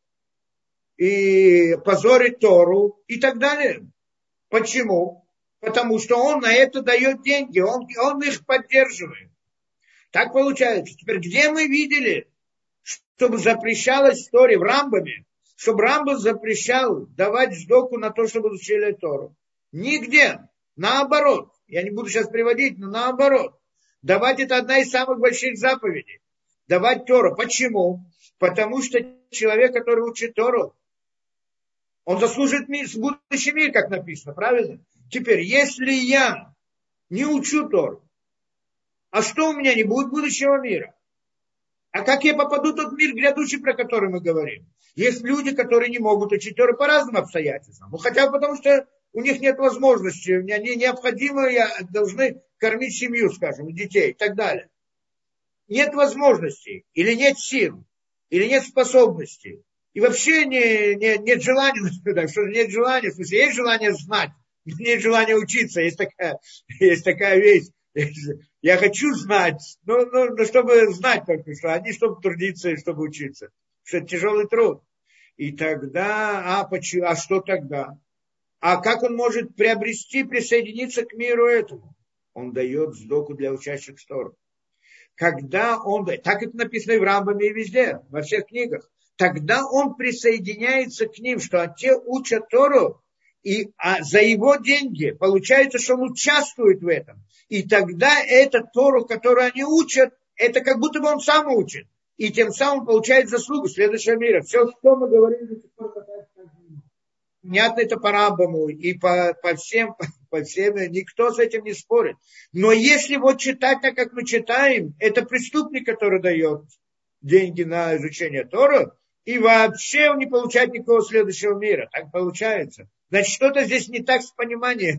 [SPEAKER 1] и позорит Тору и так далее. Почему? Потому что он на это дает деньги, он, он их поддерживает. Так получается. Теперь где мы видели, чтобы запрещалась в Торе в Рамбаме, чтобы Рамбам запрещал давать цдаку на то, чтобы учили Тору? Нигде. Наоборот. Я не буду сейчас приводить, но наоборот. Давать это одна из самых больших заповедей. Давать Тору. Почему? Потому что человек, который учит Тору, он заслужит мир, будущий мир, как написано, правильно? Теперь, если я не учу Тору, а что у меня не будет будущего мира? А как я попаду в тот мир грядущий, про который мы говорим? Есть люди, которые не могут учить Тору по разным обстоятельствам. Ну, хотя бы потому, что у них нет возможности, они необходимо, должны кормить семью, скажем, детей и так далее. Нет возможностей, или нет сил, или нет способностей. И вообще не, не, нет желания, что нет желания, в смысле, есть желание знать, нет желания учиться, есть такая, есть такая вещь. Я хочу знать, но, но, но чтобы знать только что, а не чтобы трудиться и чтобы учиться. Что это тяжелый труд. И тогда, а, почему, а что тогда? А как он может приобрести, присоединиться к миру этому? Он дает цдаку для учащих Тору. Когда он дает, так это написано и в Рамбаме, и везде, во всех книгах. Тогда он присоединяется к ним, что те учат Тору, и а за его деньги получается, что он участвует в этом. И тогда эту Тору, которую они учат, это как будто бы он сам учит. И тем самым получает заслугу следующего мира. Все, что мы говорили, понятно, это по Рамбаму и по, по всем, по, по всем, никто с этим не спорит. Но если вот читать так, как мы читаем, это преступник, который дает деньги на изучение Торы, и вообще он не получает никакого следующего мира. Так получается. Значит, что-то здесь не так с пониманием.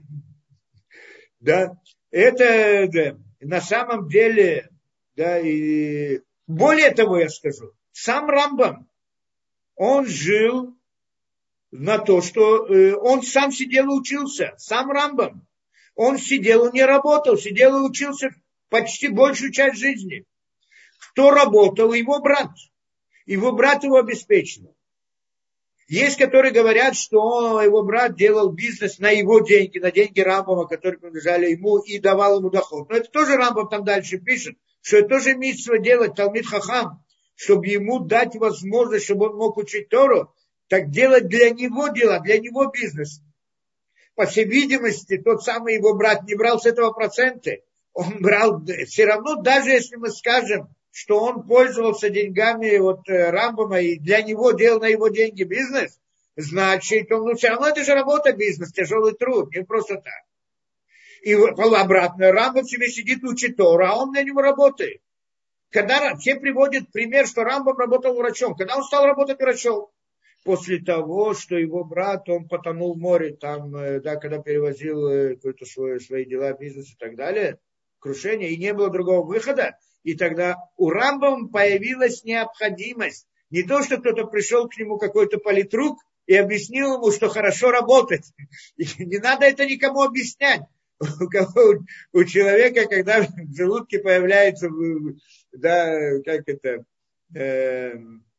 [SPEAKER 1] Да, это да, на самом деле, да, и более того я скажу, сам Рамбам, он жил на то, что э, он сам сидел и учился, сам Рамбам. Он сидел и не работал, сидел и учился почти большую часть жизни. Кто работал? Его брат. Его брат его обеспечил. Есть, которые говорят, что его брат делал бизнес на его деньги, на деньги Рамбама, которые принадлежали ему, и давал ему доход. Но это тоже Рамбам там дальше пишет, что это тоже митцва делать Талмид Хахам, чтобы ему дать возможность, чтобы он мог учить Тору, так делать для него дела, для него бизнес. По всей видимости, тот самый его брат не брал с этого проценты. Он брал все равно, даже если мы скажем, что он пользовался деньгами вот Рамбама и для него делал на его деньги бизнес, значит, он, ну, все равно это же работа, бизнес, тяжелый труд, не просто так. И обратно, Рамбам себе сидит и учит Тору, а он на него работает. Когда все приводят пример, что Рамбам работал врачом, когда он стал работать врачом, после того, что его брат, он потонул в море, там, да, когда перевозил какие-то свои, свои дела, бизнес и так далее, крушение, и не было другого выхода, и тогда у Рамбама появилась необходимость, не то, что кто-то пришел к нему, какой-то политрук, и объяснил ему, что хорошо работать. И не надо это никому объяснять. У, кого, у человека, когда в желудке появляется, да, как это, э,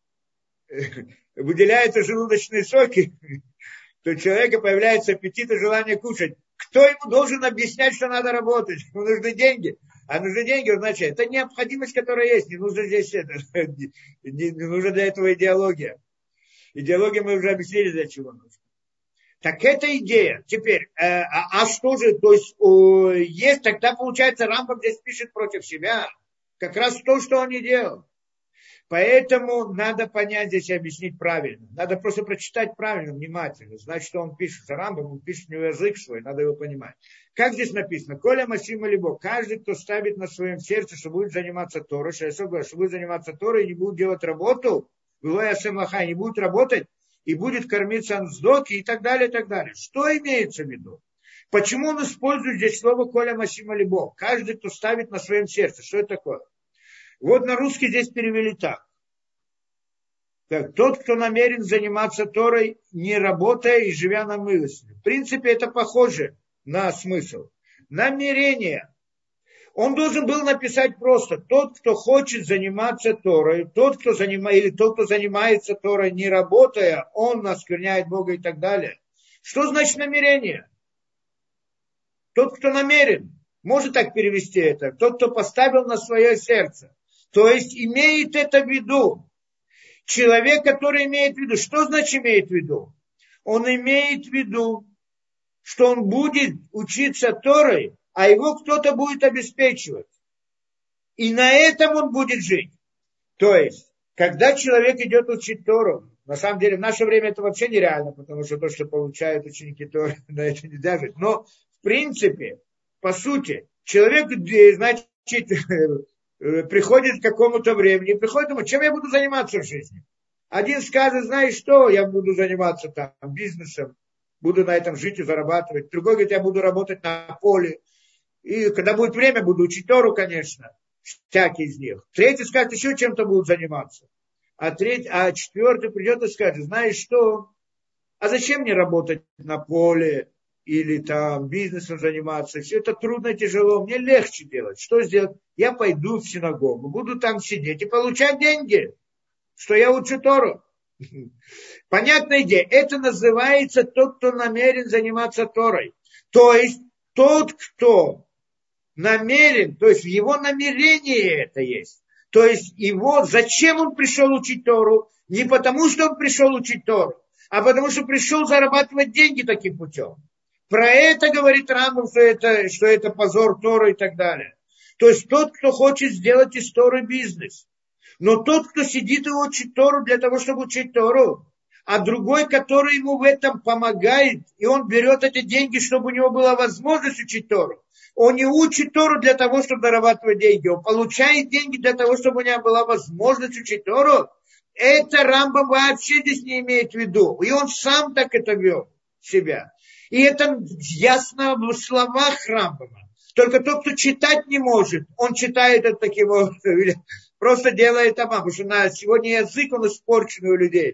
[SPEAKER 1] выделяются желудочные соки, то у человека появляется аппетит и желание кушать. Кто ему должен объяснять, что надо работать? Ему нужны деньги. А нужны деньги, значит, это необходимость, которая есть. Не нужно здесь это, не, не нужна для этого идеология. Идеология мы уже объяснили, для чего нужно. Так это идея. Теперь, э, а, а что же, то есть, э, есть, тогда получается, Рамбам здесь пишет против себя. Как раз то, что он не делал. Поэтому надо понять здесь и объяснить правильно. Надо просто прочитать правильно, внимательно. Знать, что он пишет. Рамбам, он пишет не язык свой, надо его понимать. Как здесь написано? Коля Масима Либо. Каждый, кто ставит на своем сердце, что будет заниматься Торой, что будет заниматься Торой и не будет делать работу, не будет работать, и будет кормиться анздоки и так далее, и так далее. Что имеется в виду? Почему он использует здесь слово Коля Масима Либо? Каждый, кто ставит на своем сердце. Что это такое? Вот на русский здесь перевели так. так. Тот, кто намерен заниматься Торой, не работая и живя на милости. В принципе, это похоже на смысл. Намерение. Он должен был написать просто: тот, кто хочет заниматься Торой, тот, кто занимает, или тот, кто занимается Торой, не работая, он оскверняет Бога и так далее. Что значит намерение? Тот, кто намерен. Может так перевести это. Тот, кто поставил на свое сердце. То есть имеет это в виду. Человек, который имеет в виду. Что значит имеет в виду? Он имеет в виду, что он будет учиться Торой, а его кто-то будет обеспечивать. И на этом он будет жить. То есть, когда человек идет учить Тору, на самом деле в наше время это вообще нереально, потому что то, что получают ученики Торы, на это нельзя жить. Но, в принципе, по сути, человек, значит, приходит к какому-то времени, приходит, думает, чем я буду заниматься в жизни? Один скажет, знаешь что, я буду заниматься там бизнесом, буду на этом жить и зарабатывать. Другой говорит, я буду работать на поле. И когда будет время, буду учить Тору, конечно, всякий из них. Третий скажет, еще чем-то будут заниматься. А, третий, а четвертый придет и скажет, знаешь что, а зачем мне работать на поле или там бизнесом заниматься? Все это трудно, тяжело, мне легче делать. Что сделать? Я пойду в синагогу, буду там сидеть и получать деньги, что я учу Тору. Понятная идея. Это называется тот, кто намерен заниматься Торой. То есть тот, кто намерен, то есть в его намерении это есть. То есть его, зачем он пришел учить Тору? Не потому, что он пришел учить Тору, а потому, что пришел зарабатывать деньги таким путем. Про это говорит Рамбам, что это, что это позор Торы и так далее. То есть тот, кто хочет сделать из Торы бизнес. Но тот, кто сидит и учит Тору для того, чтобы учить Тору, а другой, который ему в этом помогает, и он берет эти деньги, чтобы у него была возможность учить Тору. Он не учит Тору для того, чтобы зарабатывать деньги. Он получает деньги для того, чтобы у него была возможность учить Тору. Это Рамбам вообще здесь не имеет в виду. И он сам так это вел себя. И это ясно в словах Рамбама. Только тот, кто читать не может, он читает это таким образом. Просто делает амам. Потому что на сегодня язык, он испорчен у людей.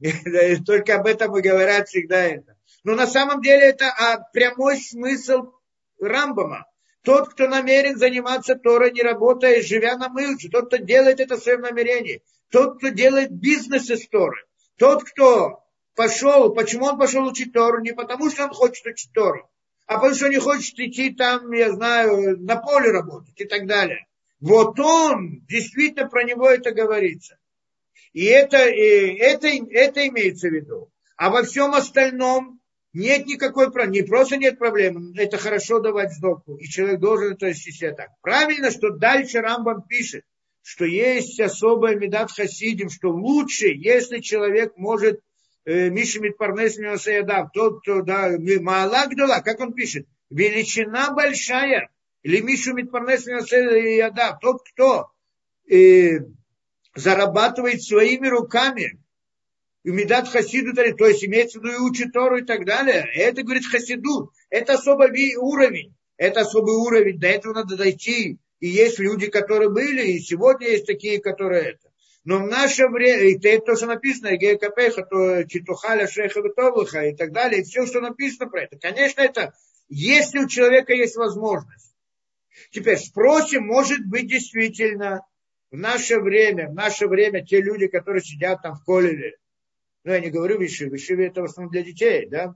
[SPEAKER 1] Только об этом и говорят всегда это. Но на самом деле это прямой смысл Рамбама. Тот, кто намерен заниматься Торой, не работая, живя на мыльце. Тот, кто делает это в своем намерении. Тот, кто делает бизнес из Торы. Тот, кто пошел, почему он пошел учить Тору? Не потому, что он хочет учить Тору, а потому, что он не хочет идти там, я знаю, на поле работать и так далее. Вот он, действительно про него это говорится. И это, и это, это имеется в виду. А во всем остальном нет никакой проблемы. Не просто нет проблем, это хорошо давать сдоку. И человек должен это ощущать так. Правильно, что дальше Рамбам пишет, что есть особая медат хасидим, что лучше, если человек может Миша Митпарнес Миосеядав, тот, кто, да, Маала Гдола, как он пишет, величина большая, или Миша Митпарнес Миосеядав, тот, кто э, зарабатывает своими руками, и медат хасидут, то есть имеется в виду и учит Тору и так далее. Это, говорит, хасидут. Это особый уровень. Это особый уровень. До этого надо дойти. И есть люди, которые были, и сегодня есть такие, которые это. Но в наше время, и это то, что написано, Гея Капеха, то Читухаля, Шейха, Витовлаха и так далее, и все, что написано про это. Конечно, это, если у человека есть возможность. Теперь спросим, может быть, действительно, в наше время, в наше время те люди, которые сидят там в колледже, ну, я не говорю вишиве, вишиве это в основном для детей, да,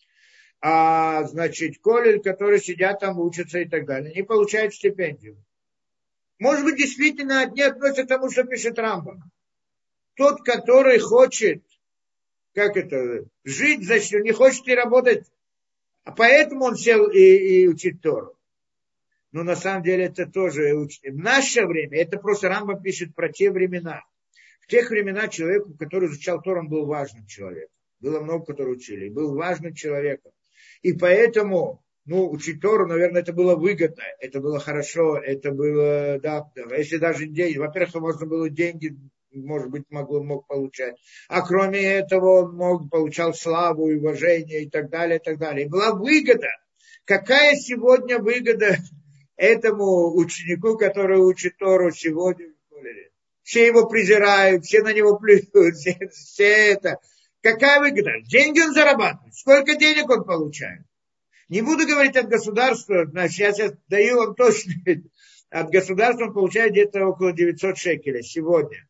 [SPEAKER 1] а, значит, колледж, которые сидят там, учатся и так далее, не получают стипендию. Может быть, действительно, одни относятся к тому, что пишет Рамбам. Тот, который хочет, как это, жить, значит, не хочет и работать, а поэтому он сел и, и учит Тору. Но на самом деле это тоже учит. В наше время, это просто Рамбам пишет про те времена. В тех времена человеку, который изучал Тору, он был важным человеком. Было много, которые учили, и был важным человеком. И поэтому... Ну, учить Тору, наверное, это было выгодно, это было хорошо, это было, да, если даже деньги, во-первых, можно было деньги, может быть, могло, мог получать, а кроме этого он мог, получал славу и уважение и так далее, и так далее. И была выгода. Какая сегодня выгода этому ученику, который учит Тору сегодня? Все его презирают, все на него плюют, все, все это. Какая выгода? Деньги он зарабатывает. Сколько денег он получает? Не буду говорить от государства, значит, я сейчас даю вам точно, от государства он получает где-то около девятьсот шекелей сегодня.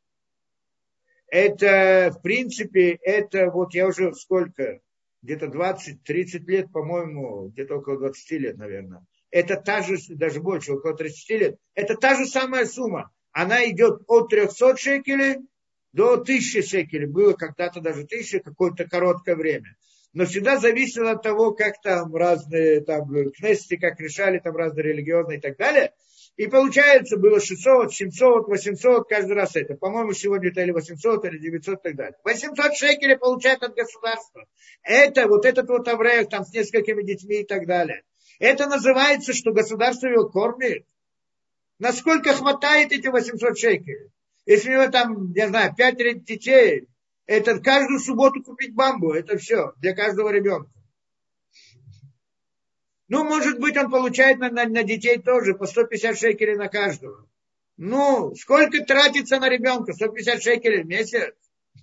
[SPEAKER 1] Это, в принципе, это вот я уже сколько, где-то двадцать-тридцать лет, по-моему, где-то около двадцати лет, наверное. Это та же, даже больше, около тридцати лет. Это та же самая сумма. Она идет от трехсот шекелей до тысячи шекелей. Было когда-то даже тысяча, какое-то короткое время. Но всегда зависело от того, как там разные там кнессеты, как решали там разные религиозные и так далее. И получается, было шестьсот, семьсот, восемьсот, каждый раз это. По-моему, сегодня это или восемьсот, или девятьсот и так далее. восемьсот шекелей получают от государства. Это, вот этот вот авреев там с несколькими детьми и так далее. Это называется, что государство его кормит. Насколько хватает эти восемьсот шекелей? Если у него там, я знаю, пять детей, это каждую субботу купить бамбу, это все, для каждого ребенка. Ну, может быть, он получает на, на, на детей тоже по сто пятьдесят шекелей на каждого. Ну, сколько тратится на ребенка? сто пятьдесят шекелей в месяц.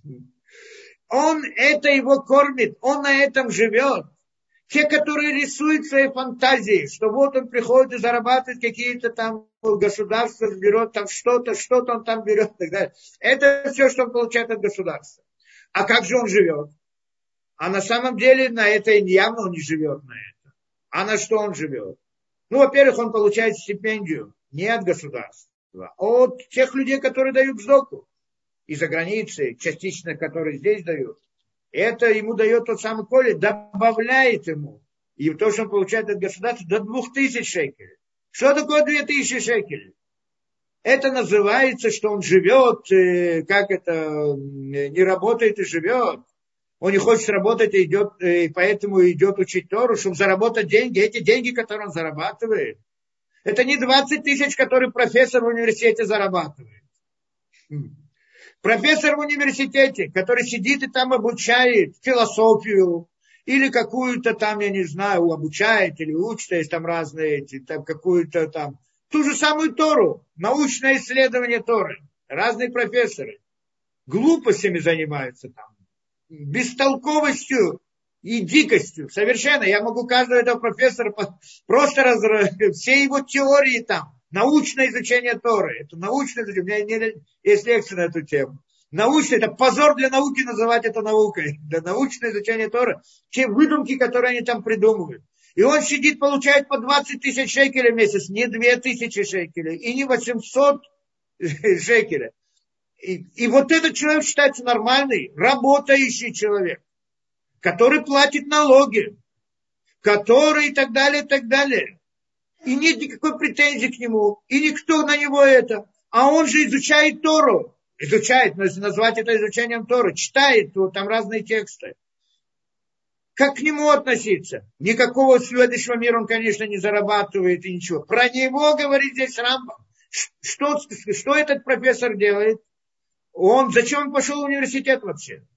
[SPEAKER 1] Он это его кормит, он на этом живет. Те, которые рисуют свои фантазии, что вот он приходит и зарабатывает какие-то там государства, берет там что-то, что-то он там берет и так далее. Это все, что он получает от государства. А как же он живет? А на самом деле на это явно он не живет на это. А на что он живет? Ну, во-первых, он получает стипендию не от государства, а от тех людей, которые дают сдоку. Из-за границы, частично, которые здесь дают. Это ему дает тот самый колледж, добавляет ему. И то, что он получает от государства, до двух тысяч шекелей. Что такое две тысячи шекелей? Это называется, что он живет, как это, не работает и живет. Он не хочет работать и идет, и поэтому идет учить Тору, чтобы заработать деньги. Эти деньги, которые он зарабатывает, это не двадцать тысяч, которые профессор в университете зарабатывает. Профессор в университете, который сидит и там обучает философию, или какую-то там, я не знаю, обучает или учит, есть там разные эти, там какую-то там, ту же самую Тору, научное исследование Торы, разные профессоры, глупостями занимаются там, бестолковостью и дикостью, совершенно. Я могу каждого этого профессора просто разрывать, все его теории там, научное изучение Торы, это научное изучение, у меня не, есть лекция на эту тему. Научное, это позор для науки называть это наукой. Для научного изучения Торы. Те выдумки, которые они там придумывают. И он сидит, получает по двадцать тысяч шекелей в месяц. Не две тысячи шекелей. И не восемьсот шекелей. И, и вот этот человек считается нормальный, работающий человек. Который платит налоги. Который и так далее, и так далее. И нет никакой претензии к нему. И никто на него это. А он же изучает Тору. Изучает, но если назвать это изучением Торы, читает, вот там разные тексты. Как к нему относиться? Никакого следующего мира он, конечно, не зарабатывает и ничего. Про него говорит здесь Рамбам. Что, что этот профессор делает? Он, зачем он пошел в университет вообще?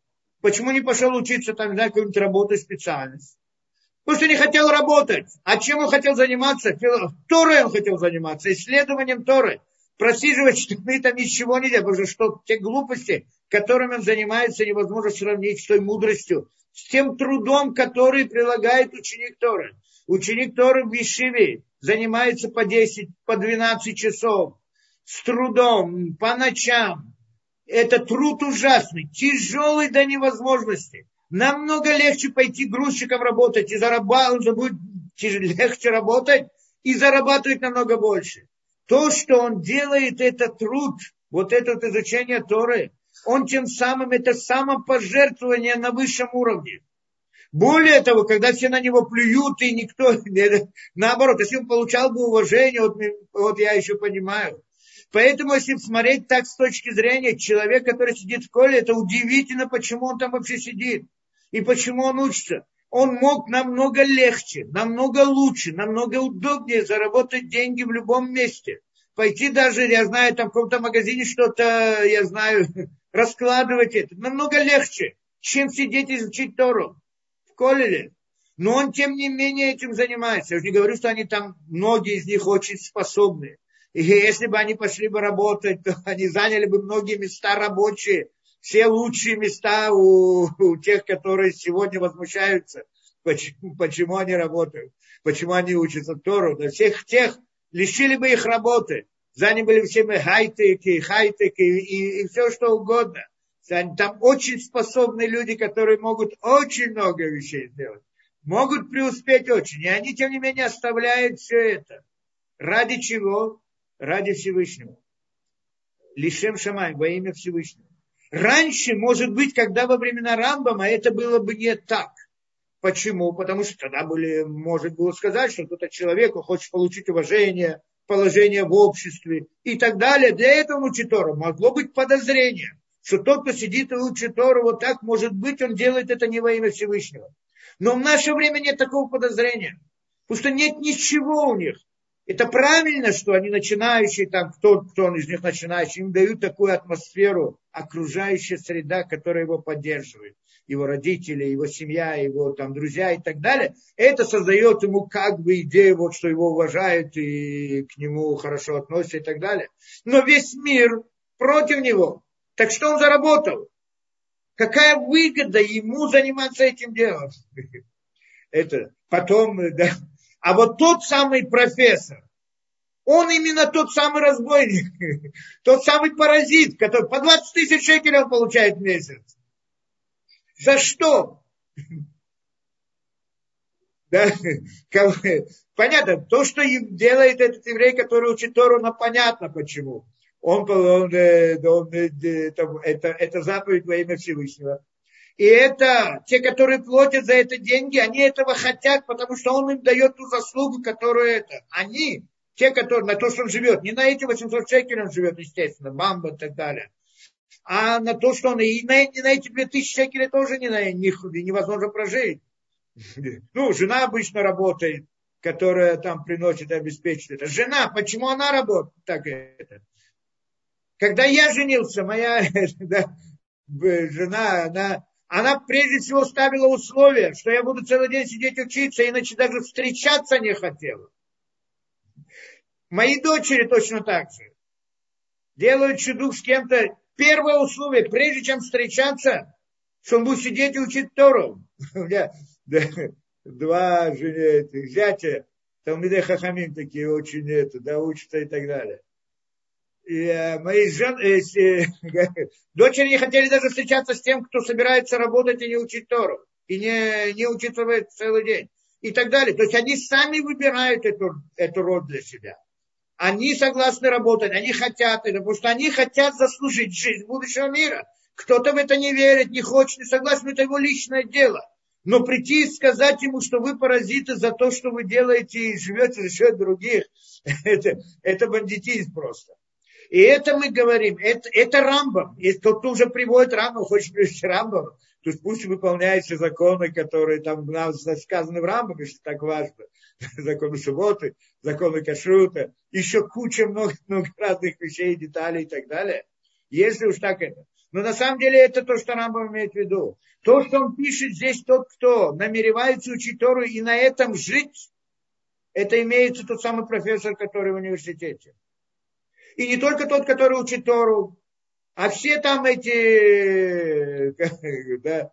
[SPEAKER 1] Почему не пошел учиться там, да, какую-нибудь работу, специальность? Потому что не хотел работать. А чем он хотел заниматься? Торой он хотел заниматься, исследованием Торы. Просиживать штаны там ничего нельзя, потому что те глупости, которыми он занимается, невозможно сравнить с той мудростью, с тем трудом, который прилагает ученик Торы. Ученик Торы в Ешиве занимается по десять, по двенадцать часов, с трудом, по ночам. Это труд ужасный, тяжелый до невозможности. Намного легче пойти грузчиком работать и зарабатывать, будет легче работать и зарабатывать намного больше. То, что он делает, это труд, вот это вот изучение Торы, он тем самым, это самопожертвование на высшем уровне. Более того, когда все на него плюют, и никто, наоборот, если он получал бы уважение, вот, вот я еще понимаю. Поэтому, если смотреть так с точки зрения человека, который сидит в школе, это удивительно, почему он там вообще сидит. И почему он учится. Он мог намного легче, намного лучше, намного удобнее заработать деньги в любом месте. Пойти даже, я знаю, там в каком-то магазине что-то, я знаю, раскладывать это. Намного легче, чем сидеть и изучить Тору в колледже. Но он, тем не менее, этим занимается. Я уже не говорю, что они там, многие из них очень способны. И если бы они пошли бы работать, то они заняли бы многие места рабочие. Все лучшие места у, у тех, которые сегодня возмущаются. Почему, почему они работают? Почему они учатся Тору? Да всех тех лишили бы их работы. Заняли бы все хай-теки, хай-теки и, и все что угодно. Там очень способные люди, которые могут очень много вещей сделать. Могут преуспеть очень. И они, тем не менее, оставляют все это. Ради чего? Ради Всевышнего. Лишем Шамай, во имя Всевышнего. Раньше, может быть, когда во времена Рамбама, это было бы не так. Почему? Потому что тогда были, может было сказать, что кто-то человеку хочет получить уважение, положение в обществе и так далее. Для этого он учит Тору. Могло быть подозрение, что тот, кто сидит и учит Тору вот так, может быть, он делает это не во имя Всевышнего. Но в наше время нет такого подозрения. Потому что нет ничего у них. Это правильно, что они начинающие, там, кто, кто он из них начинающий, им дают такую атмосферу, окружающая среда, которая его поддерживает. Его родители, его семья, его там, друзья и так далее. Это создает ему как бы идею, вот, что его уважают и к нему хорошо относятся и так далее. Но весь мир против него. Так что он заработал? Какая выгода ему заниматься этим делом? Это потом, да. А вот тот самый профессор, он именно тот самый разбойник, тот самый паразит, который по двадцать тысяч шекелей он получает в месяц. За что? Да? Понятно, то, что делает этот еврей, который учит Тору, ну, понятно почему. Он, он, он, это, это, это заповедь во имя Всевышнего. И это, те, которые платят за это деньги, они этого хотят, потому что он им дает ту заслугу, которую это. Они, те, которые, на то, что он живет, не на эти восемьсот шекелей он живет, естественно, бамба и так далее, а на то, что он и на, и на эти две тысячи шекелей тоже не, на них невозможно прожить. Ну, жена обычно работает, которая там приносит и обеспечивает это. Жена, почему она работает? Так это. Когда я женился, моя да, жена, она... Она прежде всего ставила условие, что я буду целый день сидеть учиться, иначе даже встречаться не хотела. Мои дочери точно так же. Делают шидух с кем-то. Первое условие, прежде чем встречаться, что он будет сидеть и учить Тору. У меня два зятя, талмидей хахамим такие очень это, да, учатся и так далее. И э, мои жен, э, э, дочери не хотели даже встречаться с тем, кто собирается работать и не учить Тору, и не, не учиться целый день, и так далее. То есть они сами выбирают эту, эту роль для себя. Они согласны работать, они хотят это, потому что они хотят заслужить жизнь будущего мира. Кто-то в это не верит, не хочет, не согласен, это его личное дело. Но прийти и сказать ему, что вы паразиты за то, что вы делаете и живете за счет других, это, это бандитизм просто. И это мы говорим, это, это Рамбам. Если кто-то уже приводит Рамбам, хочет привести Рамбам, то пусть выполняются законы, которые там сказаны в Рамбаме, что так важно. Законы субботы, законы кашрута, еще куча много, много разных вещей, деталей и так далее. Если уж так это. Но на самом деле это то, что Рамбам имеет в виду. То, что он пишет здесь, тот, кто намеревается учить Тору и на этом жить, это имеется тот самый профессор, который в университете. И не только тот, который учит Тору, а все там эти, да,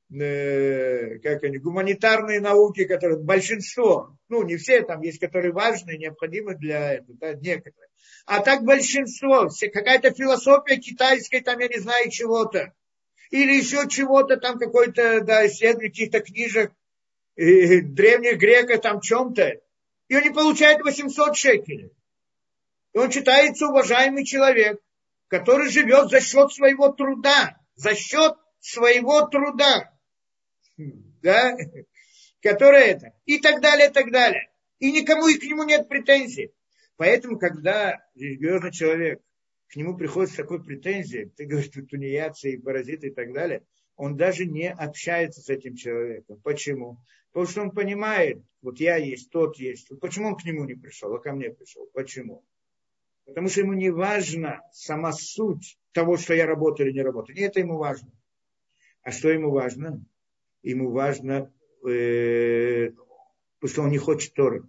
[SPEAKER 1] э, как они, гуманитарные науки, которые большинство, ну не все, там есть, которые важны, необходимы для этого, да, некоторые. А так большинство, все, какая-то философия китайская, там я не знаю чего-то, или еще чего-то, там какой-то, да, исследование каких-то книжек э, древних греков, там чем-то, и он не получает восемьсот шекелей. И он считается уважаемый человек, который живет за счет своего труда, за счет своего труда, да, который это, и так далее, и так далее. И никому и к нему нет претензий. Поэтому, когда религиозный человек, к нему приходит с такой претензией, ты говоришь, тут тунеядцы и паразиты и так далее, он даже не общается с этим человеком. Почему? Потому что он понимает, вот я есть, тот есть. Почему он к нему не пришел, а ко мне пришел? Почему? Потому что ему не важна сама суть того, что я работаю или не работаю. Не это ему важно. А что ему важно? Ему важно, э, потому что он не хочет Торы.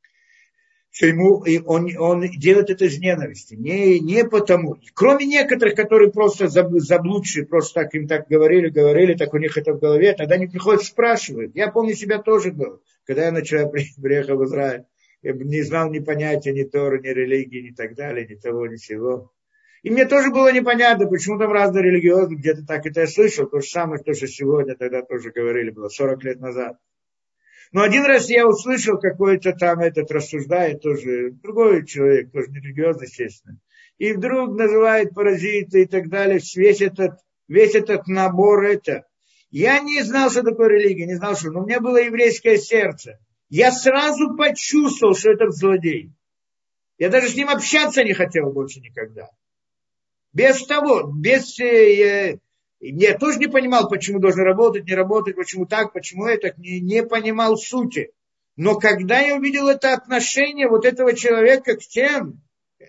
[SPEAKER 1] Что ему, и он, он делает это из ненависти. Не, не потому. Кроме некоторых, которые просто заблудшие, просто так им так говорили, говорили, так у них это в голове, тогда они приходят спрашивают. Я помню себя тоже был, когда я начал, приехал в Израиль. Я не знал ни понятия, ни Торы, ни религии, ни так далее, ни того, ни сего. И мне тоже было непонятно, почему там разные религиозные, где-то так это я слышал, то же самое, то, что сегодня тогда тоже говорили, было сорок лет назад. Но один раз я услышал, какой-то там этот рассуждает, тоже другой человек, тоже не религиозный, естественно. И вдруг называет паразиты и так далее, весь этот, весь этот набор это. Я не знал, что такое религия, не знал, что, но у меня было еврейское сердце. Я сразу почувствовал, что это злодей. Я даже с ним общаться не хотел больше никогда. Без того, без... Э, я тоже не понимал, почему должен работать, не работать, почему так, почему это. Не, не понимал сути. Но когда я увидел это отношение вот этого человека к тем,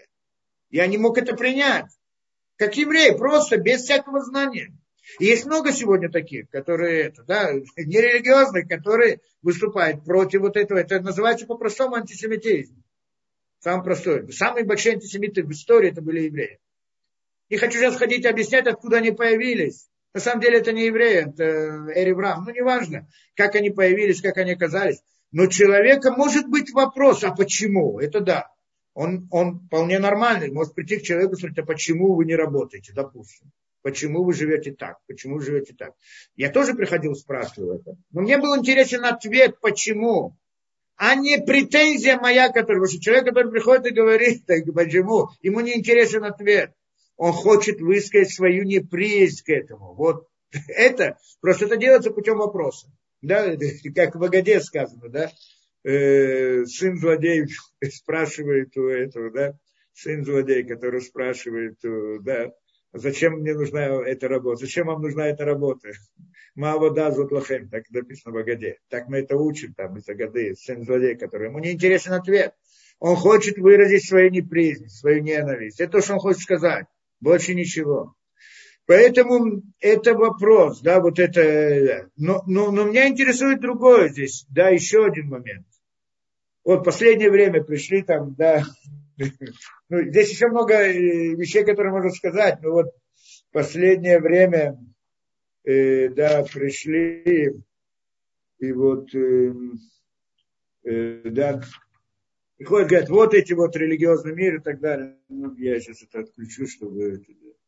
[SPEAKER 1] я не мог это принять. Как еврей, просто без всякого знания. И есть много сегодня таких, которые, это, да, нерелигиозных, которые выступают против вот этого. Это называется по-простому антисемитизм. Самый простой. Самые большие антисемиты в истории это были евреи. Не хочу сейчас ходить объяснять, откуда они появились. На самом деле это не евреи, это Эреврам. Ну, неважно, как они появились, как они оказались. Но у человека может быть вопрос, а почему? Это да. Он, он вполне нормальный. Может прийти к человеку и сказать, а почему вы не работаете, допустим. Почему вы живете так? Почему вы живете так? Я тоже приходил, спрашивал это. Но мне был интересен ответ, почему. А не претензия моя, которая... Потому что человек, который приходит и говорит, так, почему, ему не интересен ответ. Он хочет высказать свою неприязнь к этому. Вот это, просто это делается путем вопроса. Да, как в Агаде сказано, да. Э, сын злодей спрашивает у этого, да. Сын злодей, который спрашивает, да. Зачем мне нужна эта работа? Зачем вам нужна эта работа? Маавода зутлахем, так написано в Агаде. Так мы это учим там из Агады, сын злодей, который ему не интересен ответ. Он хочет выразить свою неприязнь, свою ненависть. Это то, что он хочет сказать. Больше ничего. Поэтому это вопрос, да, вот это. Но, но, но меня интересует другое здесь, да, еще один момент. Вот в последнее время пришли там, да, ну, здесь еще много вещей, которые можно сказать, но вот в последнее время, э, да, пришли, и вот, э, э, да, приходят, говорят, вот эти вот религиозный мир и так далее. Ну, я сейчас это отключу, чтобы...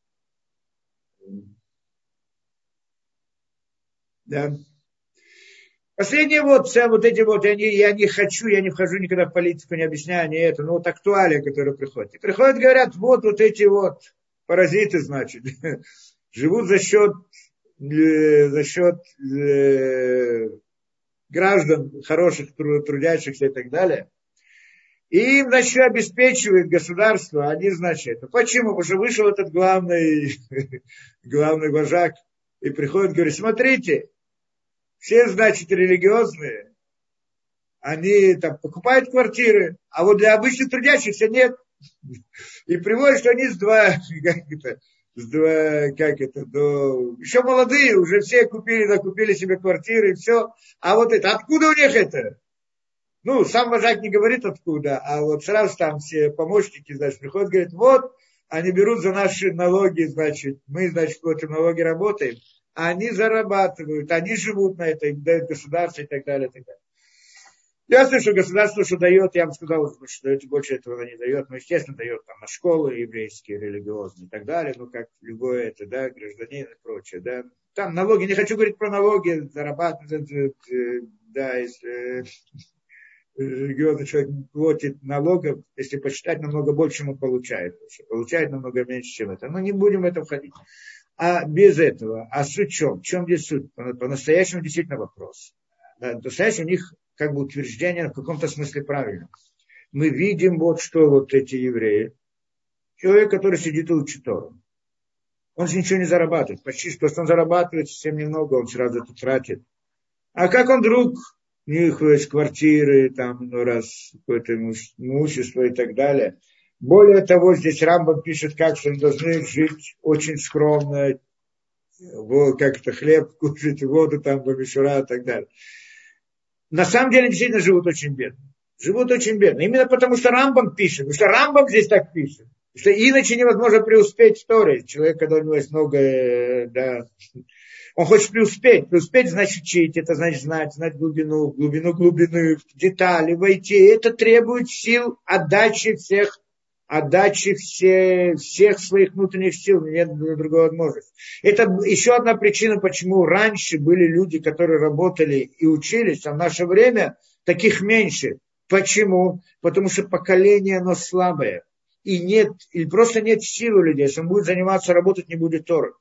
[SPEAKER 1] Да. Последнее вот, все вот эти вот, я не, я не хочу, я не вхожу никогда в политику, не объясняю, не это, но вот актуалия, которая приходит. И приходят, говорят, вот, вот эти вот паразиты, значит, живут за счет, за счет э, граждан, хороших, трудящихся и так далее. И им, значит, обеспечивает государство, они, значит, почему? Потому что вышел этот главный, главный вожак и приходит, говорит, смотрите, все, значит, религиозные, они там покупают квартиры, а вот для обычных трудящихся нет. И приводит, что они с два, как это, как это, до... еще молодые, уже все купили, накупили себе квартиры, и все. А вот это, откуда у них это? Ну, сам вожак не говорит откуда, а вот сразу там все помощники, значит, приходят, говорят, вот, они берут за наши налоги, значит, мы, значит, платим налоги, работаем, а они зарабатывают, они живут на это, им дают государство и так далее, и так далее. Ясно, что государство, что дает, я вам сказал, что дает, больше этого не дает, но, естественно, дает там на школы еврейские, религиозные и так далее, ну, как любое это, да, гражданин и прочее, да. Там налоги, не хочу говорить про налоги, зарабатывать, да, если религиозный человек платит налогов, если посчитать, намного больше, чем он получает, получает намного меньше, чем это. Но не будем в это входить. А без этого, а суть в чем? В чем здесь суть? По-настоящему действительно вопрос. Да, по-настоящему у них как бы утверждение в каком-то смысле правильно. Мы видим вот что вот эти евреи. Человек, который сидит и учит Тору. Он же ничего не зарабатывает. Почти что он зарабатывает совсем немного, он сразу это тратит. А как он вдруг, у них есть квартиры, там, ну, раз какое-то имущество и так далее. Более того, здесь Рамбам пишет, как что они должны жить очень скромно, как-то хлеб кушать, воду там, бамишура и так далее. На самом деле, действительно живут очень бедно. Живут очень бедно. Именно потому, что Рамбам пишет. Потому что Рамбам здесь так пишет. Потому что иначе невозможно преуспеть в Торе. Человек, когда у него есть много, да, он хочет преуспеть. Преуспеть значит учить. Это значит знать, знать глубину, глубину глубины, детали, войти. Это требует сил, отдачи всех, отдачи все, всех своих внутренних сил. Нет другой возможности. Это еще одна причина, почему раньше были люди, которые работали и учились, а в наше время таких меньше. Почему? Потому что поколение, оно слабое. И нет, или просто нет сил у людей. Если он будет заниматься, работать, не будет Торы.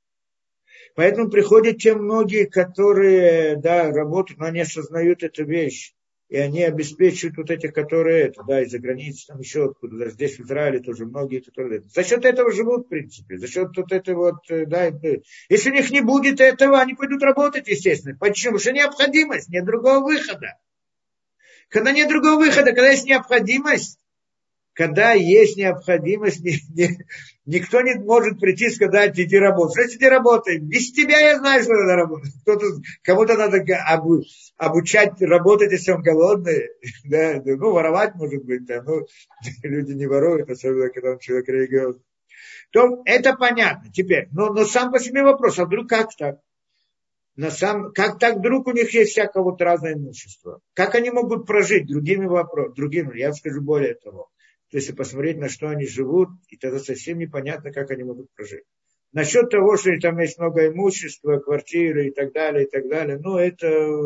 [SPEAKER 1] Поэтому приходят те многие, которые, да, работают, но они осознают эту вещь. И они обеспечивают вот этих, которые, это, да, из-за границы, там еще откуда, даже здесь в Израиле тоже многие, которые... За счет этого живут, в принципе, за счет вот этого, вот, да, если у них не будет этого, они пойдут работать, естественно. Почему? Потому что необходимость, нет другого выхода. Когда нет другого выхода, когда есть необходимость, когда есть необходимость, не, не, никто не может прийти и сказать, иди работай. Что иди работай? Без тебя я знаю, что надо работать. Кто-то, кому-то надо обу, обучать работать, если он голодный. Да, ну, воровать, может быть. Да, ну, люди не воруют, особенно, когда он человек религиозный. То это понятно теперь. Но, но сам по себе вопрос, а вдруг как так? На сам, как так вдруг у них есть всякое вот разное имущество? Как они могут прожить? Другими вопросами, другими, я скажу более того. То есть, если посмотреть, на что они живут, и тогда совсем непонятно, как они могут прожить. Насчет того, что там есть много имущества, квартиры и так далее, и так далее, ну, это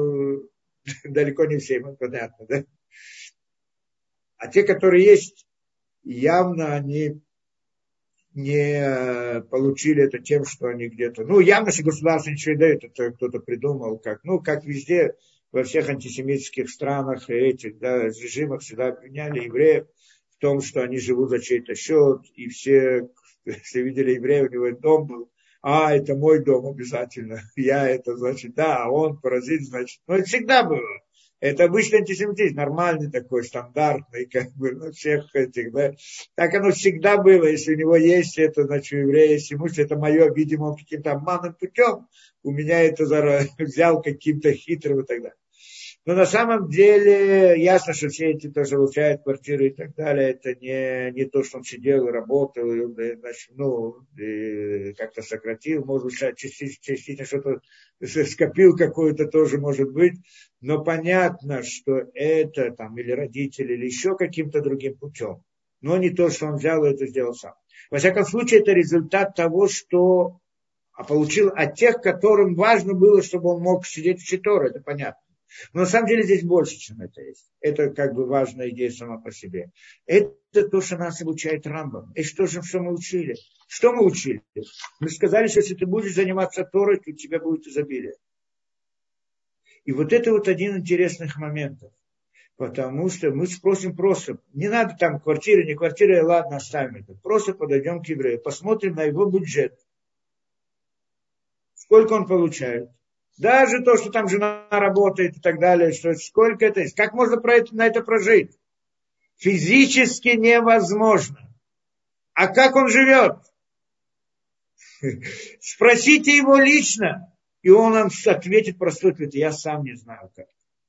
[SPEAKER 1] далеко не всем понятно, да? А те, которые есть, явно они не получили это тем, что они где-то... Ну, явно, что государство ничего не дает, это кто-то придумал, как, ну, как везде, во всех антисемитских странах и этих, да, режимах всегда обвиняли евреев в том, что они живут за чей-то счет, и все, если видели еврея, у него дом был, а, это мой дом обязательно, я это, значит, да, а он паразит, значит, ну, это всегда было. Это обычный антисемитизм, нормальный такой, стандартный, как бы, ну, всех этих, да. Так оно всегда было, если у него есть это, значит, у еврея есть имущество, это мое, видимо, он каким-то обманным путем у меня это взял каким-то хитрым и так далее. Но на самом деле ясно, что все эти тоже получают квартиры и так далее. Это не, не то, что он сидел и работал, и он, значит, ну, и как-то сократил, может быть, частично, частично что-то скопил какое-то тоже может быть. Но понятно, что это там или родители, или еще каким-то другим путем. Но не то, что он взял и это сделал сам. Во всяком случае, это результат того, что получил от тех, которым важно было, чтобы он мог сидеть в Тору, это понятно. Но на самом деле здесь больше, чем это есть. Это как бы важная идея сама по себе. Это то, что нас обучает Рамбам. И что же, что мы учили? Что мы учили? Мы сказали, что если ты будешь заниматься Торой, то у тебя будет изобилие. И вот это вот один из интересных моментов. Потому что мы спросим просто, не надо там квартиры, не квартиры, ладно, оставим это. Просто подойдем к еврею, посмотрим на его бюджет. Сколько он получает. Даже то, что там жена работает и так далее, что сколько это есть. Как можно про это, на это прожить? Физически невозможно. А как он живет? Спросите его лично, и он вам ответит простой ответ. Я сам не знаю как.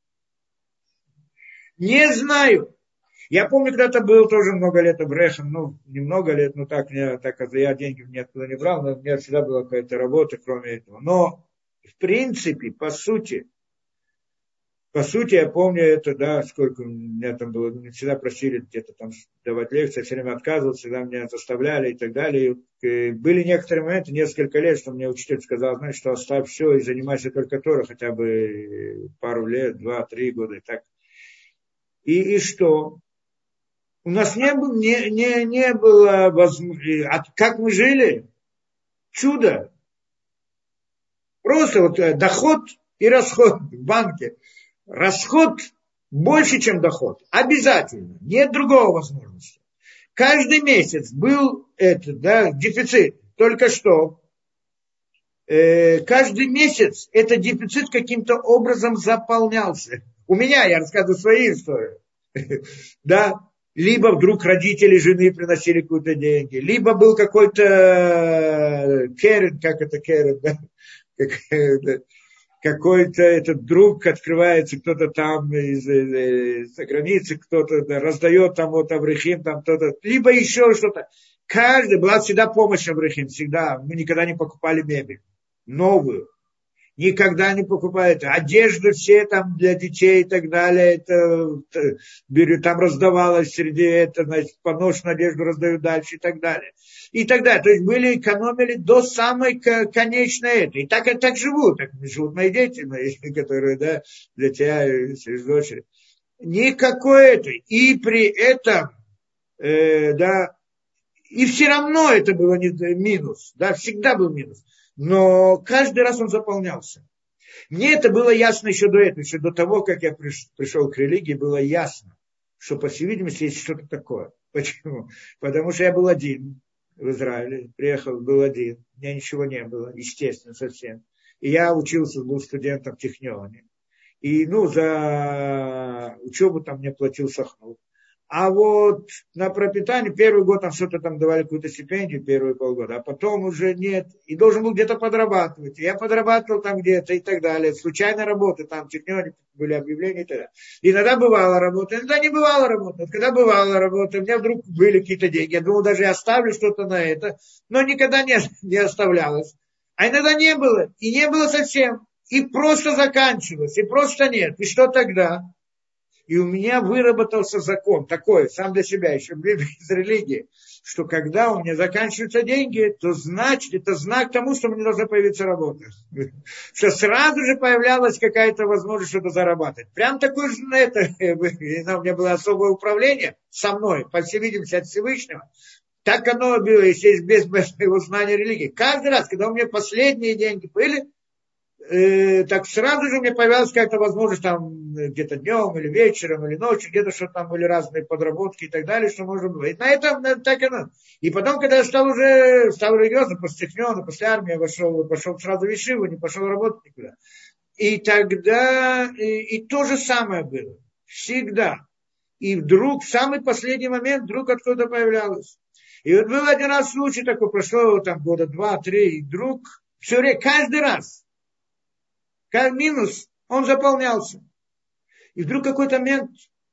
[SPEAKER 1] Не знаю. Я помню, когда-то был тоже много лет Абрехом, ну, немного лет, ну так, не, так я деньги никуда не брал, но у меня всегда была какая-то работа, кроме этого. Но, в принципе, по сути, по сути, я помню это, да, сколько у меня там было, меня всегда просили где-то там давать лекции, я все время отказывался, всегда меня заставляли и так далее. И были некоторые моменты, несколько лет, что мне учитель сказал, знаешь, что оставь все и занимайся только Торой, хотя бы пару лет, два-три года и так. И, и что? У нас не, было, не, не, не было возможности. Как мы жили? Чудо. Просто вот доход и расход в банке. Расход больше, чем доход. Обязательно. Нет другого возможности. Каждый месяц был этот, да, дефицит. Только что. Э, каждый месяц этот дефицит каким-то образом заполнялся. У меня, я рассказываю свои истории. Да. Либо вдруг родители жены приносили какие-то деньги, либо был какой-то керен, как это керен, да? Какой-то этот друг открывается, кто-то там из-за границы, кто-то да, раздает там вот Аврехим, там кто-то, либо еще что-то. Каждый, была всегда помощь Аврехим, всегда. Мы никогда не покупали мебель новую. Никогда не покупают одежду все там для детей и так далее. Это, это, там раздавалось среди этого, значит, поношенную одежду раздают дальше и так далее. И так далее. То есть были, экономили до самой конечной этой. И так, так живут. Так живут мои дети, мои, которые, да, для тебя, через дочери. Никакой этой. И при этом, э, да, и все равно это было не, минус. Да, всегда был минус. Но каждый раз он заполнялся. Мне это было ясно еще до этого, еще до того, как я приш, пришел к религии, было ясно, что, по всей видимости, есть что-то такое. Почему? Потому что я был один в Израиле, приехал, был один, у меня ничего не было, естественно, совсем. И я учился, был студентом в Технионе. И, ну, за учебу там мне платил Сахнув. А вот на пропитание первый год там что-то там давали какую-то стипендию, первые полгода, а потом уже нет. И должен был где-то подрабатывать. И я подрабатывал там где-то и так далее. Случайно работы, там в Технионе были объявления и так далее. Иногда бывала работа, иногда не бывала работа. Вот когда бывала работа, у меня вдруг были какие-то деньги. Я думал, даже я оставлю что-то на это, но никогда не, не оставлялось. А иногда не было, и не было совсем. И просто заканчивалось, и просто нет. И что тогда? И у меня выработался закон такой, сам для себя, еще из религии, что когда у меня заканчиваются деньги, то значит, это знак тому, что мне должна появиться работа. Что сразу же появлялась какая-то возможность что-то зарабатывать. Прям такое же, это, у меня было особое управление со мной, по всей видимости, от Всевышнего. Так оно было, если без моего знания религии. Каждый раз, когда у меня последние деньги были, Э, так сразу же у меня появилась какая-то возможность там где-то днем или вечером или ночью, где-то что-то там были разные подработки и так далее, что можно было. И на этом на, так и надо. И потом, когда я стал уже, стал религиозным, после Техниона, после армии, я вошел, пошел сразу в Ешиву, не пошел работать никуда. И тогда, и, и то же самое было. Всегда. И вдруг, в самый последний момент, вдруг откуда-то появлялось. И вот был один раз случай такой, прошло там года два-три, и вдруг, все время, каждый раз, как минус, он заполнялся. И вдруг какой-то момент,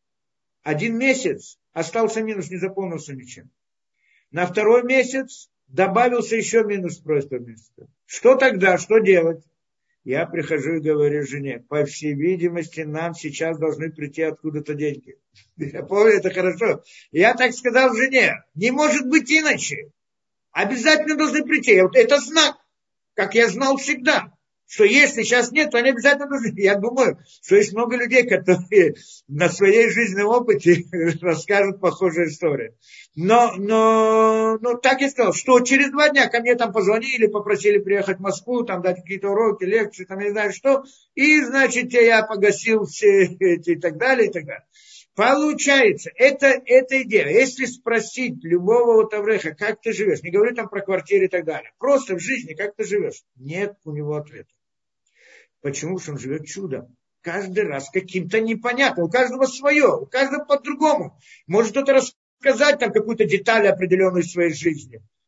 [SPEAKER 1] один месяц, остался минус, не заполнился ничем. На второй месяц добавился еще минус просто месяца. Что тогда, что делать? Я прихожу и говорю жене, по всей видимости, нам сейчас должны прийти откуда-то деньги. Я помню, это хорошо. Я так сказал жене, не может быть иначе. Обязательно должны прийти. Вот это знак, как я знал всегда. Что если сейчас нет, то они обязательно должны. Я думаю, что есть много людей, которые на своей жизненном опыте расскажут похожую историю. Но, но, но так я сказал, что через два дня ко мне там позвонили, попросили приехать в Москву, там дать какие-то уроки, лекции, там не знаю что. И, значит, я погасил все эти и так далее, и так далее. Получается, это, это идея. Если спросить любого вот Авреха, как ты живешь, не говорю там про квартиры и так далее, просто в жизни, как ты живешь, нет у него ответа. Почему? Потому что он живет чудом. Каждый раз каким-то непонятным. У каждого свое, у каждого по-другому. Может кто-то рассказать там какую-то деталь определенную из своей жизни.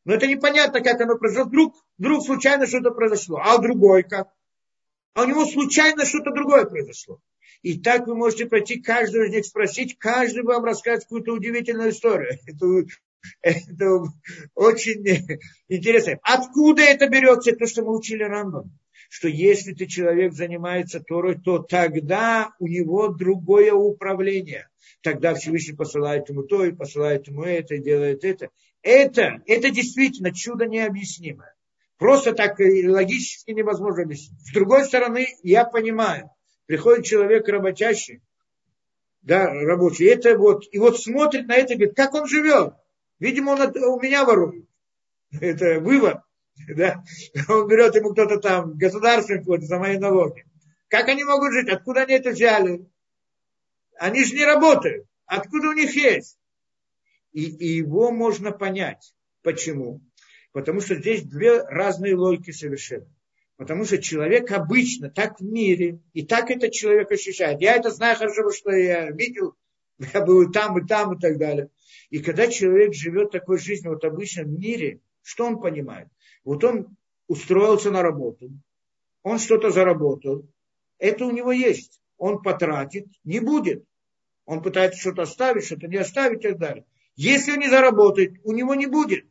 [SPEAKER 1] Но это непонятно, как оно произошло. Вдруг, вдруг случайно что-то произошло. А у другой как? А у него случайно что-то другое произошло. И так вы можете пройти каждого из них спросить, каждый вам расскажет какую-то удивительную историю. Это, это очень интересно. Откуда это берется? То, что мы учили Рамбам. Что если ты человек занимается Торой, то тогда у него другое управление. Тогда Всевышний посылает ему то, и посылает ему это, и делает это. Это, это действительно чудо необъяснимое. Просто так логически невозможно объяснить. С другой стороны, я понимаю, приходит человек работящий, да, рабочий, это вот, и вот смотрит на это и говорит, как он живет. Видимо, он от, у меня ворует. Это вывод. Да? Он берет ему кто-то там, государственный какой-то за мои налоги. Как они могут жить? Откуда они это взяли? Они же не работают. Откуда у них есть? И, и его можно понять. Почему? Потому что здесь две разные логики совершенно. Потому что человек обычно так в мире, и так этот человек ощущает. Я это знаю хорошо, что я видел, я был и там, и там, и так далее. И когда человек живет такой жизнью вот обычно в мире, что он понимает? Вот он устроился на работу, он что-то заработал, это у него есть. Он потратит, не будет. Он пытается что-то оставить, что-то не оставить и так далее. Если он не заработает, у него не будет.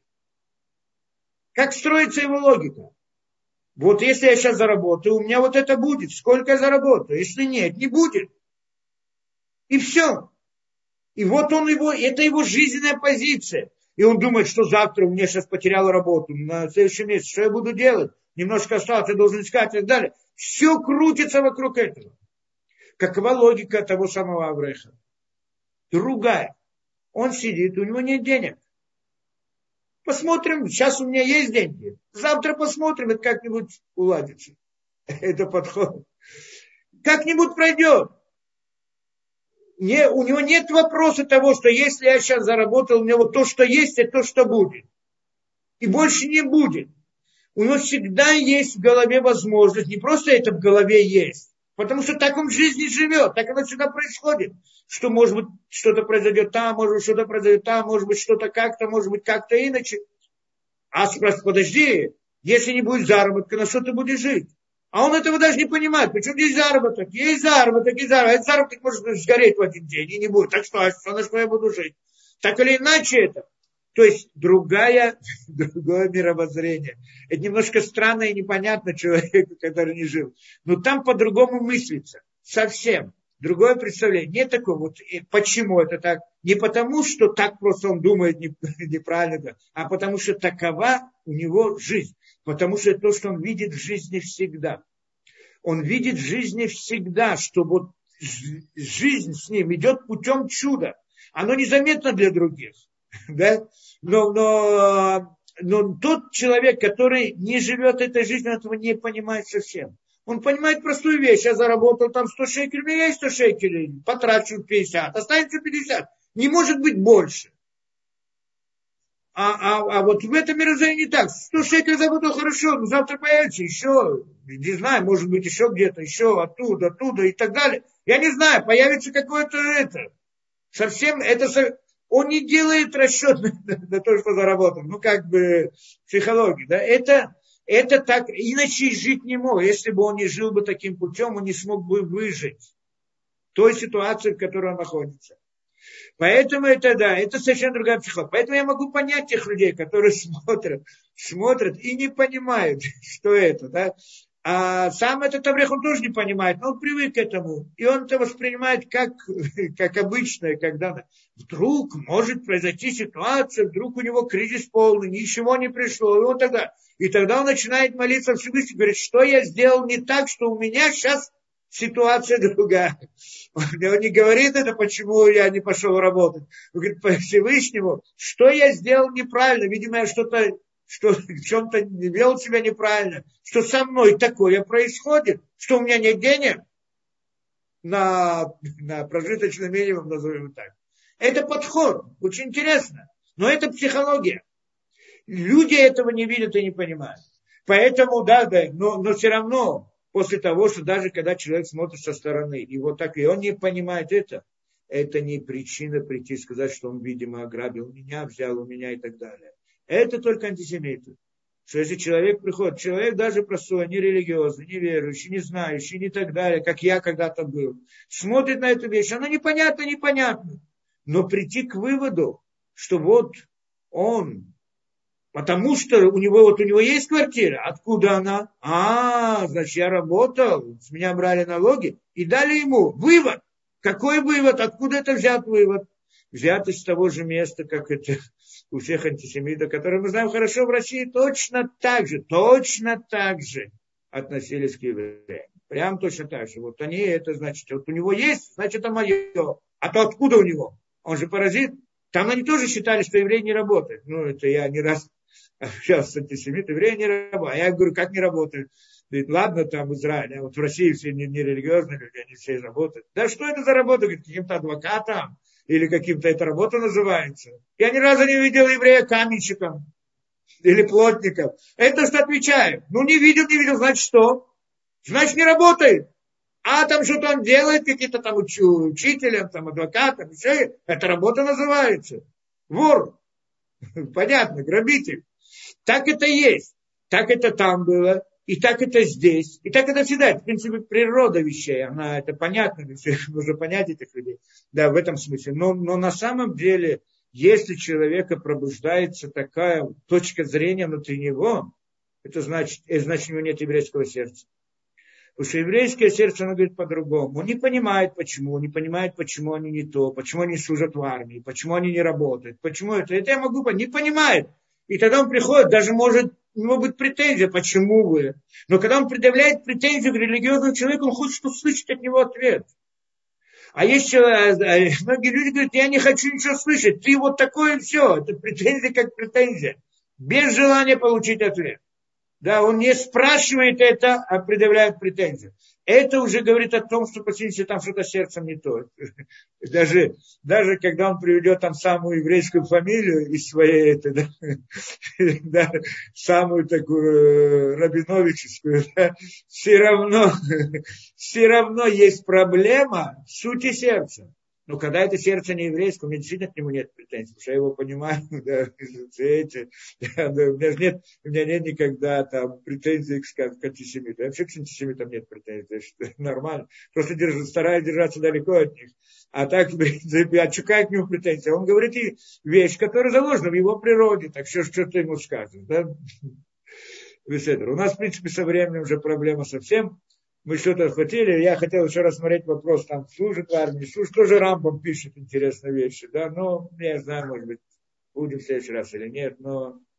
[SPEAKER 1] Как строится его логика? Вот если я сейчас заработаю, у меня вот это будет. Сколько я заработаю? Если нет, не будет. И все. И вот он его, это его жизненная позиция. И он думает, что завтра у меня сейчас потерял работу, на следующем месяце, что я буду делать? Немножко осталось, я должен искать и так далее. Все крутится вокруг этого. Какова логика того самого Авреха? Другая. Он сидит, у него нет денег. Посмотрим, сейчас у меня есть деньги. Завтра посмотрим, это как-нибудь уладится. Это подход. Как-нибудь пройдет. Не, у него нет вопроса того, что если я сейчас заработал, у него то, что есть, это то, что будет. И больше не будет. У него всегда есть в голове возможность. Не просто это в голове есть. Потому что так он в жизни живет. Так оно всегда происходит. Что может быть что-то произойдет там, может быть что-то произойдет там, может быть что-то как-то, может быть как-то иначе. А спрашивает, подожди, если не будет заработка, на что ты будешь жить? А он этого даже не понимает. Почему есть заработок? Есть заработок, есть заработок. Этот заработок может сгореть в один день и не будет. Так что, а что, на что я буду жить? Так или иначе это. То есть другая, другое мировоззрение. Это немножко странно и непонятно человеку, который не жил. Но там по-другому мыслится. Совсем. Другое представление. Нет такого. Вот, почему это так? Не потому, что так просто он думает неправильно, а потому что такова у него жизнь. Потому что это то, что он видит в жизни всегда. Он видит в жизни всегда, что вот жизнь с ним идет путем чуда. Оно незаметно для других. Да? Но, но, но тот человек, который не живет этой жизнью, он этого не понимает совсем. Он понимает простую вещь. Я заработал там сто шекелей, у меня есть сто шекелей, потрачу пятьдесят, останется пятьдесят. Не может быть больше. А, а, а вот в этом мироздании не так. сто шекелей заработал хорошо, но завтра появится еще, не знаю, может быть еще где-то, еще оттуда, оттуда и так далее. Я не знаю, появится какое-то это. Совсем это... Он не делает расчет на, на то, что заработал. Ну, как бы психология. Да? Это, это так, иначе жить не мог. Если бы он не жил бы таким путем, он не смог бы выжить в той ситуации, в которой он находится. Поэтому это, да, это совершенно другая психология. Поэтому я могу понять тех людей, которые смотрят, смотрят и не понимают, что это. Да? А сам этот Аврех, он тоже не понимает, но он привык к этому. И он это воспринимает как, как обычное, когда вдруг может произойти ситуация, вдруг у него кризис полный, ничего не пришло. И, он тогда, и тогда он начинает молиться Всевышнему, говорит, что я сделал не так, что у меня сейчас ситуация другая. Он не говорит это, почему я не пошел работать. Он говорит по Всевышнему, что я сделал неправильно. Видимо, я что-то... что в чем-то вел себя неправильно, что со мной такое происходит, что у меня нет денег на, на прожиточный минимум, назовем так. Это подход, очень интересно, но это психология. Люди этого не видят и не понимают. Поэтому, да, да, но, но все равно, после того, что даже когда человек смотрит со стороны, и вот так, и он не понимает это, это не причина прийти и сказать, что он, видимо, ограбил меня, взял у меня и так далее. Это только антисемиты. Что если человек приходит, человек даже простой, не религиозный, не верующий, не знающий, не так далее, как я когда-то был, смотрит на эту вещь, она непонятна, непонятна. Но прийти к выводу, что вот он, потому что у него, вот у него есть квартира, откуда она? А, значит, я работал, с меня брали налоги и дали ему вывод. Какой вывод? Откуда это взят вывод? Взят из того же места, как это у всех антисемитов, которые мы знаем хорошо в России, точно так же, точно так же относились к евреям. Прям точно так же. Вот они, это значит, вот у него есть, значит, это мое. А то откуда у него? Он же паразит. Там они тоже считали, что евреи не работают. Ну, это я не раз общался с антисемитами. Евреи не работают. А я говорю, как не работают? Говорит, ладно, там Израиль, а вот в России все не, не религиозные люди, они все работают. Да что это за работа? Говорит, каким-то адвокатом или каким-то эта работа называется. Я ни разу не видел еврея каменщиком или плотником. Это что отвечаю. Ну, не видел, не видел, значит что? Значит, не работает. А там что-то он делает, какие-то там уч- учителем, там, адвокатом, еще. Это работа называется. Вор. Понятно, грабитель. Так это есть. Так это там было. И так это здесь. И так это всегда. Это, в принципе, природа вещей. Она, это понятно. Нужно понять этих людей. Да, в этом смысле. Но, но на самом деле, если человека пробуждается такая точка зрения внутри него, это значит, это значит, у него нет еврейского сердца. Потому что еврейское сердце, оно говорит по-другому. Он не понимает, почему, не понимает, почему они не то, почему они служат в армии, почему они не работают, почему это. Это я могу понять. Не понимает. И тогда он приходит, даже может, у него быть претензия, почему вы. Но когда он предъявляет претензию к религиозному человеку, он хочет услышать от него ответ. А есть человек, многие люди говорят, я не хочу ничего слышать, ты вот такое и все. Это претензия как претензия. Без желания получить ответ. Да, он не спрашивает это, а предъявляет претензию. Это уже говорит о том, что посмотрите, там что-то сердцем не то. Даже, даже когда он приведет там самую еврейскую фамилию из своей, это, да, да, самую такую рабиновическую, да, все равно, все равно есть проблема в сути сердца. Но когда это сердце не еврейское, у меня действительно к нему нет претензий, потому что я его понимаю, да, эти, да, да, у, меня нет, у меня нет никогда там претензий к, к антисемитам. Вообще к антисемитам нет претензий, это нормально. Просто держу, стараюсь держаться далеко от них. А так, я чукаю к нему претензии. Он говорит и вещь, которая заложена в его природе, так что что ты ему скажешь, да? У нас, в принципе, со временем уже проблема совсем. Мы что-то хотели, я хотел еще рассмотреть вопрос, там, служит в армии, служит, тоже Рамбам пишет интересные вещи, да, но, я знаю, может быть, будем в следующий раз или нет, но